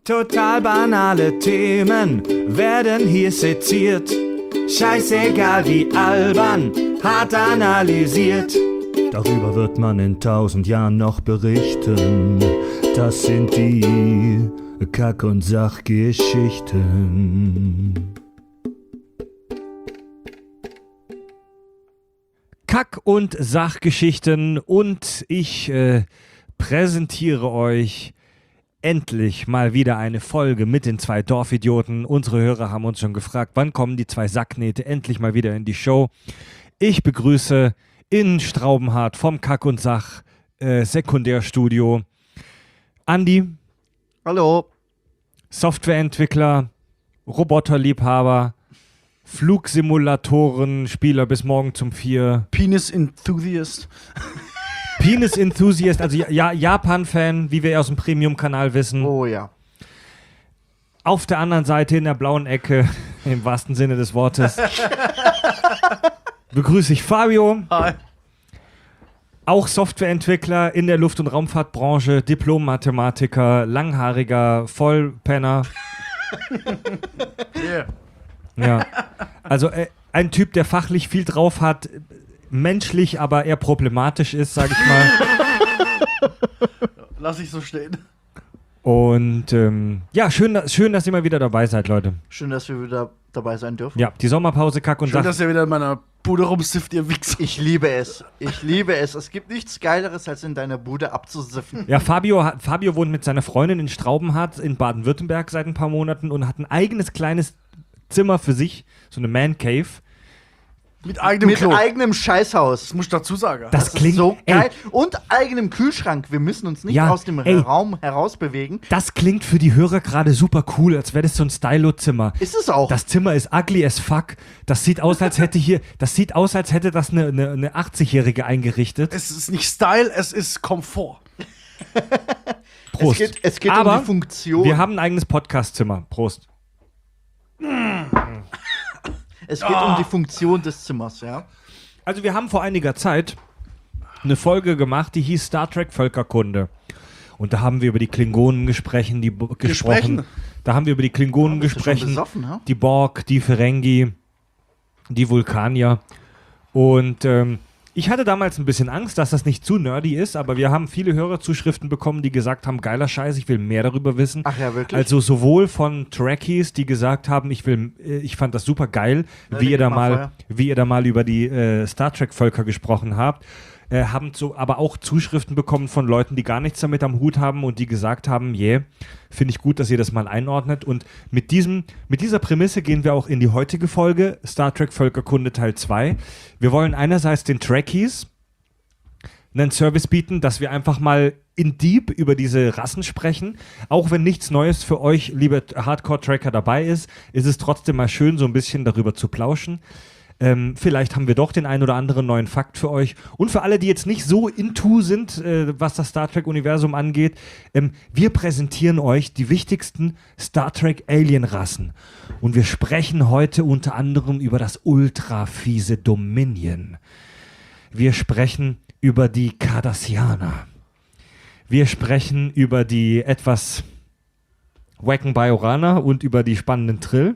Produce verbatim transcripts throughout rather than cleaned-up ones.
Total banale Themen werden hier seziert. Scheißegal wie albern, hart analysiert. Darüber wird man in tausend Jahren noch berichten. Das sind die Kack- und Sachgeschichten. Kack- und Sachgeschichten und ich äh, präsentiere euch endlich mal wieder eine Folge mit den zwei Dorfidioten. Unsere Hörer haben uns schon gefragt, wann kommen die zwei Sacknähte endlich mal wieder in die Show. Ich begrüße in Straubenhardt vom Kack- und Sach äh, Sekundärstudio Andi. Hallo. Softwareentwickler, Roboterliebhaber, Flugsimulatoren, Spieler bis morgen zum vier. Penis Enthusiast. Penis Enthusiast, also ja, Japan-Fan, wie wir aus dem Premium-Kanal wissen. Oh ja. Auf der anderen Seite in der blauen Ecke, im wahrsten Sinne des Wortes, begrüße ich Fabio. Hi. Auch Softwareentwickler in der Luft- und Raumfahrtbranche, Diplom-Mathematiker, langhaariger Vollpenner. Yeah. Ja, also äh, ein Typ, der fachlich viel drauf hat, menschlich aber eher problematisch ist, sag ich mal. Lass ich so stehen. Und ähm, ja, schön, schön, dass ihr mal wieder dabei seid, Leute. Schön, dass wir wieder dabei sein dürfen. Ja, die Sommerpause, Kack und Schön, Sach. dass ihr wieder in meiner Bude rumsifft, ihr Wichser. Ich liebe es. Ich liebe es. Es gibt nichts Geileres, als in deiner Bude abzusiffen. Ja, Fabio, hat, Fabio wohnt mit seiner Freundin in Straubenhardt in Baden-Württemberg seit ein paar Monaten und hat ein eigenes kleines Zimmer für sich, so eine Man Cave. Mit eigenem Mit Klo. eigenem Scheißhaus. Das muss ich dazu sagen. Das, Das klingt ist so ey, geil. Und eigenem Kühlschrank. Wir müssen uns nicht Ja, aus dem ey. Raum herausbewegen. Das klingt für die Hörer gerade super cool, als wäre das so ein Stylo-Zimmer. Ist es auch. Das Zimmer ist ugly as fuck. Das sieht aus, als hätte hier, das sieht aus, als hätte das eine, eine, eine achtzigjährige eingerichtet. Es ist nicht Style, es ist Komfort. Prost. Es geht, es geht Aber um die Funktion. wir haben ein eigenes Podcast-Zimmer. Prost. es geht um die Funktion des Zimmers, ja. Also wir haben vor einiger Zeit eine Folge gemacht, die hieß Star Trek Völkerkunde. Und da haben wir über die Klingonen gesprochen, die Bo- gesprochen. Gesprochen? Da haben wir über die Klingonen bist du schon gesprochen, besoffen, ha? die Borg, die Ferengi, die Vulkanier. Und ähm, ich hatte damals ein bisschen Angst, dass das nicht zu nerdy ist, aber wir haben viele Hörerzuschriften bekommen, die gesagt haben, geiler Scheiß, ich will mehr darüber wissen. Ach ja, wirklich? Also sowohl von Trekkies, die gesagt haben, ich will, äh, ich fand das super geil, Ja, wie die ihr da geben mal mal, Feuer. wie ihr da mal über die äh, Star Trek Völker gesprochen habt. Äh, haben so aber auch Zuschriften bekommen von Leuten, die gar nichts damit am Hut haben und die gesagt haben, yeah, finde ich gut, dass ihr das mal einordnet. Und mit diesem, mit dieser Prämisse gehen wir auch in die heutige Folge, Star Trek Völkerkunde Teil zwei. Wir wollen einerseits den Trekkies einen Service bieten, dass wir einfach mal in Deep über diese Rassen sprechen. Auch wenn nichts Neues für euch, liebe Hardcore-Tracker, dabei ist, ist es trotzdem mal schön, so ein bisschen darüber zu plauschen. Ähm, vielleicht haben wir doch den ein oder anderen neuen Fakt für euch. Und für alle, die jetzt nicht so into sind, äh, was das Star Trek-Universum angeht, ähm, wir präsentieren euch die wichtigsten Star Trek-Alien-Rassen. Und wir sprechen heute unter anderem über das ultra-fiese Dominion. Wir sprechen über die Cardassianer. Wir sprechen über die etwas wacken Bajoraner und über die spannenden Trill.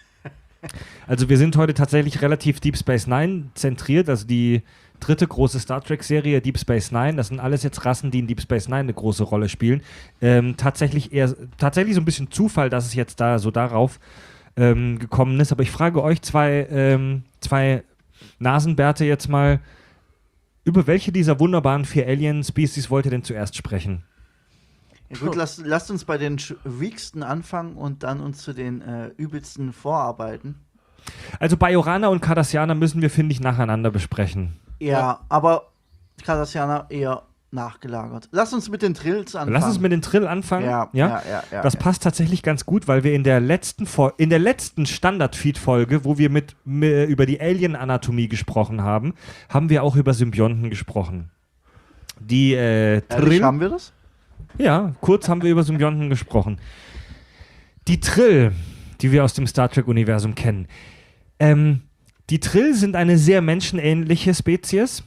Also wir sind heute tatsächlich relativ Deep Space Nine zentriert, also die dritte große Star Trek-Serie Deep Space Nine. Das sind alles jetzt Rassen, die in Deep Space Nine eine große Rolle spielen. Ähm, tatsächlich eher, tatsächlich so ein bisschen Zufall, dass es jetzt da so darauf ähm, gekommen ist. Aber ich frage euch zwei, ähm, zwei Nasenbärte jetzt mal, über welche dieser wunderbaren vier Alien-Species wollt ihr denn zuerst sprechen? Ja, gut, lasst, lasst uns bei den weaksten anfangen und dann uns zu den äh, übelsten vorarbeiten. Also Bajoraner und Cardassianer müssen wir, finde ich, nacheinander besprechen. Ja, Ja. aber Cardassianer eher nachgelagert. Lass uns mit den Trills anfangen. Lass uns mit den Trill anfangen. Ja, ja, ja, ja, Das ja. passt tatsächlich ganz gut, weil wir in der letzten Fol- in der letzten Standard-Feed-Folge, wo wir mit, mit über die Alien-Anatomie gesprochen haben, haben wir auch über Symbionten gesprochen. Die äh, Ehrlich, Trill. haben wir das? Ja, kurz haben wir über Symbionten gesprochen. Die Trill, die wir aus dem Star Trek-Universum kennen. Ähm, die Trill sind eine sehr menschenähnliche Spezies.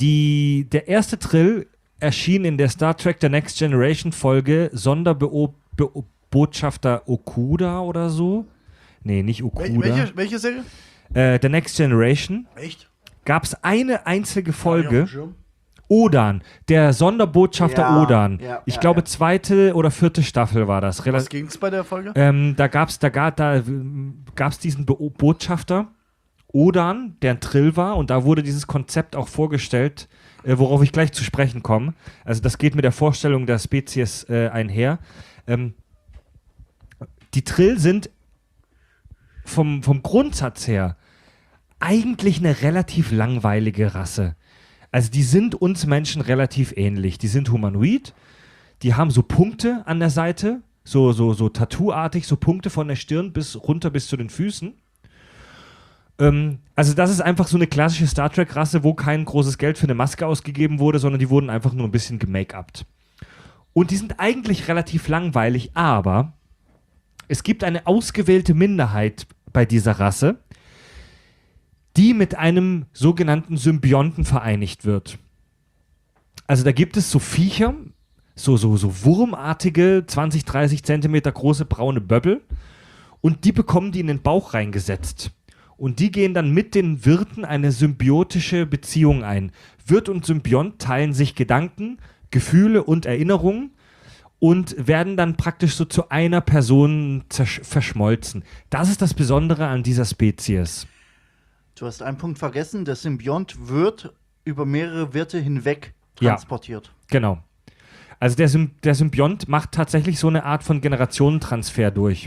Die, der erste Trill erschien in der Star Trek The Next Generation Folge Sonderbeo- Be Botschafter Okuda oder so. Nee, nicht Okuda. Wel welche, welche Serie? Äh, The Next Generation. Echt? Gab es eine einzige Folge. Ja, ja, Odan, der Sonderbotschafter Ja, Odan. ja, ich ja, glaube, ja. zweite oder vierte Staffel war das. Rel Was ging es bei der Folge? ähm, da gab es da ga, da, gab's diesen Be Botschafter Odan, der ein Trill war. Und da wurde dieses Konzept auch vorgestellt, äh, worauf ich gleich zu sprechen komme. Also das geht mit der Vorstellung der Spezies äh, einher. Ähm, die Trill sind vom, vom Grundsatz her eigentlich eine relativ langweilige Rasse. Also die sind uns Menschen relativ ähnlich. Die sind humanoid, die haben so Punkte an der Seite, so, so, so Tattoo-artig, so Punkte von der Stirn bis runter bis zu den Füßen. Ähm, also das ist einfach so eine klassische Star Trek-Rasse, wo kein großes Geld für eine Maske ausgegeben wurde, sondern die wurden einfach nur ein bisschen gemake-upt. Und die sind eigentlich relativ langweilig, aber es gibt eine ausgewählte Minderheit bei dieser Rasse, die mit einem sogenannten Symbionten vereinigt wird. Also da gibt es so Viecher, so, so, so wurmartige, zwanzig, dreißig Zentimeter große braune Böbbel, und die bekommen die in den Bauch reingesetzt. Und die gehen dann mit den Wirten eine symbiotische Beziehung ein. Wirt und Symbiont teilen sich Gedanken, Gefühle und Erinnerungen und werden dann praktisch so zu einer Person verschmolzen. Das ist das Besondere an dieser Spezies. Du hast einen Punkt vergessen, der Symbiont wird über mehrere Wirte hinweg Ja. transportiert. Genau. Also der, Sym der Symbiont macht tatsächlich so eine Art von Generationentransfer durch.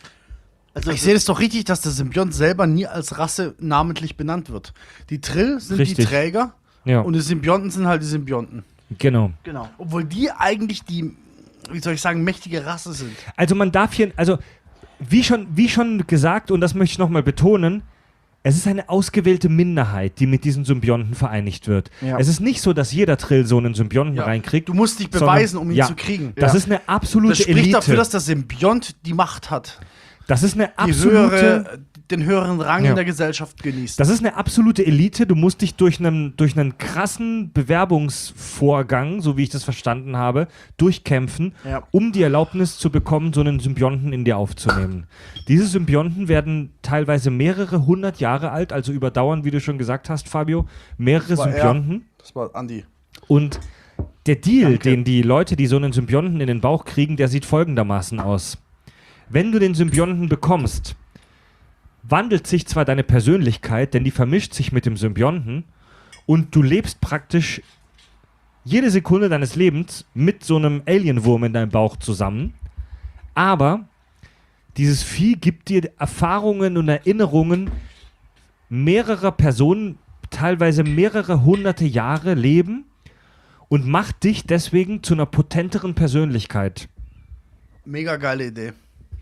Also Ich sehe das doch richtig, dass der Symbiont selber nie als Rasse namentlich benannt wird. Die Trill sind Richtig. die Träger Ja, und die Symbionten sind halt die Symbionten. genau. genau. Obwohl die eigentlich die, wie soll ich sagen, mächtige Rasse sind. Also man darf hier, also wie schon, wie schon gesagt, und das möchte ich nochmal betonen, es ist eine ausgewählte Minderheit, die mit diesen Symbionten vereinigt wird. Ja. Es ist nicht so, dass jeder Trill so einen Symbionten Ja. reinkriegt. Du musst dich sondern- beweisen, um ihn ja, zu kriegen. Das Ja. ist eine absolute Das spricht Elite. dafür, dass der Symbiont die Macht hat. das ist eine Die absolute höhere, den höheren Rang Ja. in der Gesellschaft genießt. Das ist eine absolute Elite. Du musst dich durch einen, durch einen krassen Bewerbungsvorgang, so wie ich das verstanden habe, durchkämpfen, Ja. um die Erlaubnis zu bekommen, so einen Symbionten in dir aufzunehmen. Diese Symbionten werden teilweise mehrere hundert Jahre alt, also überdauern, wie du schon gesagt hast, Fabio, mehrere war er. Symbionten. Das war Andi. Und der Deal, Danke. den die Leute, die so einen Symbionten in den Bauch kriegen, der sieht folgendermaßen aus. Wenn du den Symbionten bekommst, wandelt sich zwar deine Persönlichkeit, denn die vermischt sich mit dem Symbionten, und du lebst praktisch jede Sekunde deines Lebens mit so einem Alienwurm in deinem Bauch zusammen, aber dieses Vieh gibt dir Erfahrungen und Erinnerungen mehrerer Personen, teilweise mehrere hunderte Jahre leben, und macht dich deswegen zu einer potenteren Persönlichkeit. Mega geile Idee.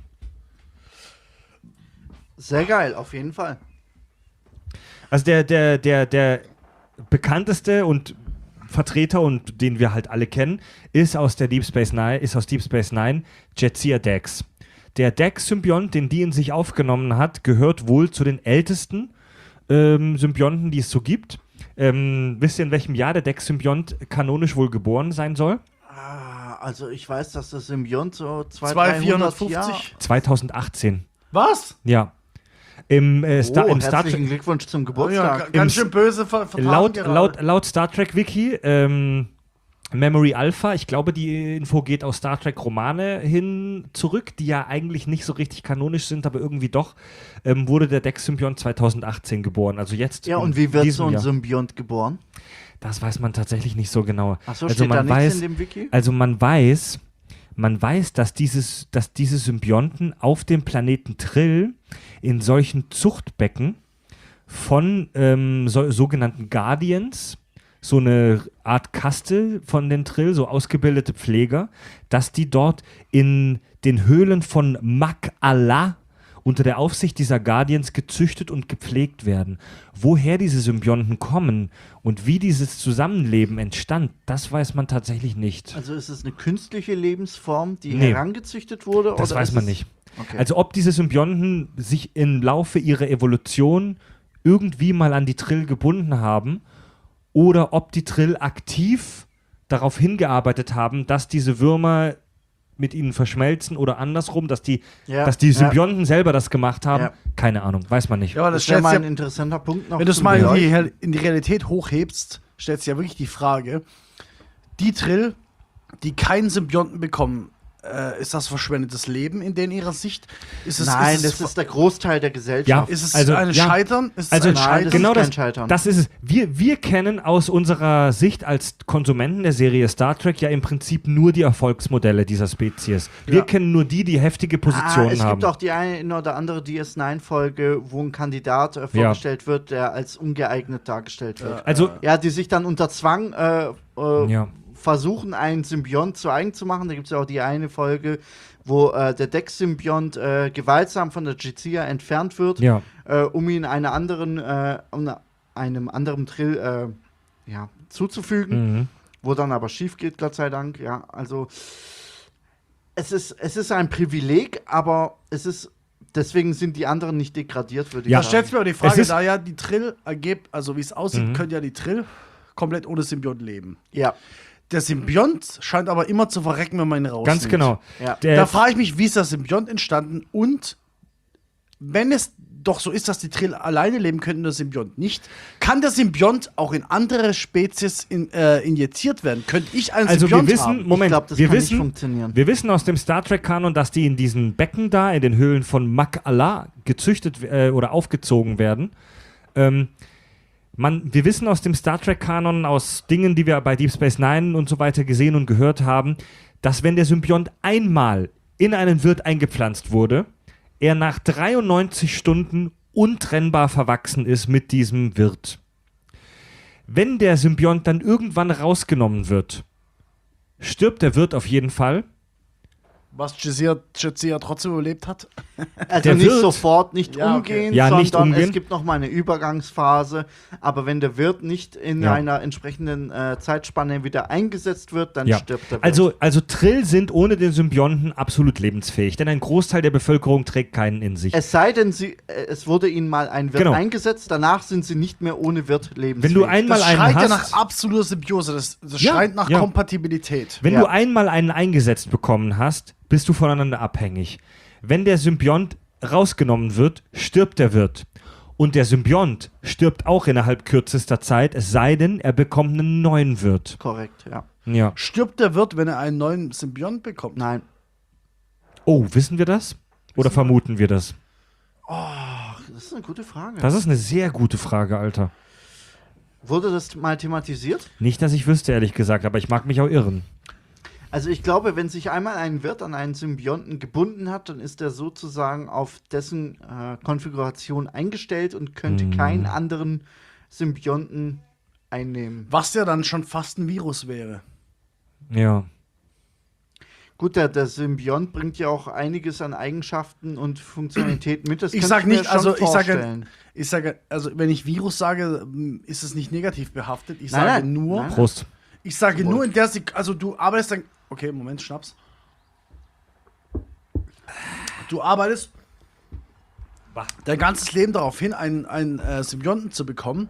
Sehr geil, auf jeden Fall. Also der, der, der, der bekannteste und Vertreter, und den wir halt alle kennen, ist aus der Deep Space Nine, ist aus Deep Space Nine, Jadzia Dax. Der Dax-Symbiont, den die in sich aufgenommen hat, gehört wohl zu den ältesten ähm, Symbionten, die es so gibt. Ähm, wisst ihr, in welchem Jahr der Dax-Symbiont kanonisch wohl geboren sein soll? Ah, also ich weiß, dass das Symbiont so zwei zweitausend, dreihundert vierhundertfünfzig? zweitausendachtzehn. Was? Ja. Im, äh, Star, Oh, im Star herzlichen Trek. Glückwunsch zum Ja, Geburtstag. ganz Im- schön böse ver vertan Laut, gerade. laut, laut Star Trek Wiki, ähm, Memory Alpha, ich glaube, die Info geht aus Star Trek Romane hin zurück, die ja eigentlich nicht so richtig kanonisch sind, aber irgendwie doch, ähm, wurde der Dax-Symbiont zweitausendachtzehn geboren. Also jetzt. Ja, in und wie wird diesem so ein Jahr. Symbiont geboren? Das weiß man tatsächlich nicht so genau. Achso, also steht man da nichts weiß, in dem Wiki? also man weiß, man weiß, dass dieses, dass diese Symbionten auf dem Planeten Trill in solchen Zuchtbecken von ähm, so, sogenannten Guardians, so eine Art Kaste von den Trill, so ausgebildete Pfleger, dass die dort in den Höhlen von Mak-Allah unter der Aufsicht dieser Guardians gezüchtet und gepflegt werden. Woher diese Symbionten kommen und wie dieses Zusammenleben entstand, das weiß man tatsächlich nicht. Also ist es eine künstliche Lebensform, die Nee. herangezüchtet wurde? Das oder weiß ist man es- nicht. Okay. Also ob diese Symbionten sich im Laufe ihrer Evolution irgendwie mal an die Trill gebunden haben oder ob die Trill aktiv darauf hingearbeitet haben, dass diese Würmer mit ihnen verschmelzen oder andersrum, dass die, Ja, dass die ja. Symbionten selber das gemacht haben. Ja. Keine Ahnung, weiß man nicht. Ja, aber Das das wäre stellt mal ja, ein interessanter Punkt noch. wenn du es zum mal in die, Beleuchten. Hel- in die Realität hochhebst, stellt sich ja wirklich die Frage, die Trill, die keinen Symbionten bekommen, äh, ist das verschwendetes Leben in denen ihrer Sicht? Ist es, Nein, ist es, das ist der Großteil der Ja, Gesellschaft. ist es also, ein ja. Scheitern? Ist es Also ein Nein, Scheitern? das genau ist das, kein Scheitern. das ist es. Wir, wir kennen aus unserer Sicht als Konsumenten der Serie Star Trek ja im Prinzip nur die Erfolgsmodelle dieser Spezies. Wir Ja. kennen nur die, die heftige Ah, Positionen es haben. gibt auch die eine oder andere D S neun Folge, wo ein Kandidat äh, vorgestellt wird, der als ungeeignet dargestellt wird. also, Ja, die sich dann unter Zwang äh, äh, ja. versuchen, einen Symbiont zu eigen zu machen. Da gibt es ja auch die eine Folge, wo äh, der Dex-Symbiont äh, gewaltsam von der Jizia entfernt wird, Ja. äh, um ihn einer anderen, äh, um einem anderen Trill äh, ja, zuzufügen, Mhm. wo dann aber schief geht, Gott sei Dank. Ja, also es ist, es ist ein Privileg, aber es ist deswegen sind die anderen nicht degradiert, würde ich Ja. Da sagen. stellt sich mir aber die Frage, Es ist- da ja die Trill ergibt, also wie es aussieht, Mhm. können ja die Trill komplett ohne Symbiont leben. Ja, Der Symbiont scheint aber immer zu verrecken, wenn man ihn rausnimmt. Ganz genau. ja. Der, Da frage ich mich, wie ist der Symbiont entstanden und wenn es doch so ist, dass die Trill alleine leben können und der Symbiont nicht, kann der Symbiont auch in andere Spezies in, äh, injiziert werden? Könnte ich einen also wir Symbiont wissen, haben? Moment, ich glaube, das wir kann wissen, nicht funktionieren. wir wissen aus dem Star Trek-Kanon, dass die in diesen Becken da, in den Höhlen von Mak-Allah gezüchtet äh, oder aufgezogen werden. Ähm, man, wir wissen aus dem Star Trek-Kanon, aus Dingen, die wir bei Deep Space Nine und so weiter gesehen und gehört haben, dass wenn der Symbiont einmal in einen Wirt eingepflanzt wurde, er nach dreiundneunzig Stunden untrennbar verwachsen ist mit diesem Wirt. Wenn der Symbiont dann irgendwann rausgenommen wird, stirbt der Wirt auf jeden Fall. Was Jizia, Jizia trotzdem überlebt hat? Also Der nicht wird- sofort, nicht Ja, okay. umgehen, Ja, sondern nicht umgehen. es gibt noch mal eine Übergangsphase. Aber wenn der Wirt nicht in Ja. einer entsprechenden äh, Zeitspanne wieder eingesetzt wird, dann Ja. stirbt der Wirt. Also, also Trill sind ohne den Symbionten absolut lebensfähig, denn ein Großteil der Bevölkerung trägt keinen in sich. es sei denn, sie, äh, es wurde ihnen mal ein Wirt Genau. eingesetzt, danach sind sie nicht mehr ohne Wirt lebensfähig. Wenn du einmal Das einen schreit ja hast, nach absoluter Symbiose. Das, das Ja, schreit nach ja. Kompatibilität. wenn Ja. du einmal einen eingesetzt bekommen hast, bist du voneinander abhängig. Wenn der Symbiont rausgenommen wird, stirbt der Wirt. Und der Symbiont stirbt auch innerhalb kürzester Zeit, es sei denn, er bekommt einen neuen Wirt. Korrekt, ja. Ja. Stirbt der Wirt, wenn er einen neuen Symbiont bekommt? Nein. Oh, wissen wir das? Oder vermuten wir das? Ach, das ist eine gute Frage. Das ist eine sehr gute Frage, Alter. Wurde das mal thematisiert? Nicht, dass ich wüsste, ehrlich gesagt, aber ich mag mich auch irren. Also ich glaube, wenn sich einmal ein Wirt an einen Symbionten gebunden hat, dann ist er sozusagen auf dessen äh, Konfiguration eingestellt und könnte Mhm. keinen anderen Symbionten einnehmen. Was ja dann schon fast ein Virus wäre. Ja. Gut, der, der Symbiont bringt ja auch einiges an Eigenschaften und Funktionalitäten mit. Das Ich könnte sag mir nicht, schon also ich sage, vorstellen. ich sage, also wenn ich Virus sage, m, ist es nicht negativ behaftet. Ich Nein, sage nein, nur, nein. Prost. ich sage Wohl. nur in der Sek also du arbeitest dann, okay, Moment, Schnaps. Du arbeitest dein ganzes Leben darauf hin, einen, einen äh, Symbionten zu bekommen.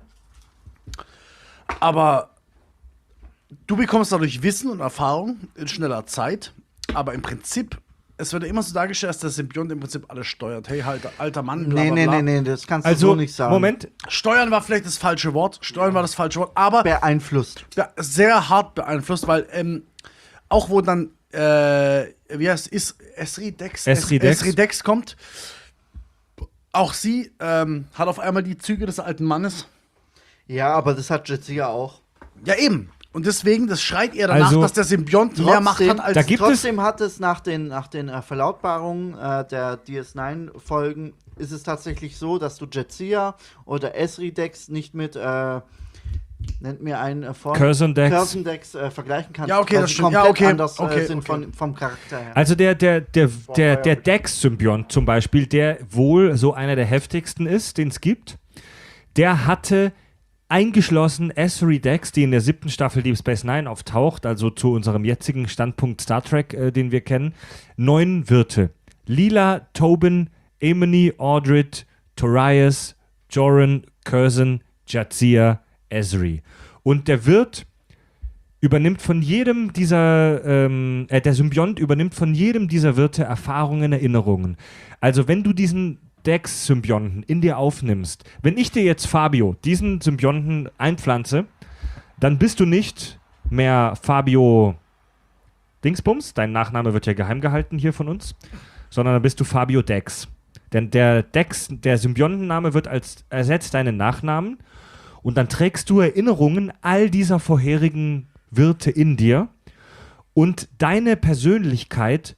Aber du bekommst dadurch Wissen und Erfahrung in schneller Zeit. Aber im Prinzip, es wird ja immer so dargestellt, dass der Symbiont im Prinzip alles steuert. Hey, halt, alter Mann, bla, Nee, bla, nee, bla. nee, nee, das kannst du Also, so nicht sagen. Moment. Steuern war vielleicht das falsche Wort. Steuern war das falsche Wort. Aber Beeinflusst. be- sehr hart beeinflusst, weil ähm, auch wo dann, äh, wie heißt es, Esri Dex, Esri Dex. Esri Dex kommt, auch sie ähm, hat auf einmal die Züge des alten Mannes. Ja, aber das hat Jizia auch. Ja, eben. Und deswegen, das schreit eher danach, Also, dass der Symbiont mehr Macht hat als da gibt es- trotzdem hat es nach den, nach den äh, Verlautbarungen äh, der D S neun Folgen ist es tatsächlich so, dass du Jizia oder Esri-Dex nicht mit äh, nennt mir einen äh, Form Curzon-Dex. Curzon-Dex, äh, vergleichen kannst. Ja, okay, weil das sie stimmt. Ja, komplett okay, anders äh, okay, sind okay. Von, vom Charakter her. Also der, der, der, der, der Dex-Symbiont zum Beispiel, der wohl so einer der heftigsten ist, den es gibt, der hatte eingeschlossen Esri Dex, die in der siebten Staffel Deep Space Nine auftaucht, also zu unserem jetzigen Standpunkt Star Trek, äh, den wir kennen, neun Wirte. Lila, Tobin, Emony, Aldred, Torias, Joran, Curzon, Jadzia, Esri. Und der Wirt übernimmt von jedem dieser, ähm, äh, der Symbiont übernimmt von jedem dieser Wirte Erfahrungen, Erinnerungen. Also wenn du diesen Dex-Symbionten in dir aufnimmst, wenn ich dir jetzt Fabio, diesen Symbionten einpflanze, dann bist du nicht mehr Fabio Dingsbums, dein Nachname wird ja geheim gehalten hier von uns, sondern dann bist du Fabio Dex. Denn der Dex, der Symbiontenname wird als ersetzt deinen Nachnamen und dann trägst du Erinnerungen all dieser vorherigen Wirte in dir und deine Persönlichkeit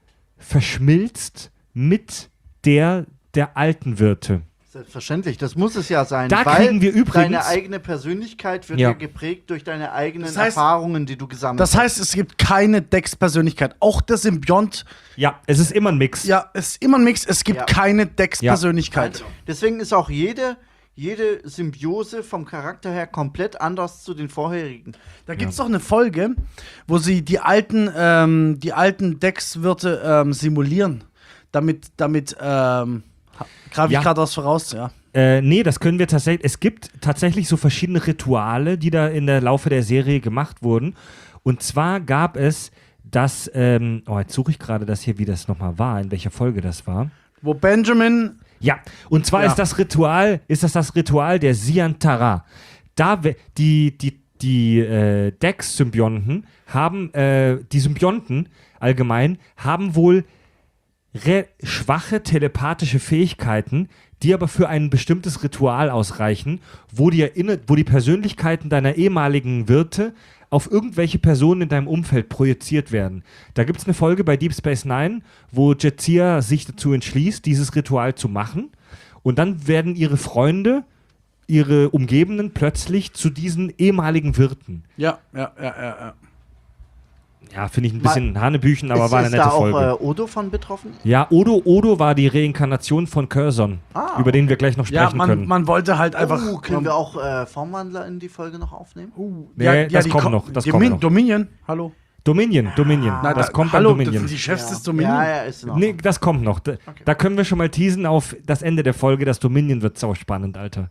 verschmilzt mit der der alten Wirte. Selbstverständlich, das muss es ja sein. Da weil kriegen wir übrigens- deine eigene Persönlichkeit wird Ja. ja geprägt durch deine eigenen Das heißt- Erfahrungen, die du gesammelt Das heißt, es gibt keine Dex-Persönlichkeit. Auch der Symbiont, Ja, es ist immer ein Mix. ja, es ist immer ein Mix. Es gibt Ja. keine Dex-Persönlichkeit. hast. Deswegen ist auch jede, jede Symbiose vom Charakter her komplett anders zu den vorherigen. Da gibt es doch eine Folge, wo sie die alten, ähm, die alten Dex-Wirte ähm, simulieren. Damit, damit, ähm, greife ich Ja. gerade was voraus, ja. Äh, nee, das können wir tatsächlich. Es gibt tatsächlich so verschiedene Rituale, die da in der Laufe der Serie gemacht wurden. Und zwar gab es das, ähm, oh, jetzt suche ich gerade das hier, wie das nochmal war, in welcher Folge das war. Wo Benjamin, Ja, und zwar Ja. ist das Ritual, ist das das Ritual der Siantara. Da we- die, die, die äh, Dex-Symbionten haben, äh, die Symbionten allgemein, haben wohl re- schwache telepathische Fähigkeiten, die aber für ein bestimmtes Ritual ausreichen, wo die, Erinner- wo die Persönlichkeiten deiner ehemaligen Wirte auf irgendwelche Personen in deinem Umfeld projiziert werden. Da gibt es eine Folge bei Deep Space Nine, wo Jadzia sich dazu entschließt, dieses Ritual zu machen. Und dann werden ihre Freunde, ihre Umgebenden plötzlich zu diesen ehemaligen Wirten. ja, ja, ja, ja, ja. Ja, finde ich ein bisschen Hanebüchen, aber ist war eine ist nette da auch Folge. äh, Odo von betroffen? Ja, Odo Odo war die Reinkarnation von Curzon, Ah, über den wir gleich noch Ja, sprechen man, können. man wollte halt einfach. oh, können wir auch äh, Formwandler in die Folge noch aufnehmen? Uh, Nee, das die kommt kom- noch, das Domin- kommt noch. Dominion, hallo. Dominion, Dominion. Ah. das da- kommt hallo, beim Dominion. die Chefs ja. des Dominion. Ja, ja, ist in Ordnung. Nee, das kommt noch. Da, da können wir schon mal teasen auf das Ende der Folge. Das Dominion wird sau spannend, Alter.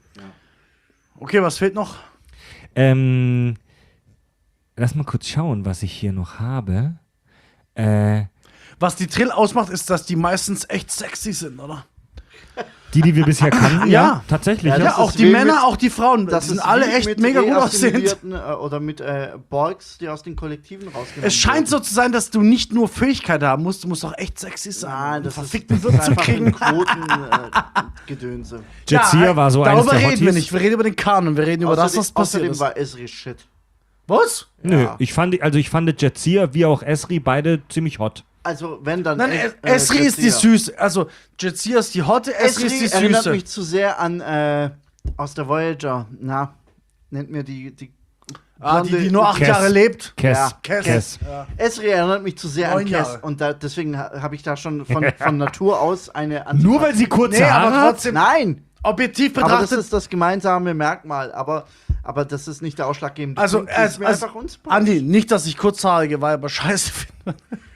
Okay, was fehlt noch? Ähm, lass mal kurz schauen, was ich hier noch habe. Äh, Was die Trill ausmacht, ist, dass die meistens echt sexy sind, oder? die, die wir bisher kannten, Ja. ja, tatsächlich. Ja, Ja, Ja, Das auch ist die wie Männer, mit- auch die Frauen. Das Die sind ist alle wie echt mit mega gut aussehend. reassimilierten, äh, Oder mit äh, Borgs, die aus den Kollektiven rausgenommen Es scheint wurden. so zu sein, dass du nicht nur Fähigkeit haben musst, du musst auch echt sexy sein. Nein, um das verfickten ist, Wirt das ist zu einfach kriegen. ein Quotengedönse. Jadzia war so eines Darüber der reden wir Hotties. nicht. Wir reden über den Kanon. Wir reden über das, was Außerdem, passiert außerdem ist. war Esri shit. Was? Nö, Ja. ich fand, also ich fand Jadzia wie auch Esri beide ziemlich hot. Also, wenn dann. Nein, Es- Es- Esri äh, ist die Jadzia. Süße. Also, Jadzia ist die Hotte, Esri ist Esri die erinnert Süße. mich zu sehr an äh, aus der Voyager. Na, nennt mir die. die Ah, die, blonde- die nur acht Cass. Jahre lebt. Cass. Ja, Cass. Cass. Ja. Esri erinnert mich zu sehr Neun an Cass. Jahre. Und da, deswegen ha- habe ich da schon von, von Natur aus eine Antipathie. Nur weil sie kurze Nee, Haare aber hat? trotzdem, Nein! objektiv Aber das betrachtet. ist das gemeinsame Merkmal. Aber, aber das ist nicht der ausschlaggebende Also, Punkt. Das ist als, mir als, einfach unsympathisch. Andi, nicht, dass ich kurzhaarige Weiber scheiße finde.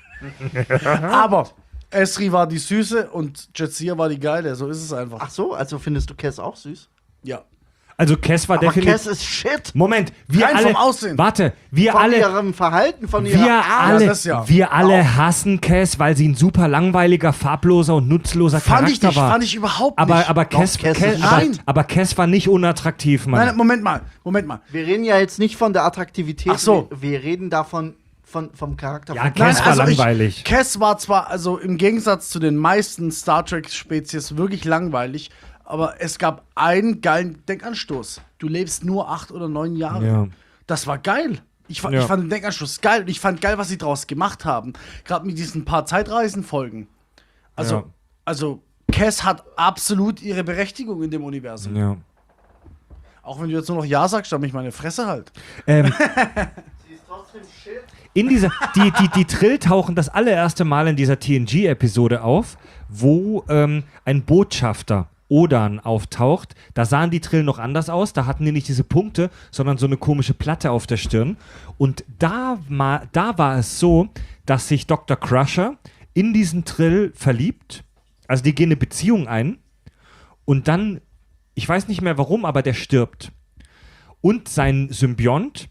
Aber Esri war die Süße und Jadzia war die Geile. So ist es einfach. Ach so, also findest du Cass auch süß? Ja. Also Cass war Aber definitiv. Cass ist shit. Moment, wir Rein alle. vom Aussehen. Warte, wir Von alle. ihrem Verhalten, von ihrer Wir Art. alle, das ja. wir alle hassen Cass, weil sie ein super langweiliger, farbloser und nutzloser Fand Charakter ich nicht, war. fand ich überhaupt aber, nicht. aber, Cass, Cass Cass, ist- aber, Nein. aber Cass war nicht unattraktiv, Mann. Nein, nein, Moment mal, Moment mal. Wir reden ja jetzt nicht von der Attraktivität. Ach so. Wir, wir reden davon von, vom Charakter. Ja, von Cass Nein, war also ich- langweilig. Cass war zwar, also im Gegensatz zu den meisten Star Trek-Spezies, wirklich langweilig, aber es gab einen geilen Denkanstoß. Du lebst nur acht oder neun Jahre. Ja. Das war geil. Ich, fa- Ja. ich fand den Denkanstoß geil und ich fand geil, was sie draus gemacht haben. Gerade mit diesen paar Zeitreisenfolgen. Also, Ja. also Cass hat absolut ihre Berechtigung in dem Universum. Ja. Auch wenn du jetzt nur noch Ja sagst, dann mich meine Fresse halt. Ähm, Sie ist trotzdem shit. in dieser, die, die, die Trill tauchen das allererste Mal in dieser T N G-Episode auf, wo ähm, ein Botschafter Odan auftaucht. Da sahen die Trill noch anders aus. Da hatten die nicht diese Punkte, sondern so eine komische Platte auf der Stirn. Und da, ma, da war es so, dass sich Doktor Crusher in diesen Trill verliebt. Also die gehen eine Beziehung ein. Und dann, ich weiß nicht mehr warum, aber der stirbt. Und sein Symbiont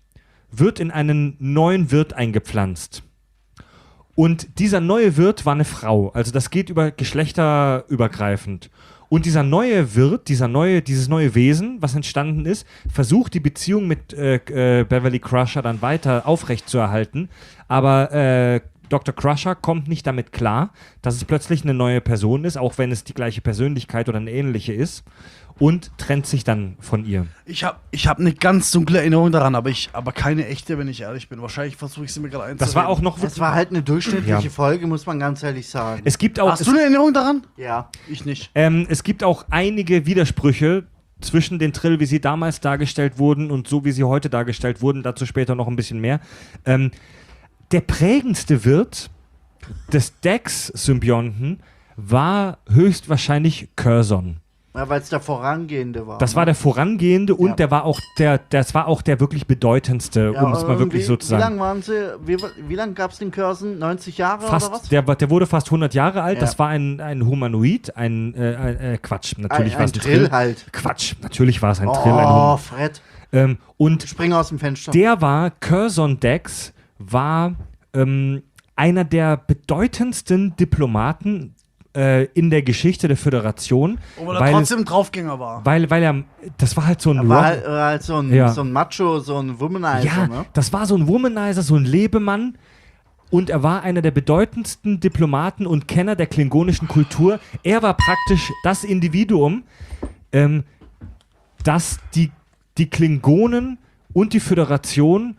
wird in einen neuen Wirt eingepflanzt. Und dieser neue Wirt war eine Frau. Also das geht über geschlechterübergreifend. Und dieser neue Wirt, dieser neue, dieses neue Wesen, was entstanden ist, versucht die Beziehung mit äh, äh, Beverly Crusher dann weiter aufrechtzuerhalten. Aber äh, Doktor Crusher kommt nicht damit klar, dass es plötzlich eine neue Person ist, auch wenn es die gleiche Persönlichkeit oder eine ähnliche ist. Und trennt sich dann von ihr. Ich habe ich hab eine ganz dunkle Erinnerung daran, aber, ich, aber keine echte, wenn ich ehrlich bin. Wahrscheinlich versuche ich sie mir gerade einzureden. Das war auch noch... Das war halt eine durchschnittliche Ja. Folge, muss man ganz ehrlich sagen. Es gibt auch... Hast es, du eine Erinnerung daran? Ja. Ich nicht. ähm, es gibt auch einige Widersprüche zwischen den Trill, wie sie damals dargestellt wurden und so, wie sie heute dargestellt wurden. Dazu später noch ein bisschen mehr. Ähm, der prägendste Wirt des Dex-Symbionten war höchstwahrscheinlich Curzon. Ja, weil es der Vorangehende war. Das ne? war der Vorangehende und Ja. der war auch der, das war auch der wirklich bedeutendste, Ja, um es mal wirklich wie, so zu sagen. Wie lange waren sie, wie, wie lange gab es den Curzon? neunzig Jahre oder was? Fast, der, war- der wurde fast hundert Jahre alt. Ja. Das war ein, ein Humanoid, ein äh, ein, äh, Quatsch, natürlich ein, war ein es ein Trill Trill. halt. Quatsch, natürlich war es ein Oh, Trill. Ein Hum Fred. ähm, und Spring aus dem Fenster. der war, Curzon Dex war ähm, einer der bedeutendsten Diplomaten äh, in der Geschichte der Föderation. Obwohl er weil, trotzdem ein Draufgänger war. weil, weil er, das war halt so ein Er war Rock- halt, war halt so, ein, Ja. so ein Macho, so ein Womanizer, Ja, ne? das war so ein Womanizer, so ein Lebemann. Und er war einer der bedeutendsten Diplomaten und Kenner der klingonischen Kultur. Er war praktisch das Individuum, ähm, das die, die Klingonen und die Föderation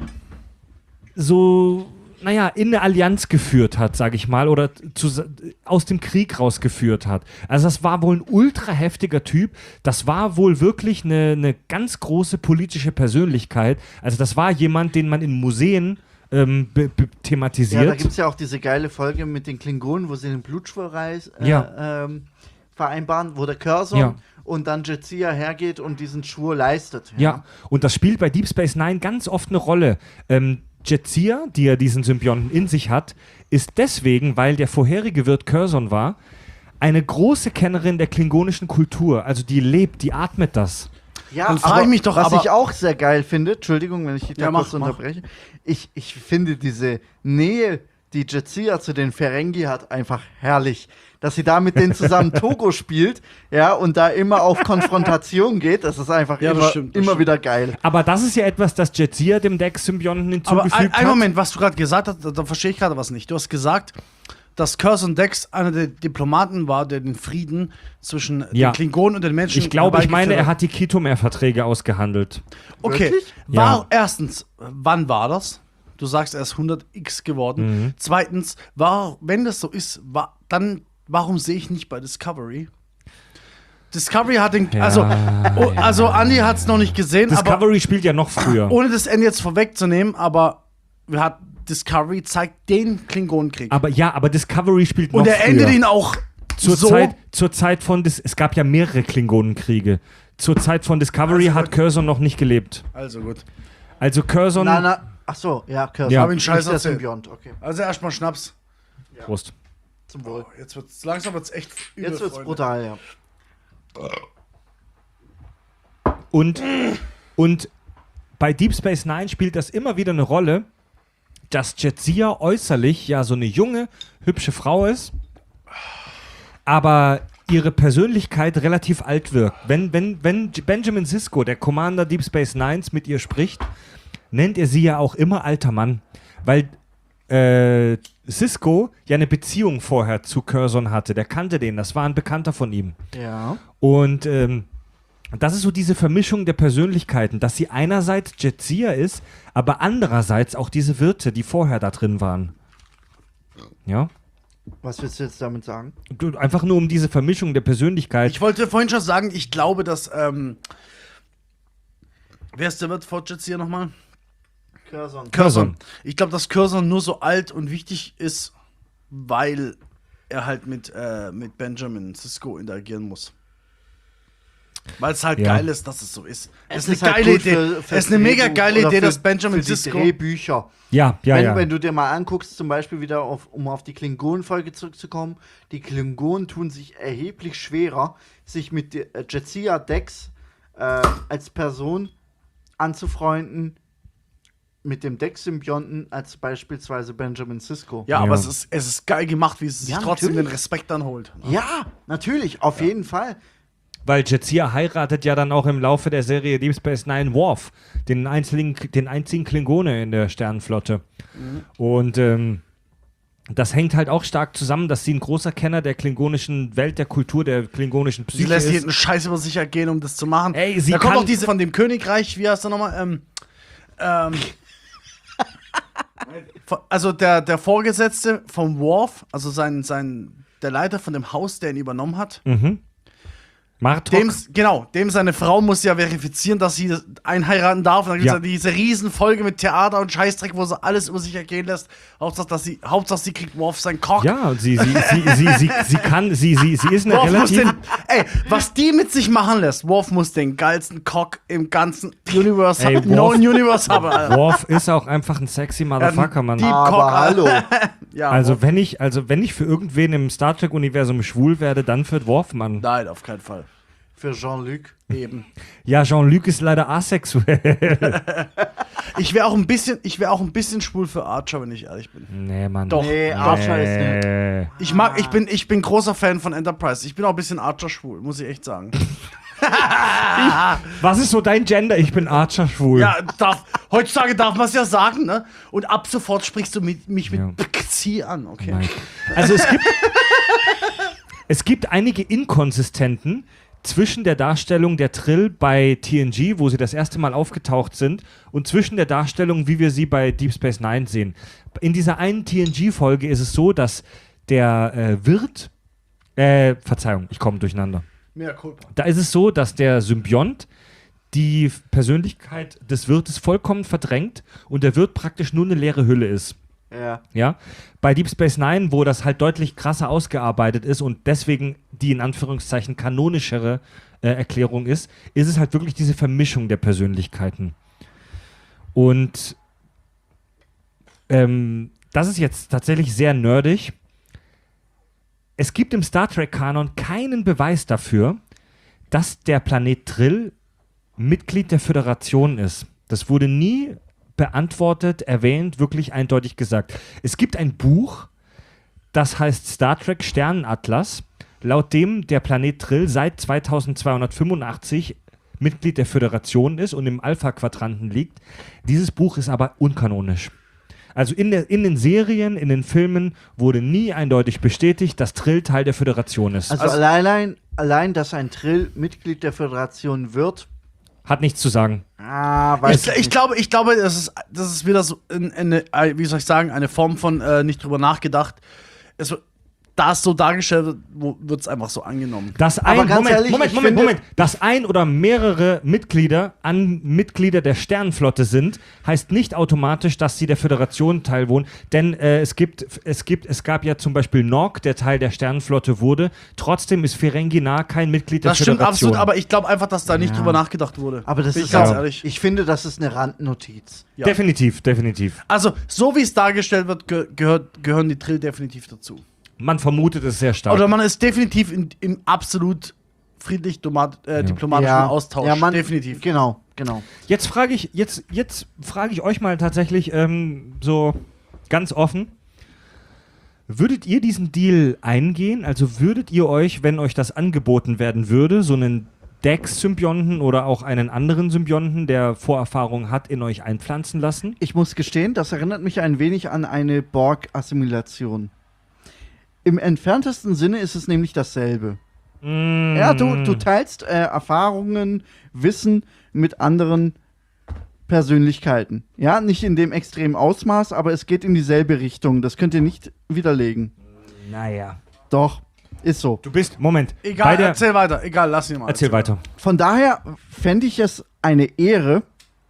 so, naja, in eine Allianz geführt hat, sage ich mal, oder zu, aus dem Krieg rausgeführt hat. Also das war wohl ein ultra heftiger Typ. Das war wohl wirklich eine, eine ganz große politische Persönlichkeit. Also das war jemand, den man in Museen ähm, be- be- Ja, da thematisiert. gibt es ja auch diese geile Folge mit den Klingonen, wo sie den Blutschwurreis äh, Ja. ähm, vereinbaren, wo der Curzon Ja. und dann Jadzia hergeht und diesen Schwur leistet. Ja, und das spielt bei Deep Space Nine ganz oft eine Rolle. Ähm, Jadzia, die ja diesen Symbionten in sich hat, ist deswegen, weil der vorherige Wirt Curzon war, eine große Kennerin der klingonischen Kultur. Also die lebt, die atmet das. Ja, Dann frag aber ich mich doch, was aber- ich auch sehr geil finde, Entschuldigung, wenn ich dich da Ja, kurz mach, mach. unterbreche, ich, ich finde diese Nähe, die Jadzia zu den Ferengi hat, einfach herrlich. Dass sie da mit denen zusammen Togo spielt, ja, und da immer auf Konfrontation geht, das ist einfach Ja, das immer, stimmt, das immer stimmt. wieder geil. Aber das ist ja etwas, das Jadzia dem Dex-Symbionten Aber hinzugefügt ein, ein hat. Moment, was du gerade gesagt hast, da, da verstehe ich gerade was nicht. Du hast gesagt, dass Curzon Dex einer der Diplomaten war, der den Frieden zwischen Ja. den Klingonen und den Menschen Ich glaube, ich meine, herbeigeführt er hat die Kitomer-Verträge ausgehandelt. Okay, Wirklich? war, Ja. erstens, wann war das? Du sagst, er ist hundert x geworden. Mhm. Zweitens, war, wenn das so ist, war, dann warum sehe ich nicht bei Discovery? Discovery hat den, Ja, also, oh, also Andy hat es noch nicht gesehen, aber Discovery spielt ja noch früher. ohne das Ende jetzt vorwegzunehmen, aber wir hat Discovery zeigt den Klingonenkrieg. Aber ja, aber Discovery spielt noch Und er früher. endet ihn auch Zur, so. Zeit, zur Zeit von, Dis es gab ja mehrere Klingonenkriege. Zur Zeit von Discovery Also hat gut. Curzon noch nicht gelebt. Also gut. Also Curzon... Na, na, ach so, ja, Curzon. Ja. Hab ihn scheiße Nicht der erzählt. Symbiont, okay. Also erstmal Schnaps. Prost. Zum Wohl. Oh, jetzt wird's langsam wird's echt übel, Jetzt wird's Freunde. brutal, ja. Und, und bei Deep Space Nine spielt das immer wieder eine Rolle, dass Jadzia äußerlich ja so eine junge, hübsche Frau ist, aber ihre Persönlichkeit relativ alt wirkt. Wenn, wenn, wenn Benjamin Sisko, der Commander Deep Space Nines, mit ihr spricht, nennt er sie ja auch immer alter Mann, weil äh, Sisko ja eine Beziehung vorher zu Curzon hatte. Der kannte den, das war ein Bekannter von ihm. Ja. Und ähm, das ist so diese Vermischung der Persönlichkeiten, dass sie einerseits Jadzia ist, aber andererseits auch diese Wirte, die vorher da drin waren. Ja? Was willst du jetzt damit sagen? Du- Einfach nur um diese Vermischung der Persönlichkeit. Ich wollte vorhin schon sagen, ich glaube, dass ähm, wer ist der Wirt vor Jadzia nochmal? Curzon. Curzon. Ich glaube, dass Curzon nur so alt und wichtig ist, weil er halt mit, äh, mit Benjamin Sisko interagieren muss. Weil es halt Ja. geil ist, dass es so ist. Es Es ist eine halt geile gut Idee. für- für Es ist eine mega Drehbuch geile oder Idee, für- dass Benjamin für die Sisko. Drehbücher. Ja, ja, wenn, ja. wenn du dir mal anguckst, zum Beispiel wieder, auf, um auf die Klingonen-Folge zurückzukommen, die Klingonen tun sich erheblich schwerer, sich mit der- äh, Jadzia Dex äh, als Person anzufreunden, mit dem Dex-Symbionten als beispielsweise Benjamin Sisko. Ja, Ja. aber es ist, es ist geil gemacht, wie es sich Ja, trotzdem natürlich. den Respekt dann holt. Ja, natürlich, auf jeden Fall. Weil Jadzia heiratet ja dann auch im Laufe der Serie Deep Space Nine Worf, den einzigen, den einzigen Klingone in der Sternenflotte. Mhm. Und ähm, das hängt halt auch stark zusammen, dass sie ein großer Kenner der klingonischen Welt, der Kultur, der klingonischen Sie Psyche lässt ist. jeden Scheiß über sich ergehen, um das zu machen. Ey, sie da kommt kann- auch diese von dem Königreich, wie heißt er nochmal? Ähm, ähm, von- also der, der Vorgesetzte vom Worf, also sein, sein, der Leiter von dem Haus, der ihn übernommen hat, Mhm. Martok. dem, genau, dem seine Frau muss ja verifizieren, dass sie einheiraten darf. Und dann gibt es Ja. ja diese Riesenfolge mit Theater und Scheißdreck, wo sie alles über sich ergehen lässt. Hauptsache, dass sie, Hauptsache, sie kriegt Worf sein Cock. Ja, und sie, sie, sie, sie, sie, sie kann, sie, sie, sie ist eine Worf muss relativ... den, ey, was die mit sich machen lässt, Worf muss den geilsten Cock im ganzen Universe Ey, haben, Worf- neuen Universe haben, Alter. Worf ist auch einfach ein sexy Motherfucker, Mann. die- Aber Cock, hallo. Ja, Also Worf- wenn ich, also wenn ich für irgendwen im Star Trek-Universum schwul werde, dann für Worf, Mann. Nein, auf keinen Fall. Für Jean-Luc. Eben. Ja, Jean-Luc ist leider asexuell. Ich wäre auch ein bisschen, ich wäre auch ein bisschen schwul für Archer, wenn ich ehrlich bin. Nee, Mann. Doch. Nee, Archer ist nicht. Nee. Ich mag, ich bin, ich bin großer Fan von Enterprise. Ich bin auch ein bisschen Archer schwul, muss ich echt sagen. Was ist so dein Gender? Ich bin Archer schwul. Ja, darf, heutzutage darf man es ja sagen, ne? Und ab sofort sprichst du mit, mich mit Ja. Pxi an, okay? Nein. Also es gibt, es gibt einige Inkonsistenten zwischen der Darstellung der Trill bei T N G, wo sie das erste Mal aufgetaucht sind, und zwischen der Darstellung, wie wir sie bei Deep Space Nine sehen. In dieser einen T N G-Folge ist es so, dass der äh, Wirt, äh, Verzeihung, ich komme durcheinander. Mehr Culpa. Da ist es so, dass der Symbiont die Persönlichkeit des Wirtes vollkommen verdrängt und der Wirt praktisch nur eine leere Hülle ist. Ja. Ja? Bei Deep Space Nine, wo das halt deutlich krasser ausgearbeitet ist und deswegen die in Anführungszeichen kanonischere äh, Erklärung ist, ist es halt wirklich diese Vermischung der Persönlichkeiten. Und ähm, das ist jetzt tatsächlich sehr nerdig. Es gibt im Star Trek-Kanon keinen Beweis dafür, dass der Planet Trill Mitglied der Föderation ist. Das wurde nie beantwortet, erwähnt, wirklich eindeutig gesagt. Es gibt ein Buch, das heißt Star Trek Sternenatlas, laut dem der Planet Trill seit zweitausendzweihundertfünfundachtzig Mitglied der Föderation ist und im Alpha-Quadranten liegt. Dieses Buch ist aber unkanonisch. Also in, der, in den Serien, in den Filmen wurde nie eindeutig bestätigt, dass Trill Teil der Föderation ist. Also, Also- allein, allein, dass ein Trill Mitglied der Föderation wird, Hat nichts zu sagen. ah, weiß Ich, ich, ich nicht. glaube, ich glaube, das ist, das ist wieder so in- eine, wie soll ich sagen, eine Form von äh, nicht drüber nachgedacht. Es, da es so dargestellt wird, wird es einfach so angenommen. Dass Aber ein, ganz Moment, ehrlich, Moment, ich Moment, finde- Moment, dass ein oder mehrere Mitglieder an Mitglieder der Sternenflotte sind, heißt nicht automatisch, dass sie der Föderation teilwohnen, denn äh, es gibt, es gibt, es gab ja zum Beispiel Nog, der Teil der Sternenflotte wurde, trotzdem ist Ferenginar kein Mitglied der Das stimmt Föderation. absolut, aber ich glaube einfach, dass da nicht Ja. drüber nachgedacht wurde. Aber das Bin ist ich ganz auch, ehrlich. ich finde, das ist eine Randnotiz. Ja. Definitiv, definitiv. Also, so wie es dargestellt wird, ge gehört, gehören die Trill definitiv dazu. Man vermutet es sehr stark. Oder man ist definitiv in, im absolut friedlich äh, diplomatischen Austausch. ja, man, definitiv. Genau, genau. Jetzt frage ich, jetzt, jetzt frage ich euch mal tatsächlich ähm, so ganz offen. Würdet ihr diesen Deal eingehen? Also würdet ihr euch, wenn euch das angeboten werden würde, so einen Dex-Symbionten oder auch einen anderen Symbionten, der Vorerfahrung hat, in euch einpflanzen lassen? Ich muss gestehen, das erinnert mich ein wenig an eine Borg-Assimilation. Im entferntesten Sinne ist es nämlich dasselbe. Mm. Ja, du, du teilst äh, Erfahrungen, Wissen mit anderen Persönlichkeiten. Ja, nicht in dem extremen Ausmaß, aber es geht in dieselbe Richtung. Das könnt ihr nicht widerlegen. Naja. Doch, ist so. Du bist, Moment. Egal, bei der, erzähl weiter. Egal, lass ihn mal. erzähl weiter. Von daher fände ich es eine Ehre,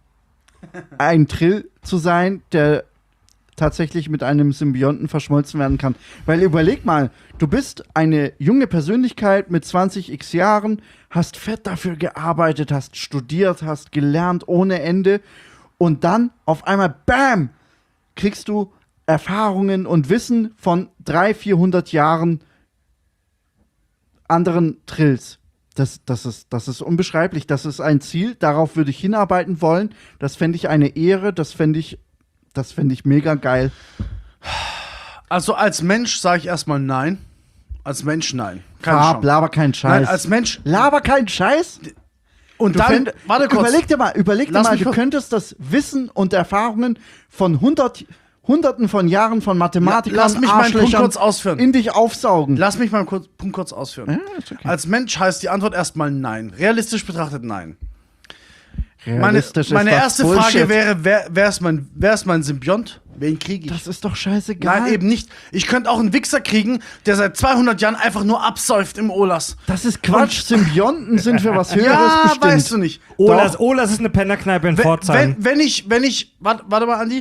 ein Trill zu sein, der tatsächlich mit einem Symbionten verschmolzen werden kann. Weil überleg mal, du bist eine junge Persönlichkeit mit zwanzig x Jahren, hast fett dafür gearbeitet, hast studiert, hast gelernt ohne Ende und dann auf einmal, bam, kriegst du Erfahrungen und Wissen von dreihundert, vierhundert Jahren anderen Trills. Das, das, ist, das ist unbeschreiblich. Das ist ein Ziel, darauf würde ich hinarbeiten wollen. Das fände ich eine Ehre, das fände ich Das finde ich mega geil. Also als Mensch sage ich erstmal nein. Als Mensch nein. Keine Ah, Chance. laber keinen Scheiß. Nein, als Mensch. Laber keinen Scheiß? Und Du dann, fänd, warte kurz. Überleg dir mal, überleg dir Lass mal, mich du kurz- könntest das Wissen und Erfahrungen von hundert, Hunderten von Jahren von Mathematikern, La- lass mich meinen Punkt Arschlöchern kurz ausführen. in dich aufsaugen. Lass mich mal einen kurz, Punkt kurz ausführen. Ja, ist okay. Als Mensch heißt die Antwort erstmal nein. Realistisch betrachtet nein. Meine, Realistisch ist meine das erste Bullshit. Frage wäre, wer, wer, ist mein, wer ist mein Symbiont? Wen kriege ich? Das ist doch scheißegal. Nein, eben nicht. Ich könnte auch einen Wichser kriegen, der seit zweihundert Jahren einfach nur absäuft im Olas. Das ist Quatsch. Symbionten sind für was Höheres Ja, bestimmt. weißt du nicht. Olas, Doch. Olas ist eine Pennerkneipe in Wenn, Pforzheim. wenn, wenn ich, wenn ich, warte, warte mal, Andi.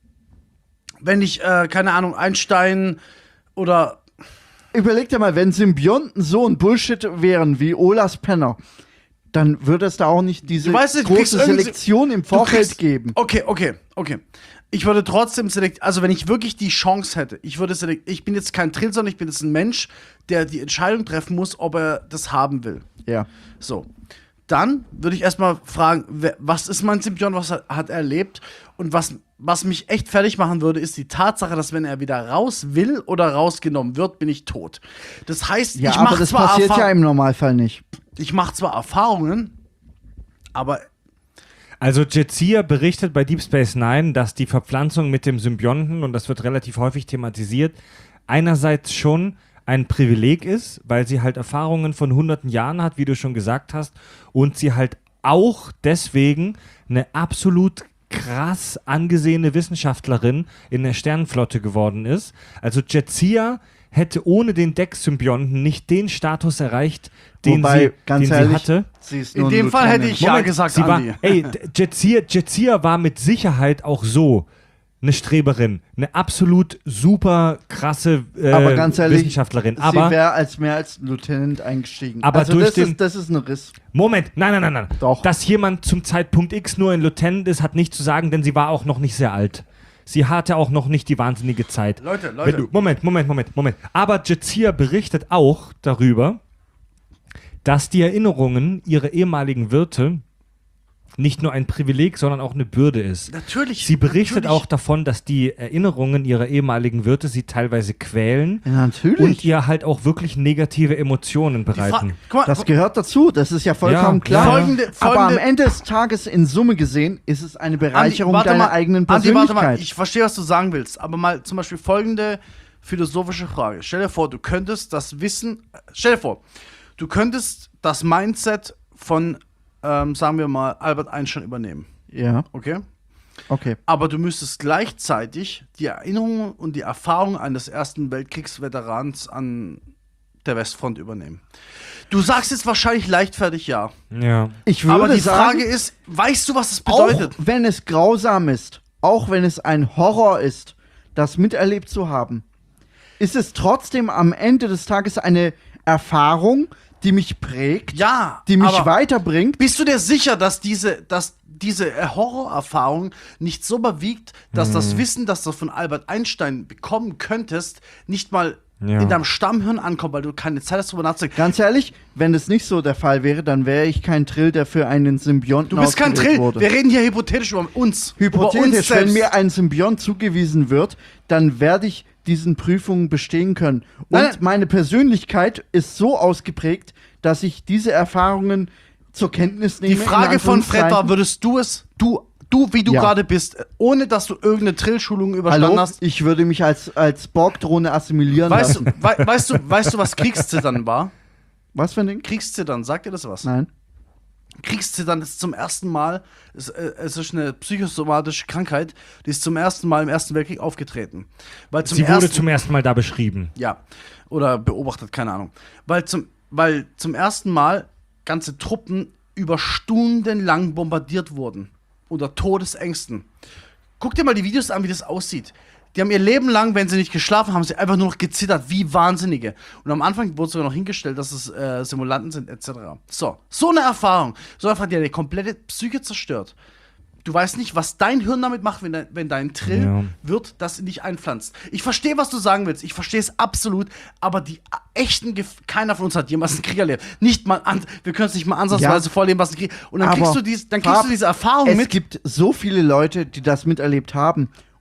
Wenn ich, äh, keine Ahnung, Einstein oder Überleg dir mal, wenn Symbionten so ein Bullshit wären wie Olas Penner, dann würde es da auch nicht diese Du weißt nicht, du kriegst große irgendwie- Selektion im Du Vorfeld kriegst- geben. Okay, okay, okay. Ich würde trotzdem selekt, also wenn ich wirklich die Chance hätte, ich würde selekt, ich bin jetzt kein Trill, sondern ich bin jetzt ein Mensch, der die Entscheidung treffen muss, ob er das haben will. Ja. So. Dann würde ich erstmal fragen, wer, was ist mein Symbiont, was hat, hat er erlebt? Und was, was mich echt fertig machen würde, ist die Tatsache, dass wenn er wieder raus will oder rausgenommen wird, bin ich tot. Das heißt, Ja, ich aber mache das zwar, passiert ja Erfahr- im Normalfall nicht. ich mach zwar Erfahrungen, aber Also Jetsia berichtet bei Deep Space Nine, dass die Verpflanzung mit dem Symbionten, und das wird relativ häufig thematisiert, einerseits schon ein Privileg ist, weil sie halt Erfahrungen von hunderten Jahren hat, wie du schon gesagt hast, und sie halt auch deswegen eine absolut krass angesehene Wissenschaftlerin in der Sternenflotte geworden ist. Also Jetsia hätte ohne den Dex-Symbionten nicht den Status erreicht, den, Wobei, sie, ganz den ehrlich, sie hatte. sie ist in nur ein dem Fall hätte Lieutenant. ich ja gesagt, sie war, Andi. ey, D- Jetsia, Jetsia war mit Sicherheit auch so eine Streberin, eine absolut super krasse äh, Aber ganz ehrlich, Wissenschaftlerin. sie Aber wäre als mehr als Lieutenant eingestiegen. Aber also durch das, den- ist, das ist ein Riss. Moment, nein, nein, nein, nein. Doch. Dass jemand zum Zeitpunkt X nur ein Lieutenant ist, hat nichts zu sagen, denn sie war auch noch nicht sehr alt. Sie hatte auch noch nicht die wahnsinnige Zeit. Leute, Leute. Wenn du, Moment, Moment, Moment, Moment. Aber Jetsia berichtet auch darüber, dass die Erinnerungen ihrer ehemaligen Wirte nicht nur ein Privileg, sondern auch eine Bürde ist. natürlich. Sie berichtet natürlich. auch davon, dass die Erinnerungen ihrer ehemaligen Wirte sie teilweise quälen Ja, natürlich. und ihr halt auch wirklich negative Emotionen Die Fra- bereiten. Guck mal, Das gehört dazu, das ist ja vollkommen Ja, klar. ja. Folgende- Aber am folgende- Ende des Tages in Summe gesehen ist es eine Bereicherung Andi, warte deiner mal, eigenen Andi, Persönlichkeit. warte mal, ich verstehe, was du sagen willst, aber mal zum Beispiel folgende philosophische Frage. Stell dir vor, du könntest das Wissen, äh, stell dir vor, du könntest das Mindset von, ähm, sagen wir mal, Albert Einstein übernehmen, ja, okay? okay. Aber du müsstest gleichzeitig die Erinnerungen und die Erfahrung eines Ersten Weltkriegsveterans an der Westfront übernehmen. Du sagst jetzt wahrscheinlich leichtfertig ja. Ja. Ich würde Aber die sagen, Frage ist, weißt du, was es auch bedeutet? wenn es grausam ist, auch wenn es ein Horror ist, das miterlebt zu haben, ist es trotzdem am Ende des Tages eine Erfahrung, die mich prägt, Ja, die mich aber weiterbringt. bist du dir sicher, dass diese, dass diese äh, Horrorerfahrung nicht so überwiegt, dass das Wissen, das du von Albert Einstein bekommen könntest, nicht mal Ja. in deinem Stammhirn ankommt, weil du keine Zeit hast, darüber nachzudenken? Ganz ehrlich, wenn es nicht so der Fall wäre, dann wäre ich kein Trill, der für einen Symbionten Du bist kein ausgewählt Trill. wurde. Wir reden hier hypothetisch über uns. über uns Hypothetisch, wenn selbst. mir ein Symbiont zugewiesen wird, dann werde ich diesen Prüfungen bestehen können. Und Nein, nein. meine Persönlichkeit ist so ausgeprägt, dass ich diese Erfahrungen zur Kenntnis nehme. Die in Frage von Fred war, Anführungszeichen. würdest du es, du, du wie du Ja. gerade bist, ohne dass du irgendeine Trillschulung überstanden Hallo, hast, ich würde mich als, als Borg-Drohne assimilieren weißt du, lassen. wei weißt, du, weißt du, was Kriegszittern war? Was für ein Ding? Kriegszittern, sagt dir das was? Nein. Kriegszittern ist zum ersten Mal, es, äh, es ist eine psychosomatische Krankheit, die ist zum ersten Mal im Ersten Weltkrieg aufgetreten. Weil zum Sie wurde ersten, zum ersten Mal da beschrieben. ja, oder beobachtet, keine Ahnung. Weil zum, weil zum ersten Mal ganze Truppen über Stunden lang bombardiert wurden. Unter Todesängsten. Guck dir mal die Videos an, wie das aussieht. Die haben ihr Leben lang, wenn sie nicht geschlafen haben, sie einfach nur noch gezittert, wie Wahnsinnige. Und am Anfang wurde sogar noch hingestellt, dass es äh, Simulanten sind, et cetera. So, so eine Erfahrung. So einfach, die hat die komplette Psyche zerstört. Du weißt nicht, was dein Hirn damit macht, wenn dein, wenn dein Trill Ja. wird, das in dich einpflanzt. Ich verstehe, was du sagen willst. Ich verstehe es absolut. Aber die echten, Gef keiner von uns hat jemals einen Krieg erlebt. Nicht mal, an wir können es nicht mal ansatzweise Ja. vorleben, was ein Krieg. Und dann Aber kriegst du, dies, dann kriegst Fab, du diese Erfahrung Es mit. gibt so viele Leute, die das miterlebt haben.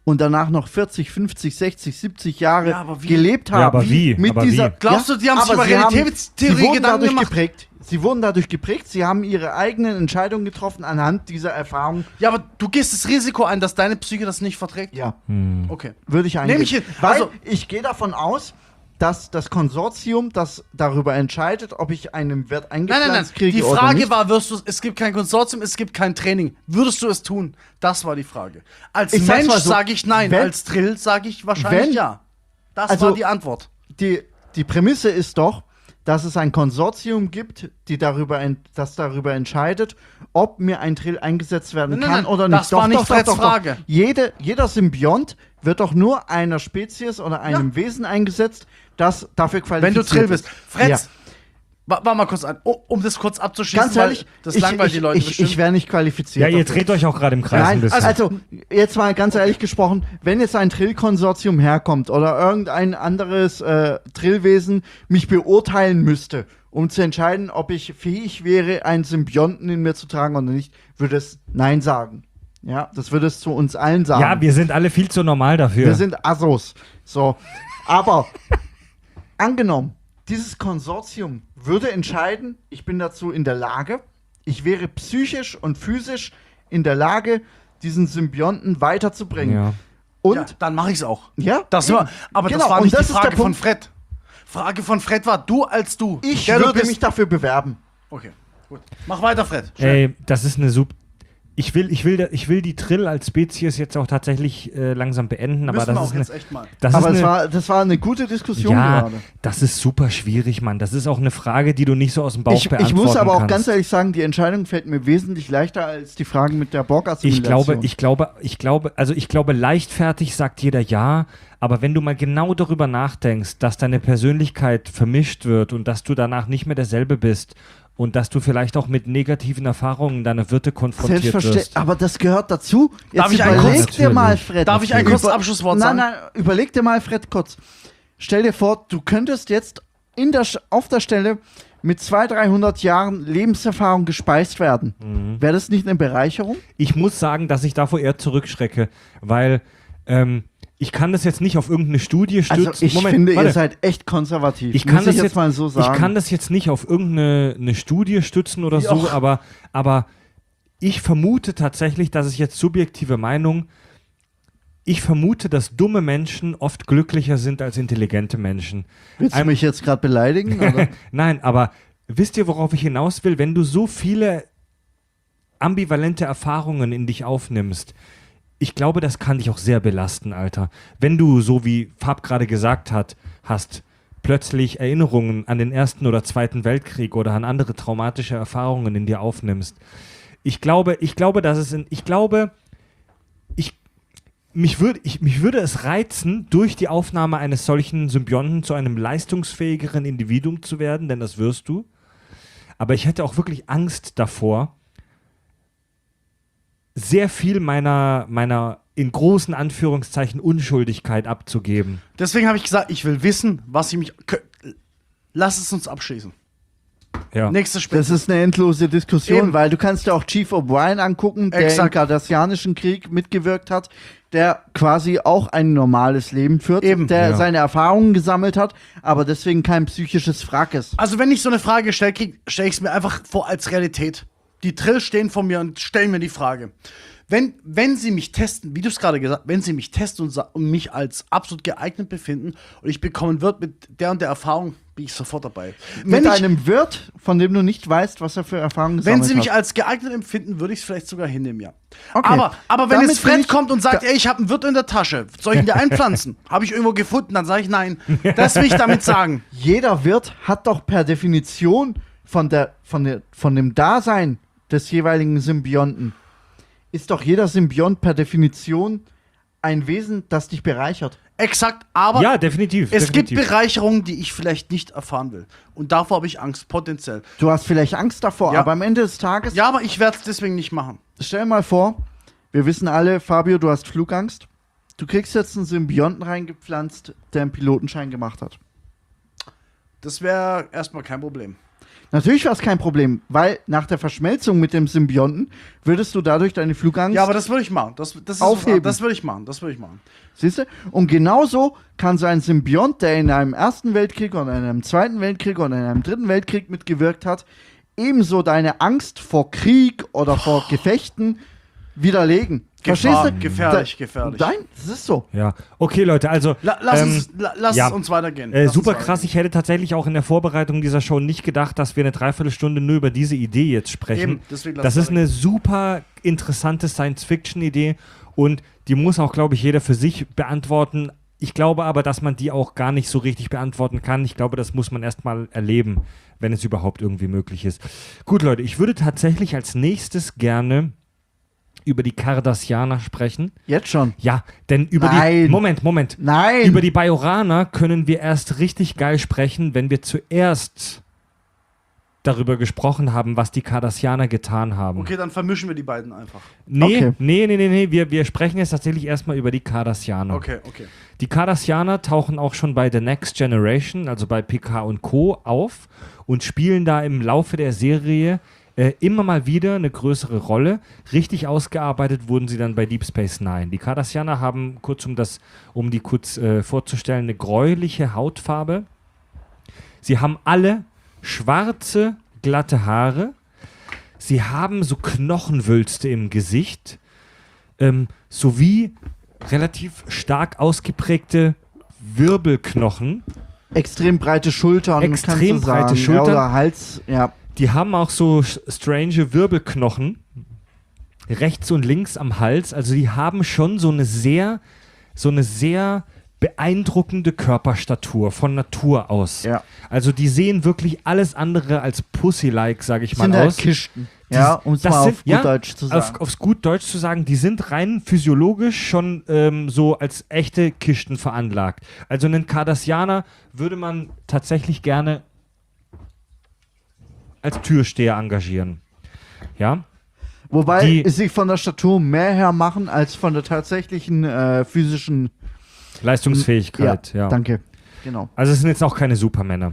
und danach noch vierzig, fünfzig, sechzig, siebzig Jahre Ja, aber wie? gelebt haben. Ja, aber wie? Mit Aber dieser, wie? Glaubst du, die haben sich aber über sie haben- Realitätstheorie sie wurden Gedanken dadurch gemacht? geprägt. Sie wurden dadurch geprägt, sie haben ihre eigenen Entscheidungen getroffen anhand dieser Erfahrung. Ja, aber du gehst das Risiko ein, dass deine Psyche das nicht verträgt? Ja, Okay. würde ich eingehen. Nehm ich hin. Weil Also- ich gehe davon aus, dass das Konsortium, das darüber entscheidet, ob ich einen Wert Nein, eingepflanzt nein, nein. kriege Die oder Frage nicht. war, wirst du, es gibt kein Konsortium, es gibt kein Training. Würdest du es tun? Das war die Frage. Als Ich sag's Mensch mal so, sage ich nein, wenn- als Trill sage ich wahrscheinlich wenn- ja. Das also- war die Antwort. die, die Prämisse ist doch, dass es ein Konsortium gibt, die darüber ent, das darüber entscheidet, ob mir ein Trill eingesetzt werden Nein, nein, kann nein, oder das nicht. war nicht Freds Frage. Jede, jeder Symbiont wird doch nur einer Spezies oder einem Ja. Wesen eingesetzt, das dafür Wenn qualifiziert du Trill bist. ist. Fretz, Ja. wa- warte mal kurz an, oh, um das kurz abzuschließen, Ganz ehrlich, weil das ich, langweilt ich, die Leute ich, bestimmt. ich wäre nicht qualifiziert. Ja, ihr dafür. dreht euch auch gerade im Kreis ein Nein, bisschen. also jetzt mal ganz ehrlich gesprochen, wenn jetzt ein Trill-Konsortium herkommt oder irgendein anderes äh, Trillwesen mich beurteilen müsste, um zu entscheiden, ob ich fähig wäre, einen Symbionten in mir zu tragen oder nicht, würde es Nein sagen. Ja, das würde es zu uns allen sagen. ja, wir sind alle viel zu normal dafür. Wir sind Assos. So, aber angenommen, dieses Konsortium würde entscheiden, ich bin dazu in der Lage, ich wäre psychisch und physisch in der Lage, diesen Symbionten weiterzubringen. Ja. Und ja, dann mache ich es auch. ja, Das eben. war, aber Genau, das war und nicht das die ist der Frage von Punkt. Fred. Frage von Fred war, du als du. Ich der du würde bist- mich dafür bewerben. Okay, gut. Mach weiter, Fred. Schnell. Ey, das ist eine super. Ich will, ich, will, ich will die Trill als Spezies jetzt auch tatsächlich äh, langsam beenden, aber Müssen wir das auch ist eine. jetzt echt mal. Das Aber ist es eine, war, das war eine gute Diskussion ja, gerade. das ist super schwierig, Mann. Das ist auch eine Frage, die du nicht so aus dem Bauch Ich, beantworten ich muss aber auch kannst. ganz ehrlich sagen, die Entscheidung fällt mir wesentlich leichter als die Fragen mit der Borg-Assimilation. Ich glaube, ich glaube, ich glaube, also ich glaube, leichtfertig sagt jeder ja, aber wenn du mal genau darüber nachdenkst, dass deine Persönlichkeit vermischt wird und dass du danach nicht mehr derselbe bist und dass du vielleicht auch mit negativen Erfahrungen deiner Wirte konfrontiert Selbstverständlich, wirst. aber das gehört dazu. Jetzt Darf ich ein überleg kurzes- dir mal, Natürlich. Fred. Darf ich ein kurzes Über- Abschlusswort nein, sagen? Nein, überleg dir mal, Fred, kurz. Stell dir vor, du könntest jetzt in der, Sch- auf der Stelle mit zweihundert, dreihundert Jahren Lebenserfahrung gespeist werden. Mhm. Wäre das nicht eine Bereicherung? Ich muss sagen, dass ich davor eher zurückschrecke, weil ähm, ich kann das jetzt nicht auf irgendeine Studie stützen. Also ich Moment, finde, warte. ihr seid echt konservativ. Ich kann muss das ich jetzt jetzt mal so sagen. Ich kann das jetzt nicht auf irgendeine eine Studie stützen oder so, Joch. aber, aber ich vermute tatsächlich, das ist jetzt subjektive Meinung, ich vermute, dass dumme Menschen oft glücklicher sind als intelligente Menschen. Willst du Ein- mich jetzt gerade beleidigen? Oder? Nein, aber wisst ihr, worauf ich hinaus will? Wenn du so viele ambivalente Erfahrungen in dich aufnimmst, ich glaube, das kann dich auch sehr belasten, Alter. Wenn du, so wie Fab gerade gesagt hat, hast, plötzlich Erinnerungen an den Ersten oder Zweiten Weltkrieg oder an andere traumatische Erfahrungen in dir aufnimmst. Ich glaube, ich glaube, dass es in, ich glaube, ich, mich, würd, ich, mich würde es reizen, durch die Aufnahme eines solchen Symbionten zu einem leistungsfähigeren Individuum zu werden, denn das wirst du. Aber ich hätte auch wirklich Angst davor, sehr viel meiner, meiner in großen Anführungszeichen Unschuldigkeit abzugeben. Deswegen habe ich gesagt, ich will wissen, was ich mich. Kö- Lass es uns abschließen. Ja. Nächstes Spiel. Das ist eine endlose Diskussion, Eben. weil du kannst dir auch Chief O'Brien angucken, der Exakt. im Cardassianischen Krieg mitgewirkt hat, der quasi auch ein normales Leben führt, Eben. der Ja. seine Erfahrungen gesammelt hat, aber deswegen kein psychisches Wrack ist. Also, wenn ich so eine Frage gestellt kriege, stelle ich es mir einfach vor als Realität. Die Trill stehen vor mir und stellen mir die Frage. Wenn, wenn sie mich testen, wie du es gerade gesagt hast, wenn sie mich testen und, sa- und mich als absolut geeignet befinden und ich bekommen wird mit der und der Erfahrung, bin ich sofort dabei. Wenn, Mit ich, einem Wirt, von dem du nicht weißt, was er für Erfahrungen gesammelt wenn sie mich hat. als geeignet empfinden, würde ich es vielleicht sogar hinnehmen, ja. Okay. Aber, aber wenn Damit jetzt bin Fred ich- kommt und sagt, da- ey, ich habe einen Wirt in der Tasche, soll ich ihn dir einpflanzen? Habe ich irgendwo gefunden, dann sage ich nein. Das will ich damit sagen. Jeder Wirt hat doch per Definition von, der, von, der, von dem Dasein des jeweiligen Symbionten, ist doch jeder Symbiont per Definition ein Wesen, das dich bereichert. Exakt, aber Ja, definitiv. es definitiv. gibt Bereicherungen, die ich vielleicht nicht erfahren will. Und davor habe ich Angst, potenziell. Du hast vielleicht Angst davor, Ja. aber am Ende des Tages, Ja, aber ich werde es deswegen nicht machen. stell dir mal vor, wir wissen alle, Fabio, du hast Flugangst. Du kriegst jetzt einen Symbionten reingepflanzt, der einen Pilotenschein gemacht hat. Das wäre erstmal kein Problem. Natürlich war es kein Problem, weil nach der Verschmelzung mit dem Symbionten würdest du dadurch deine Flugangst Ja, aber das würde ich machen. Das, das, ist Aufheben. das würde ich machen. Das würde ich machen. Siehst du? Und genauso kann so ein Symbiont, der in einem Ersten Weltkrieg oder in einem Zweiten Weltkrieg oder in einem Dritten Weltkrieg mitgewirkt hat, ebenso deine Angst vor Krieg oder vor Gefechten widerlegen. Gefahr, Verstehst du? gefährlich, Da- gefährlich. Nein, das ist so. Ja, okay, Leute, also. La, lass ähm, uns, la, lass ja. uns weitergehen. Äh, Lass super uns krass. weitergehen. Ich hätte tatsächlich auch in der Vorbereitung dieser Show nicht gedacht, dass wir eine Dreiviertelstunde nur über diese Idee jetzt sprechen. Eben, deswegen lass das uns ist eine super interessante Science-Fiction-Idee und die muss auch, glaube ich, jeder für sich beantworten. Ich glaube aber, dass man die auch gar nicht so richtig beantworten kann. Ich glaube, das muss man erstmal erleben, wenn es überhaupt irgendwie möglich ist. Gut, Leute, ich würde tatsächlich als nächstes gerne über die Cardassianer sprechen. Jetzt schon. Ja, denn über die... Nein. Moment, Moment. Nein. Über die Bajoraner können wir erst richtig geil sprechen, wenn wir zuerst darüber gesprochen haben, was die Cardassianer getan haben. Okay, dann vermischen wir die beiden einfach. Nee, Okay. nee, nee, nee, nee. Wir, wir sprechen jetzt tatsächlich erstmal über die Cardassianer. Okay, okay. Die Cardassianer tauchen auch schon bei The Next Generation, also bei Picard und Co. auf und spielen da im Laufe der Serie äh, immer mal wieder eine größere Rolle. Richtig ausgearbeitet wurden sie dann bei Deep Space Nine. Die Cardassianer haben, kurz um das, um die kurz äh, vorzustellen, eine gräuliche Hautfarbe. Sie haben alle schwarze, glatte Haare. Sie haben so Knochenwülste im Gesicht, ähm, sowie relativ stark ausgeprägte Wirbelknochen. Extrem breite Schultern. Extrem kannst du breite sagen. Schultern. Ja, oder Hals, ja. Die haben auch so sch- strange Wirbelknochen rechts und links am Hals. Also die haben schon so eine sehr, so eine sehr beeindruckende Körperstatur von Natur aus. Ja. Also die sehen wirklich alles andere als Pussy-like, sage ich mal, Sind aus. halt Kisten. Ja, um es Das mal sind- auf gut ja, Deutsch zu sagen. Auf, aufs gut Deutsch zu sagen, die sind rein physiologisch schon ähm, so als echte Kisten veranlagt. Also einen Cardassianer würde man tatsächlich gerne als Türsteher engagieren. Ja? Wobei die- sie von der Statur mehr her machen als von der tatsächlichen äh, physischen Leistungsfähigkeit, ja. Danke. Genau. Also es sind jetzt auch keine Supermänner.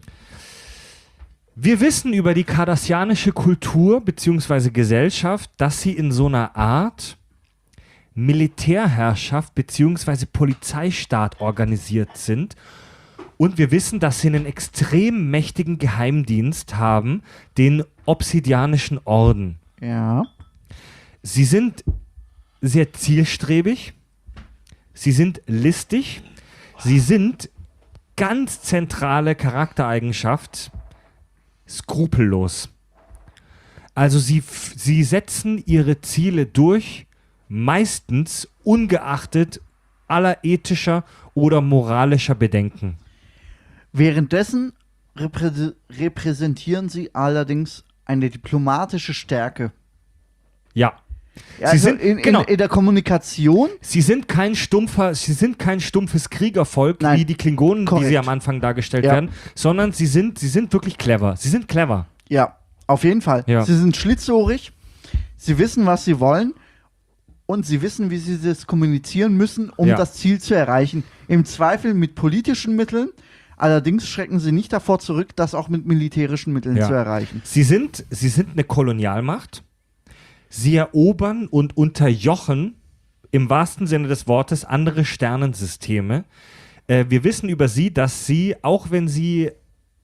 Wir wissen über die kardassianische Kultur bzw. Gesellschaft, dass sie in so einer Art Militärherrschaft bzw. Polizeistaat organisiert sind. Und wir wissen, dass sie einen extrem mächtigen Geheimdienst haben, den Obsidianischen Orden. Ja. Sie sind sehr zielstrebig, sie sind listig, sie sind ganz zentrale Charaktereigenschaft skrupellos. Also sie, f- sie setzen ihre Ziele durch, meistens ungeachtet aller ethischer oder moralischer Bedenken. Währenddessen reprä repräsentieren sie allerdings eine diplomatische Stärke. Ja. Ja, also sind- in, in, genau. in der Kommunikation. Sie sind kein stumpfer, sie sind kein stumpfes Kriegervolk Nein. wie die Klingonen, Korrekt. die sie am Anfang dargestellt Ja. werden, sondern sie sind, sie sind wirklich clever. Sie sind clever. Ja, auf jeden Fall. Ja. Sie sind schlitzohrig, sie wissen, was sie wollen und sie wissen, wie sie das kommunizieren müssen, um Ja. das Ziel zu erreichen. Im Zweifel mit politischen Mitteln, allerdings schrecken sie nicht davor zurück, das auch mit militärischen Mitteln Ja. zu erreichen. Sie sind, sie sind eine Kolonialmacht. Sie erobern und unterjochen im wahrsten Sinne des Wortes andere Sternensysteme. Äh, wir wissen über sie, dass sie, auch wenn sie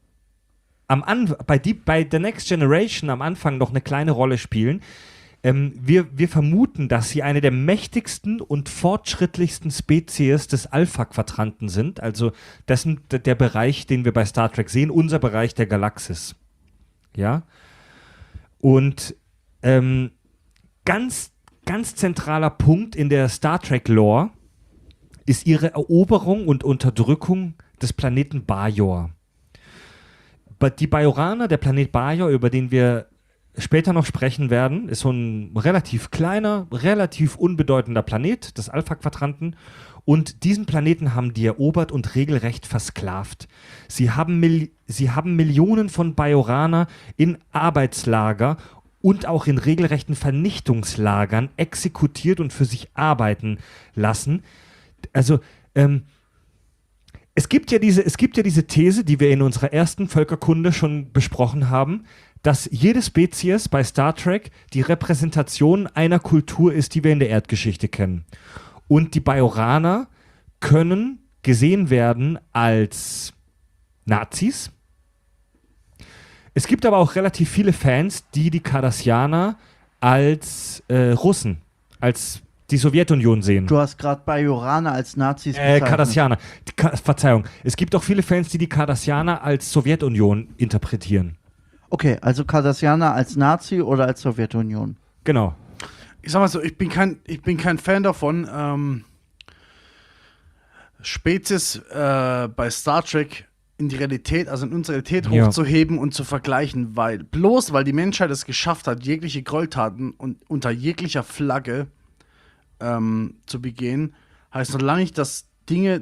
am An bei, die, bei The Next Generation am Anfang noch eine kleine Rolle spielen, ähm, wir, wir vermuten, dass sie eine der mächtigsten und fortschrittlichsten Spezies des Alpha-Quadranten sind. Also das ist d- der Bereich, den wir bei Star Trek sehen, unser Bereich der Galaxis. Ja. Und ähm, ganz, ganz zentraler Punkt in der Star Trek-Lore ist ihre Eroberung und Unterdrückung des Planeten Bajor. Ba- Die Bajoraner, der Planet Bajor, über den wir später noch sprechen werden, ist so ein relativ kleiner, relativ unbedeutender Planet des Alpha-Quadranten. Und diesen Planeten haben die erobert und regelrecht versklavt. Sie haben, Mil- sie haben Millionen von Bajoraner in Arbeitslager und auch in regelrechten Vernichtungslagern exekutiert und für sich arbeiten lassen. Also, ähm, es gibt ja diese, es gibt ja diese These, die wir in unserer ersten Völkerkunde schon besprochen haben, dass jede Spezies bei Star Trek die Repräsentation einer Kultur ist, die wir in der Erdgeschichte kennen. Und die Bajoraner können gesehen werden als Nazis. Es gibt aber auch relativ viele Fans, die die Cardassianer als äh, Russen, als die Sowjetunion sehen. Du hast gerade Bajoraner als Nazis Äh, bezeichnet. Cardassianer. Die Ka- Verzeihung. Es gibt auch viele Fans, die die Cardassianer als Sowjetunion interpretieren. Okay, also Cardassianer als Nazi oder als Sowjetunion? Genau. Ich sag mal so, ich bin kein, ich bin kein Fan davon, ähm, Spezies äh, bei Star Trek in die Realität, also in unsere Realität Ja. hochzuheben und zu vergleichen, weil bloß weil die Menschheit es geschafft hat, jegliche Gräueltaten und unter jeglicher Flagge ähm, zu begehen, heißt noch lange nicht, dass Dinge,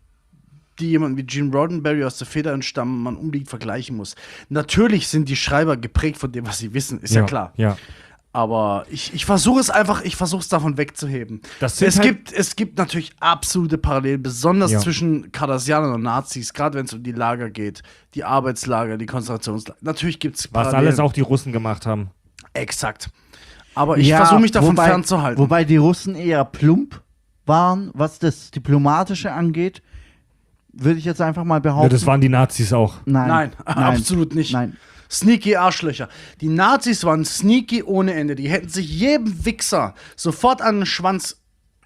die jemand wie Gene Roddenberry aus der Feder entstammen, man unbedingt vergleichen muss. Natürlich sind die Schreiber geprägt von dem, was sie wissen, ist ja, klar. Ja. Aber ich, ich versuche es einfach, ich versuche es davon wegzuheben. Das sind Es halt- gibt, es gibt natürlich absolute Parallelen, besonders Ja. zwischen Cardassianern und Nazis, gerade wenn es um die Lager geht, die Arbeitslager, die Konzentrationslager. Natürlich gibt es Was alles auch die Russen gemacht haben. Exakt. Aber ich Ja, versuche mich davon wobei, fernzuhalten. Wobei die Russen eher plump waren, was das Diplomatische angeht, würde ich jetzt einfach mal behaupten. Ja, das waren die Nazis auch. Nein, Nein, absolut nicht. Nein. Sneaky Arschlöcher. Die Nazis waren sneaky ohne Ende. Die hätten sich jedem Wichser sofort an den Schwanz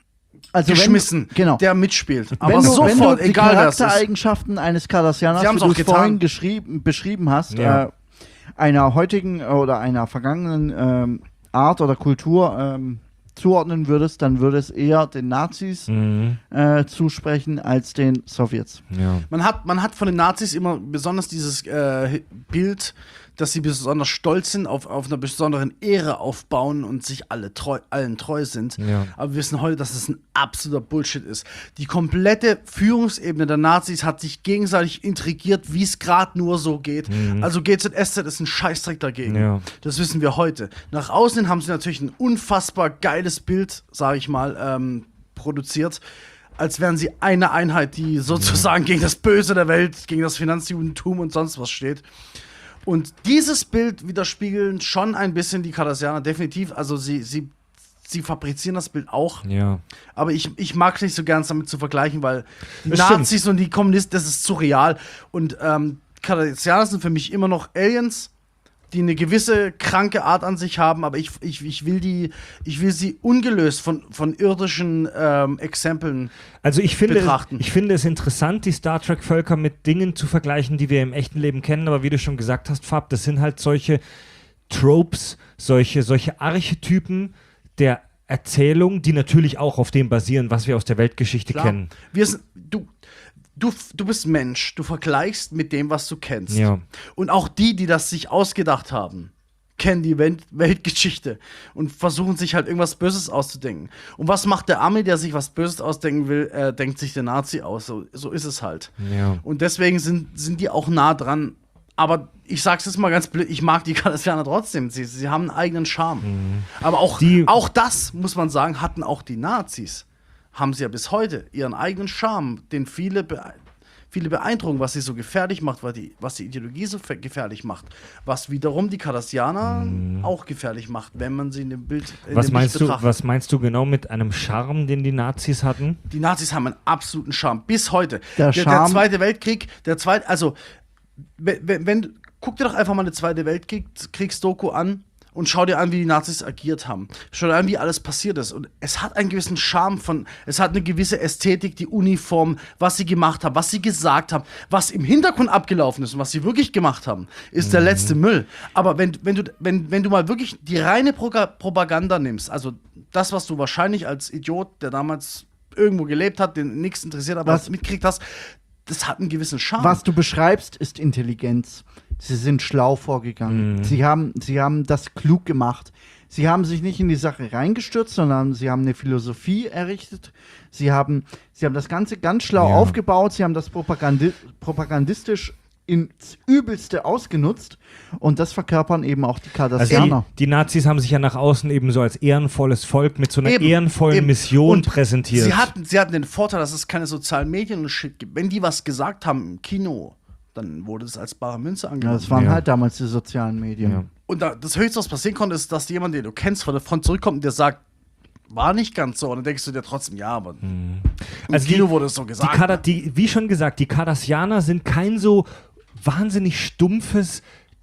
Also geschmissen, wenn, genau. der mitspielt. Wenn Aber du, sofort, wenn du die egal wer es ist. Charaktereigenschaften eines Cardassianers, Sie haben's wie auch du es getan. vorhin geschrieben, beschrieben hast, Ja. äh, einer heutigen oder einer vergangenen ähm, Art oder Kultur ähm, zuordnen würdest, dann würde es eher den Nazis Mhm. äh, zusprechen als den Sowjets. Ja. Man hat, man hat von den Nazis immer besonders dieses äh, Bild, dass sie besonders stolz sind, auf, auf einer besonderen Ehre aufbauen und sich alle treu, allen treu sind. Ja. Aber wir wissen heute, dass es ein absoluter Bullshit ist. Die komplette Führungsebene der Nazis hat sich gegenseitig intrigiert, wie es gerade nur so geht. Also G Z S Z ist ein Scheißdreck dagegen. Ja. Das wissen wir heute. Nach außen hin haben sie natürlich ein unfassbar geiles Bild, sage ich mal, ähm, produziert. Als wären sie eine Einheit, die sozusagen gegen das Böse der Welt, gegen das Finanzjudentum und sonst was steht. Und dieses Bild widerspiegeln schon ein bisschen die Cardassianer, definitiv. Also sie, sie, sie fabrizieren das Bild auch. Ja. Aber ich, ich mag es nicht so gern damit zu vergleichen, weil die Das Nazis und die Kommunisten, das ist zu real. Und ähm, Cardassianer sind für mich immer noch Aliens, die eine gewisse kranke Art an sich haben, aber ich, ich, ich, will, die, ich will sie ungelöst von, von irdischen ähm, Exempeln. Also ich finde, betrachten. ich finde es interessant, die Star Trek-Völker mit Dingen zu vergleichen, die wir im echten Leben kennen, aber wie du schon gesagt hast, Fab, das sind halt solche Tropes, solche, solche Archetypen der Erzählung, die natürlich auch auf dem basieren, was wir aus der Weltgeschichte Klar. kennen. Wir sind, du, du, du bist Mensch, du vergleichst mit dem, was du kennst. Ja. Und auch die, die das sich ausgedacht haben, kennen die Welt Weltgeschichte und versuchen sich halt irgendwas Böses auszudenken. Und was macht der Ami, der sich was Böses ausdenken will, äh, denkt sich der Nazi aus. So, so ist es halt. Ja. Und deswegen sind, sind die auch nah dran. Aber ich sag's jetzt mal ganz blöd, ich mag die Cardassianer trotzdem. Sie, sie haben einen eigenen Charme. Aber auch, Die- auch das, muss man sagen, hatten auch die Nazis. Haben sie ja bis heute ihren eigenen Charme, den viele, bee viele beeindrucken, was sie so gefährlich macht, was die, was die Ideologie so gefährlich macht. Was wiederum die Cardassianer auch gefährlich macht, wenn man sie in dem Bild in Was dem meinst Licht du, betrachtet. was meinst du genau mit einem Charme, den die Nazis hatten? Die Nazis haben einen absoluten Charme, bis heute. Der der, Charme- Zweite Weltkrieg, der zweite, also, wenn, wenn, guck dir doch einfach mal eine Zweite Weltkriegsdoku an und schau dir an, wie die Nazis agiert haben. Schau dir an, wie alles passiert ist. Und es hat einen gewissen Charme von, es hat eine gewisse Ästhetik, die Uniform, was sie gemacht haben, was sie gesagt haben, was im Hintergrund abgelaufen ist und was sie wirklich gemacht haben, ist der letzte Müll. Aber wenn, wenn, du, wenn, wenn du mal wirklich die reine Proga Propaganda nimmst, also das, was du wahrscheinlich als Idiot, der damals irgendwo gelebt hat, den nichts interessiert, aber Was- was mitgekriegt hast, das hat einen gewissen Charme. Was du beschreibst, ist Intelligenz. Sie sind schlau vorgegangen. Sie, haben, sie haben das klug gemacht. Sie haben sich nicht in die Sache reingestürzt, sondern sie haben eine Philosophie errichtet. Sie haben, sie haben das Ganze ganz schlau Ja. aufgebaut. Sie haben das propagandi propagandistisch ins Übelste ausgenutzt. Und das verkörpern eben auch die Also Cardassianer. die, die Nazis haben sich ja nach außen eben so als ehrenvolles Volk mit so einer Eben, ehrenvollen eben. Mission Und präsentiert. Sie hatten, sie hatten den Vorteil, dass es keine sozialen Medien und Shit gibt. Wenn die was gesagt haben im Kino, dann wurde es als bare Münze Ja, angenommen. das waren Ja. halt damals die sozialen Medien. Ja. Und da, das Höchste, was passieren konnte, ist, dass jemand, den du kennst, von der Front zurückkommt und der sagt, war nicht ganz so. Und dann denkst du dir trotzdem, ja, aber im Also Kino die- wurde es so Die gesagt. Kada, die, wie schon gesagt, die Cardassianer sind kein so wahnsinnig stumpfes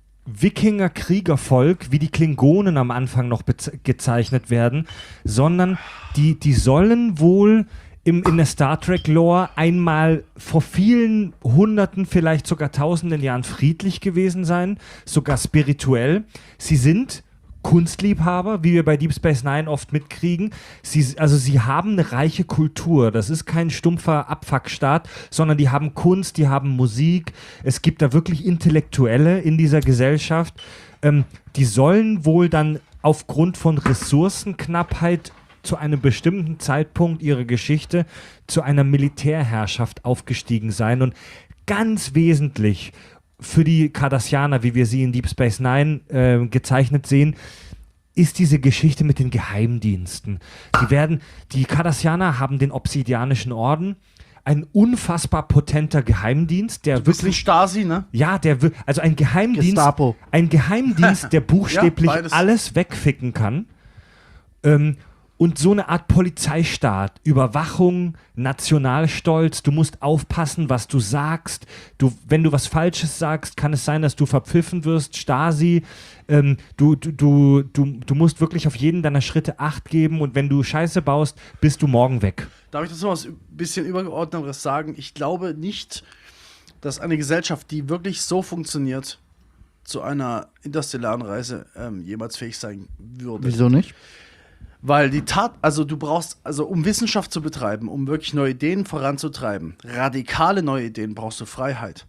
Wikinger-Kriegervolk, wie die Klingonen am Anfang noch bez- gezeichnet werden, sondern die, die sollen wohl im, in der Star Trek-Lore einmal vor vielen Hunderten, vielleicht sogar Tausenden Jahren friedlich gewesen sein, sogar spirituell. Sie sind Kunstliebhaber, wie wir bei Deep Space Nine oft mitkriegen. Sie, also sie haben eine reiche Kultur. Das ist kein stumpfer Abfuckstaat, sondern die haben Kunst, die haben Musik. Es gibt da wirklich Intellektuelle in dieser Gesellschaft. Ähm, die sollen wohl dann aufgrund von Ressourcenknappheit zu einem bestimmten Zeitpunkt ihrer Geschichte zu einer Militärherrschaft aufgestiegen sein. Und ganz wesentlich für die Cardassianer, wie wir sie in Deep Space Nine äh, gezeichnet sehen, ist diese Geschichte mit den Geheimdiensten. Die werden, die Cardassianer haben den Obsidianischen Orden, ein unfassbar potenter Geheimdienst, der Bisschen wirklich, Stasi, ne? ja, der wi- also ein Geheimdienst, Gestapo. ein Geheimdienst, der buchstäblich Ja, beides. alles wegficken kann. Ähm, und so eine Art Polizeistaat, Überwachung, Nationalstolz, du musst aufpassen, was du sagst. Du, wenn du was Falsches sagst, kann es sein, dass du verpfiffen wirst, Stasi. Ähm, du, du, du, du, du musst wirklich auf jeden deiner Schritte Acht geben und wenn du Scheiße baust, bist du morgen weg. Darf ich das noch was ein bisschen übergeordneteres sagen? Ich glaube nicht, dass eine Gesellschaft, die wirklich so funktioniert, zu einer interstellaren Reise ähm, jemals fähig sein würde. Wieso nicht? Weil die Tat, also du brauchst, also um Wissenschaft zu betreiben, um wirklich neue Ideen voranzutreiben, radikale neue Ideen, brauchst du Freiheit.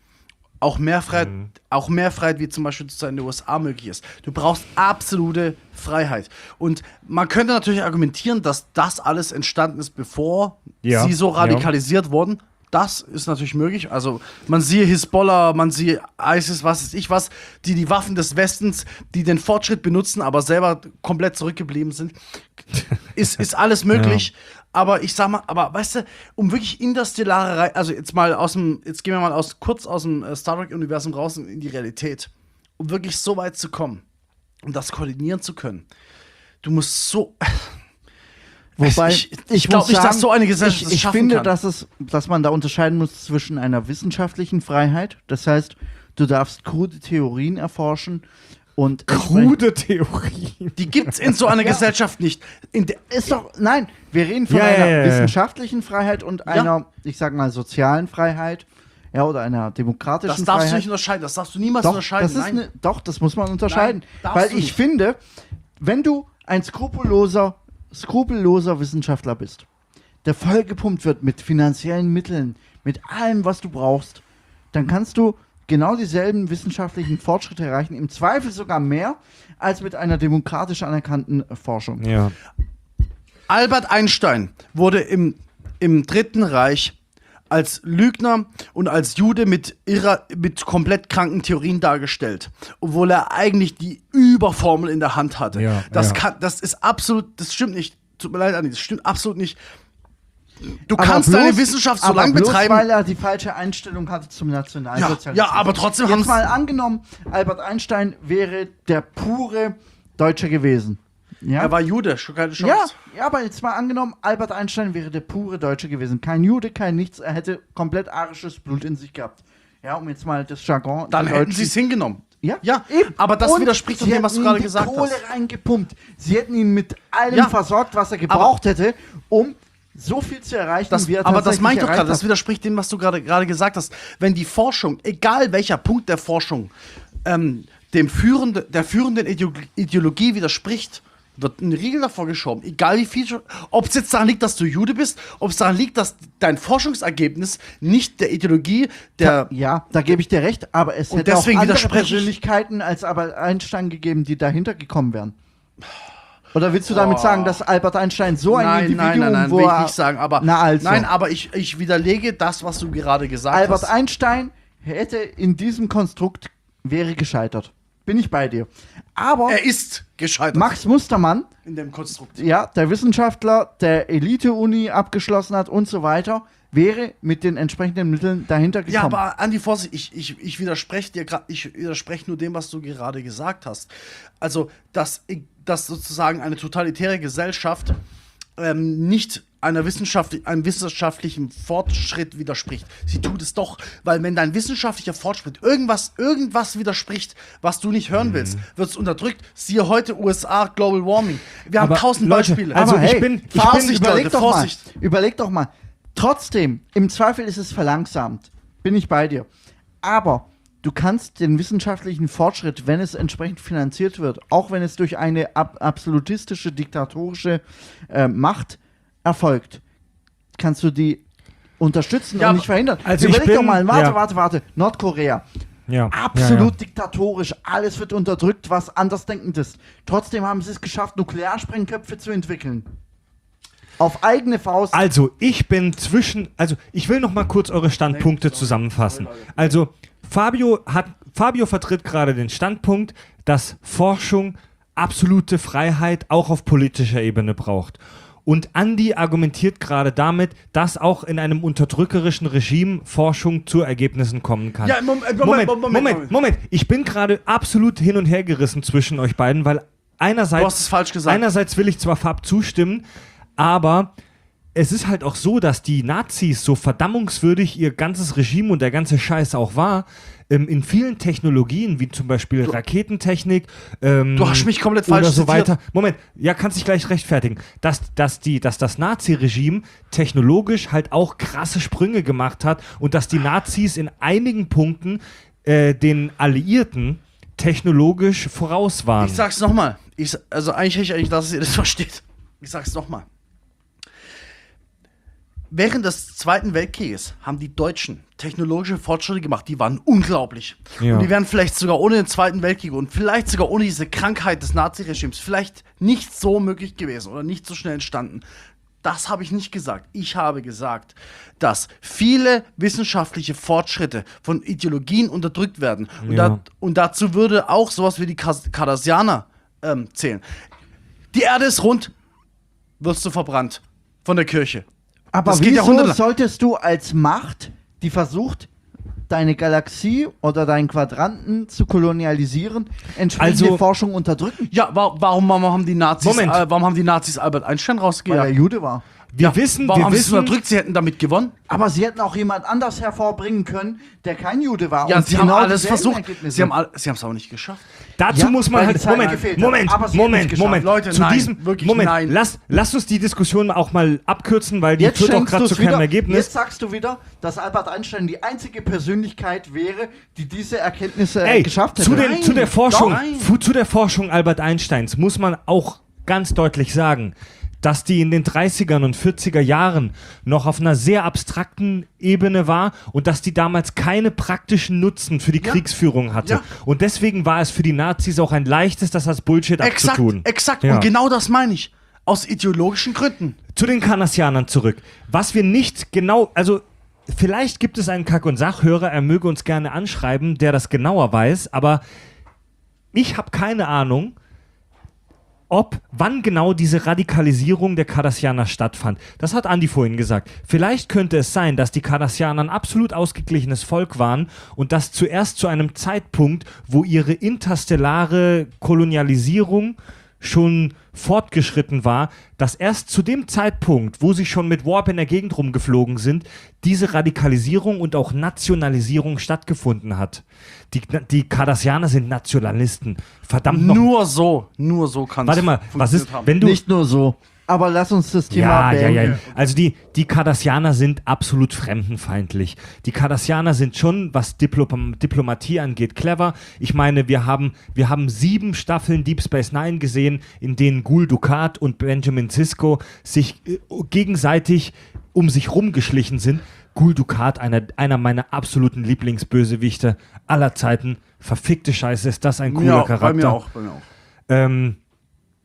Auch mehr Freiheit, auch mehr Freiheit, wie zum Beispiel in den U S A möglich ist. Du brauchst absolute Freiheit. Und man könnte natürlich argumentieren, dass das alles entstanden ist, bevor Ja, sie so radikalisiert wurden. Das ist natürlich möglich. Also man siehe Hisbollah, man siehe ISIS, was weiß ich was, die die Waffen des Westens, die den Fortschritt benutzen, aber selber komplett zurückgeblieben sind. Ist, ist alles möglich. Aber ich sag mal, aber weißt du, um wirklich interstellare Reise, also jetzt mal aus dem, jetzt gehen wir mal aus, kurz aus dem äh, Star Trek-Universum raus in, in die Realität. Um wirklich so weit zu kommen, um das koordinieren zu können. Du musst so. Wobei, ich, ich glaube muss nicht, dass sagen, so eine Gesellschaft ich, das ich schaffen finde, kann. dass, es, dass man da unterscheiden muss zwischen einer wissenschaftlichen Freiheit, das heißt, du darfst krude Theorien erforschen und Krude Theorie. Die gibt's in so einer Ja. Gesellschaft nicht. In der, ist doch, nein, wir reden von Ja, einer ja, ja, ja. wissenschaftlichen Freiheit und einer, ich sag mal, sozialen Freiheit, ja, oder einer demokratischen das darfst du Freiheit. nicht unterscheiden. Das darfst du niemals Doch, unterscheiden. das ist Nein. ne, doch, das muss man unterscheiden. Nein, darfst weil du ich nicht. finde, wenn du ein skrupelloser, skrupelloser Wissenschaftler bist, der vollgepumpt wird mit finanziellen Mitteln, mit allem, was du brauchst, dann kannst du genau dieselben wissenschaftlichen Fortschritte erreichen, im Zweifel sogar mehr, als mit einer demokratisch anerkannten Forschung. Ja. Albert Einstein wurde im, im Dritten Reich als Lügner und als Jude mit, irrer, mit komplett kranken Theorien dargestellt, obwohl er eigentlich die Überformel in der Hand hatte. Ja, das, ja. kann, das ist absolut, das stimmt nicht. Tut mir leid, Andi, das stimmt absolut nicht. Du Aber kannst bloß- deine Wissenschaft so aber lange bloß, betreiben. weil er die falsche Einstellung hatte zum Nationalsozialismus. Ja, ja, aber trotzdem Jetzt haben's- mal angenommen, Albert Einstein wäre der pure Deutsche gewesen. Ja? Er war Jude, schon keine Chance. Ja, ja, aber jetzt mal angenommen, Albert Einstein wäre der pure Deutsche gewesen. Kein Jude, kein nichts. Er hätte komplett arisches Blut in sich gehabt. Ja, um jetzt mal das Jargon Dann der hätten Deutschen- sie es hingenommen. Ja, Ja, eben. aber das Und widerspricht doch sie dem, was hätten du gerade ihm die gesagt Kohle hast. reingepumpt. Sie hätten ihn mit allem Ja, versorgt, was er gebraucht hätte, um so viel zu erreichen, Das, wie er aber das tatsächlich meine ich doch erreicht gerade, das hat. widerspricht dem, was du gerade gerade gesagt hast. Wenn die Forschung, egal welcher Punkt der Forschung, ähm, dem führende, der führenden Ideo- Ideologie widerspricht, wird ein Riegel davor geschoben. Egal wie viel, ob es jetzt daran liegt, dass du Jude bist, ob es daran liegt, dass dein Forschungsergebnis nicht der Ideologie der Ja, da gebe ich dir recht, aber es Und hätte deswegen auch andere widerspreche ich- Persönlichkeiten als Albert Einstein gegeben, die dahinter gekommen wären. Oder willst du damit sagen, dass Albert Einstein so ein Nein, Individuum, nein, nein, nein, wo will ich er, nicht sagen, aber Na also. nein, aber ich, ich widerlege das, was du gerade gesagt Albert hast. Einstein hätte in diesem Konstrukt, wäre gescheitert. Bin ich bei dir. Aber Er ist gescheitert Max Mustermann, in dem Konstrukt. ja, der Wissenschaftler, der Elite-Uni abgeschlossen hat und so weiter, wäre mit den entsprechenden Mitteln dahinter gekommen. Ja, aber Andi, Vorsicht, ich, ich, ich widerspreche dir gra- ich widerspreche nur dem, was du gerade gesagt hast. Also, dass, dass sozusagen eine totalitäre Gesellschaft ähm, nicht einer Wissenschaft, einem wissenschaftlichen Fortschritt widerspricht. Sie tut es doch, weil wenn dein wissenschaftlicher Fortschritt irgendwas, irgendwas widerspricht, was du nicht hören willst, wird es unterdrückt. Siehe heute U S A, Global Warming. Wir haben Aber tausend Leute, Beispiele. also aber ich hey, bin- ich Vorsicht, bin- überleg Leute, doch mal. Vorsicht. Überleg doch mal. Trotzdem, im Zweifel ist es verlangsamt. Bin ich bei dir. Aber du kannst den wissenschaftlichen Fortschritt, wenn es entsprechend finanziert wird, auch wenn es durch eine ab absolutistische, diktatorische äh, Macht erfolgt, kannst du die unterstützen Ja, und nicht verhindern. also ich Überleg bin- doch mal, warte, ja. warte, warte. Nordkorea. Ja. Absolut Ja, diktatorisch, alles wird unterdrückt, was andersdenkend ist. Trotzdem haben sie es geschafft, Nuklearsprengköpfe zu entwickeln. Auf eigene Faust. Also, ich bin zwischen, also ich will noch mal kurz eure Standpunkte zusammenfassen. Also, Fabio hat, Fabio vertritt gerade den Standpunkt, dass Forschung absolute Freiheit auch auf politischer Ebene braucht. Und Andi argumentiert gerade damit, dass auch in einem unterdrückerischen Regime Forschung zu Ergebnissen kommen kann. Ja, Mom- äh, Moment, Moment, Moment, Moment, Moment. Moment. Ich bin gerade absolut hin und her gerissen zwischen euch beiden, weil einerseits, Du hast es falsch gesagt. einerseits will ich zwar Fab zustimmen, aber es ist halt auch so, dass die Nazis, so verdammungswürdig ihr ganzes Regime und der ganze Scheiß auch war, ähm, in vielen Technologien, wie zum Beispiel Raketentechnik, ähm, Du hast mich komplett falsch oder so zitiert. weiter. Moment, ja, kannst dich gleich rechtfertigen, dass, dass, die, dass das Nazi-Regime technologisch halt auch krasse Sprünge gemacht hat und dass die Nazis in einigen Punkten äh, den Alliierten technologisch voraus waren. Ich sag's nochmal. Ich, also eigentlich hätte ich eigentlich, dass ihr das versteht. Ich sag's nochmal. Während des Zweiten Weltkrieges haben die Deutschen technologische Fortschritte gemacht, die waren unglaublich. Ja. Und die wären vielleicht sogar ohne den Zweiten Weltkrieg und vielleicht sogar ohne diese Krankheit des Naziregimes vielleicht nicht so möglich gewesen oder nicht so schnell entstanden. Das habe ich nicht gesagt. Ich habe gesagt, dass viele wissenschaftliche Fortschritte von Ideologien unterdrückt werden. Und, Ja. da, und dazu würde auch sowas wie die Kas- Cardassianer ähm, zählen. Die Erde ist rund, wirst du verbrannt von der Kirche. Aber das geht wieso jahrhundertelang. solltest du als Macht, die versucht, deine Galaxie oder deinen Quadranten zu kolonialisieren, entsprechende Also- Forschung unterdrücken? Ja, wa warum, warum haben die Nazis, Moment. äh, warum haben die Nazis Albert Einstein Weil er rausgejagt? Jude war. Wir Ja, wissen, warum wir haben sie es wissen, unterdrückt? Sie hätten damit gewonnen. Aber sie hätten auch jemand anders hervorbringen können, der kein Jude war. Ja, und sie genau haben alles dieselben versucht. Ergebnisse. Sie haben all, sie haben es aber nicht geschafft. dazu Ja, muss man weil halt, die Zeit Moment, gefehlt hat. Moment, Aber sie hätten es Moment, geschafft. Moment, Leute, zu nein, diesem, wirklich Moment, nein. Lass, lasst uns die Diskussion auch mal abkürzen, weil die Jetzt führt auch schenkst gerade zu du's keinem wieder. Ergebnis. Jetzt sagst du wieder, dass Albert Einstein die einzige Persönlichkeit wäre, die diese Erkenntnisse äh, Ey, geschafft hätte. zu, den, Nein, zu, der Forschung, doch, nein. fu- zu der Forschung Albert Einsteins muss man auch ganz deutlich sagen, dass die in den dreißigern und vierziger Jahren noch auf einer sehr abstrakten Ebene war und dass die damals keine praktischen Nutzen für die Ja. Kriegsführung hatte. Ja. Und deswegen war es für die Nazis auch ein leichtes, das als Bullshit Exakt, abzutun. exakt. Ja. Und genau das meine ich. Aus ideologischen Gründen. Zu den Cardassianern zurück. Was wir nicht genau, also vielleicht gibt es einen Kack- und Sachhörer, er möge uns gerne anschreiben, der das genauer weiß, aber ich habe keine Ahnung, ob, wann genau diese Radikalisierung der Cardassianer stattfand. Das hat Andi vorhin gesagt. Vielleicht könnte es sein, dass die Cardassianer ein absolut ausgeglichenes Volk waren und dass zuerst zu einem Zeitpunkt, wo ihre interstellare Kolonialisierung schon fortgeschritten war, dass erst zu dem Zeitpunkt, wo sie schon mit Warp in der Gegend rumgeflogen sind, diese Radikalisierung und auch Nationalisierung stattgefunden hat. Die, die Cardassianer sind Nationalisten. Verdammt noch. Nur so, nur so kann es Warte mal, was ist, haben. wenn du... Nicht nur so. Aber lass uns das Thema Ja, ja, beenden. ja. Also die, die Cardassianer sind absolut fremdenfeindlich. Die Cardassianer sind schon, was Diplom Diplomatie angeht, clever. Ich meine, wir haben, wir haben sieben Staffeln Deep Space Nine gesehen, in denen Gul Dukat und Benjamin Sisko sich äh, gegenseitig um sich rumgeschlichen sind. Gul Dukat, einer, einer meiner absoluten Lieblingsbösewichte aller Zeiten. Verfickte Scheiße, ist das ein cooler Ja, Charakter. bei mir auch, bei mir auch. Ähm,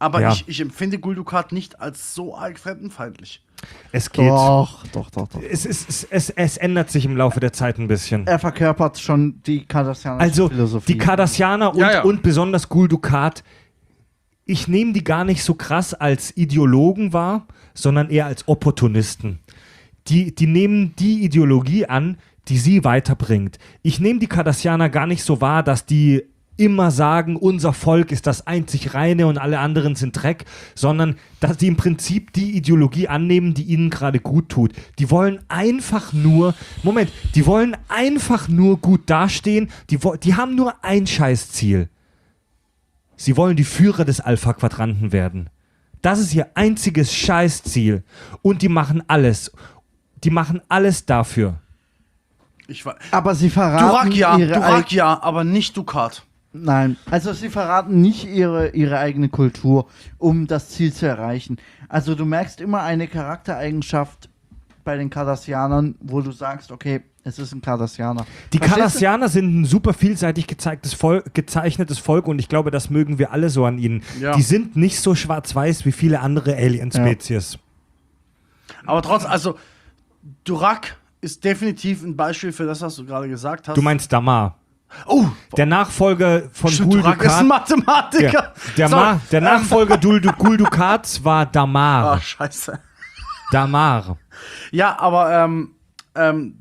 Aber Ja. ich, ich empfinde Gul Dukat nicht als so arg fremdenfeindlich. Es geht. Doch, doch, doch, doch. Es, ist, es, es, es ändert sich im Laufe der Zeit ein bisschen. Er verkörpert schon die kardassianische Also Philosophie. die Kardassianer und, Ja, ja. und besonders Gul Dukat, ich nehme die gar nicht so krass als Ideologen wahr, sondern eher als Opportunisten. Die, die nehmen die Ideologie an, die sie weiterbringt. Ich nehme die Kardassianer gar nicht so wahr, dass die immer sagen, unser Volk ist das einzig Reine und alle anderen sind Dreck, sondern dass die im Prinzip die Ideologie annehmen, die ihnen gerade gut tut. Die wollen einfach nur, Moment, die wollen einfach nur gut dastehen, die, wo- die haben nur ein Scheißziel. Sie wollen die Führer des Alpha-Quadranten werden. Das ist ihr einziges Scheißziel. Und die machen alles. Die machen alles dafür. Ich war, Aber sie verraten Durak ja, ihre Durak eig- ja, aber nicht Dukat. Nein, also sie verraten nicht ihre, ihre eigene Kultur, um das Ziel zu erreichen. Also du merkst immer eine Charaktereigenschaft bei den Kardassianern, wo du sagst, okay, es ist ein Kardassianer. Die Verstehst du? Kardassianer sind ein super vielseitig gezeigtes Volk, gezeichnetes Volk und ich glaube, das mögen wir alle so an ihnen. Ja. Die sind nicht so schwarz-weiß wie viele andere Alien-Spezies. Aber trotzdem, also Durak ist definitiv ein Beispiel für das, was du gerade gesagt hast. Du meinst Damar. Oh, Der Nachfolger von stimmt, Gul Durak ist ein Dukat. Mathematiker. Der, der, Sorry. Ma, der Nachfolger Dul- Du- Gul Dukats war Ah, Damar. scheiße. Damar. Ja, aber ähm, ähm,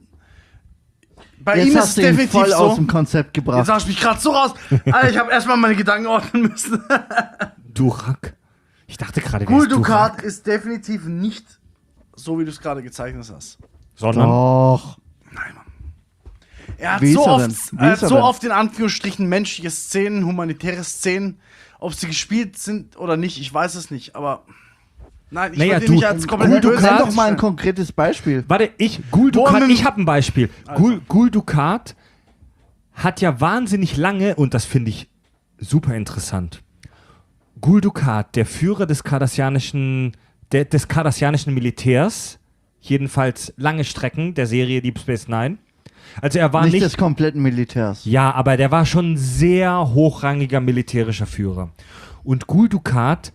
bei Jetzt ihm ist es hast du ihn definitiv voll aus so. dem Konzept Jetzt gebracht. hast du mich gerade so raus. Alter, ich habe erstmal meine Gedanken ordnen müssen. Durak. Ich dachte gerade, wer Gul ist Durak? Dukat ist definitiv nicht so, wie du es gerade gezeichnet hast. Sondern Doch. Er hat Wie so ist er oft, denn? Wie er ist hat er so denn? oft in Anführungsstrichen menschliche Szenen, humanitäre Szenen, ob sie gespielt sind oder nicht, ich weiß es nicht, aber nein, ich Naja, würde ihn du- nicht als komplett Gul Nenn böse nenn Dukat- doch mal ein konkretes Beispiel. Warte, ich, Gul Wo Dukat, mit- ich habe ein Beispiel. Also. Gul, Gul Dukat hat ja wahnsinnig lange, und das finde ich super interessant, Gul Dukat, der Führer des kardassianischen, der, des kardassianischen Militärs, jedenfalls lange Strecken der Serie Deep Space Nine. Also er war Nicht, nicht, des kompletten Militärs. ja, aber der war schon ein sehr hochrangiger militärischer Führer. Und Gul Dukat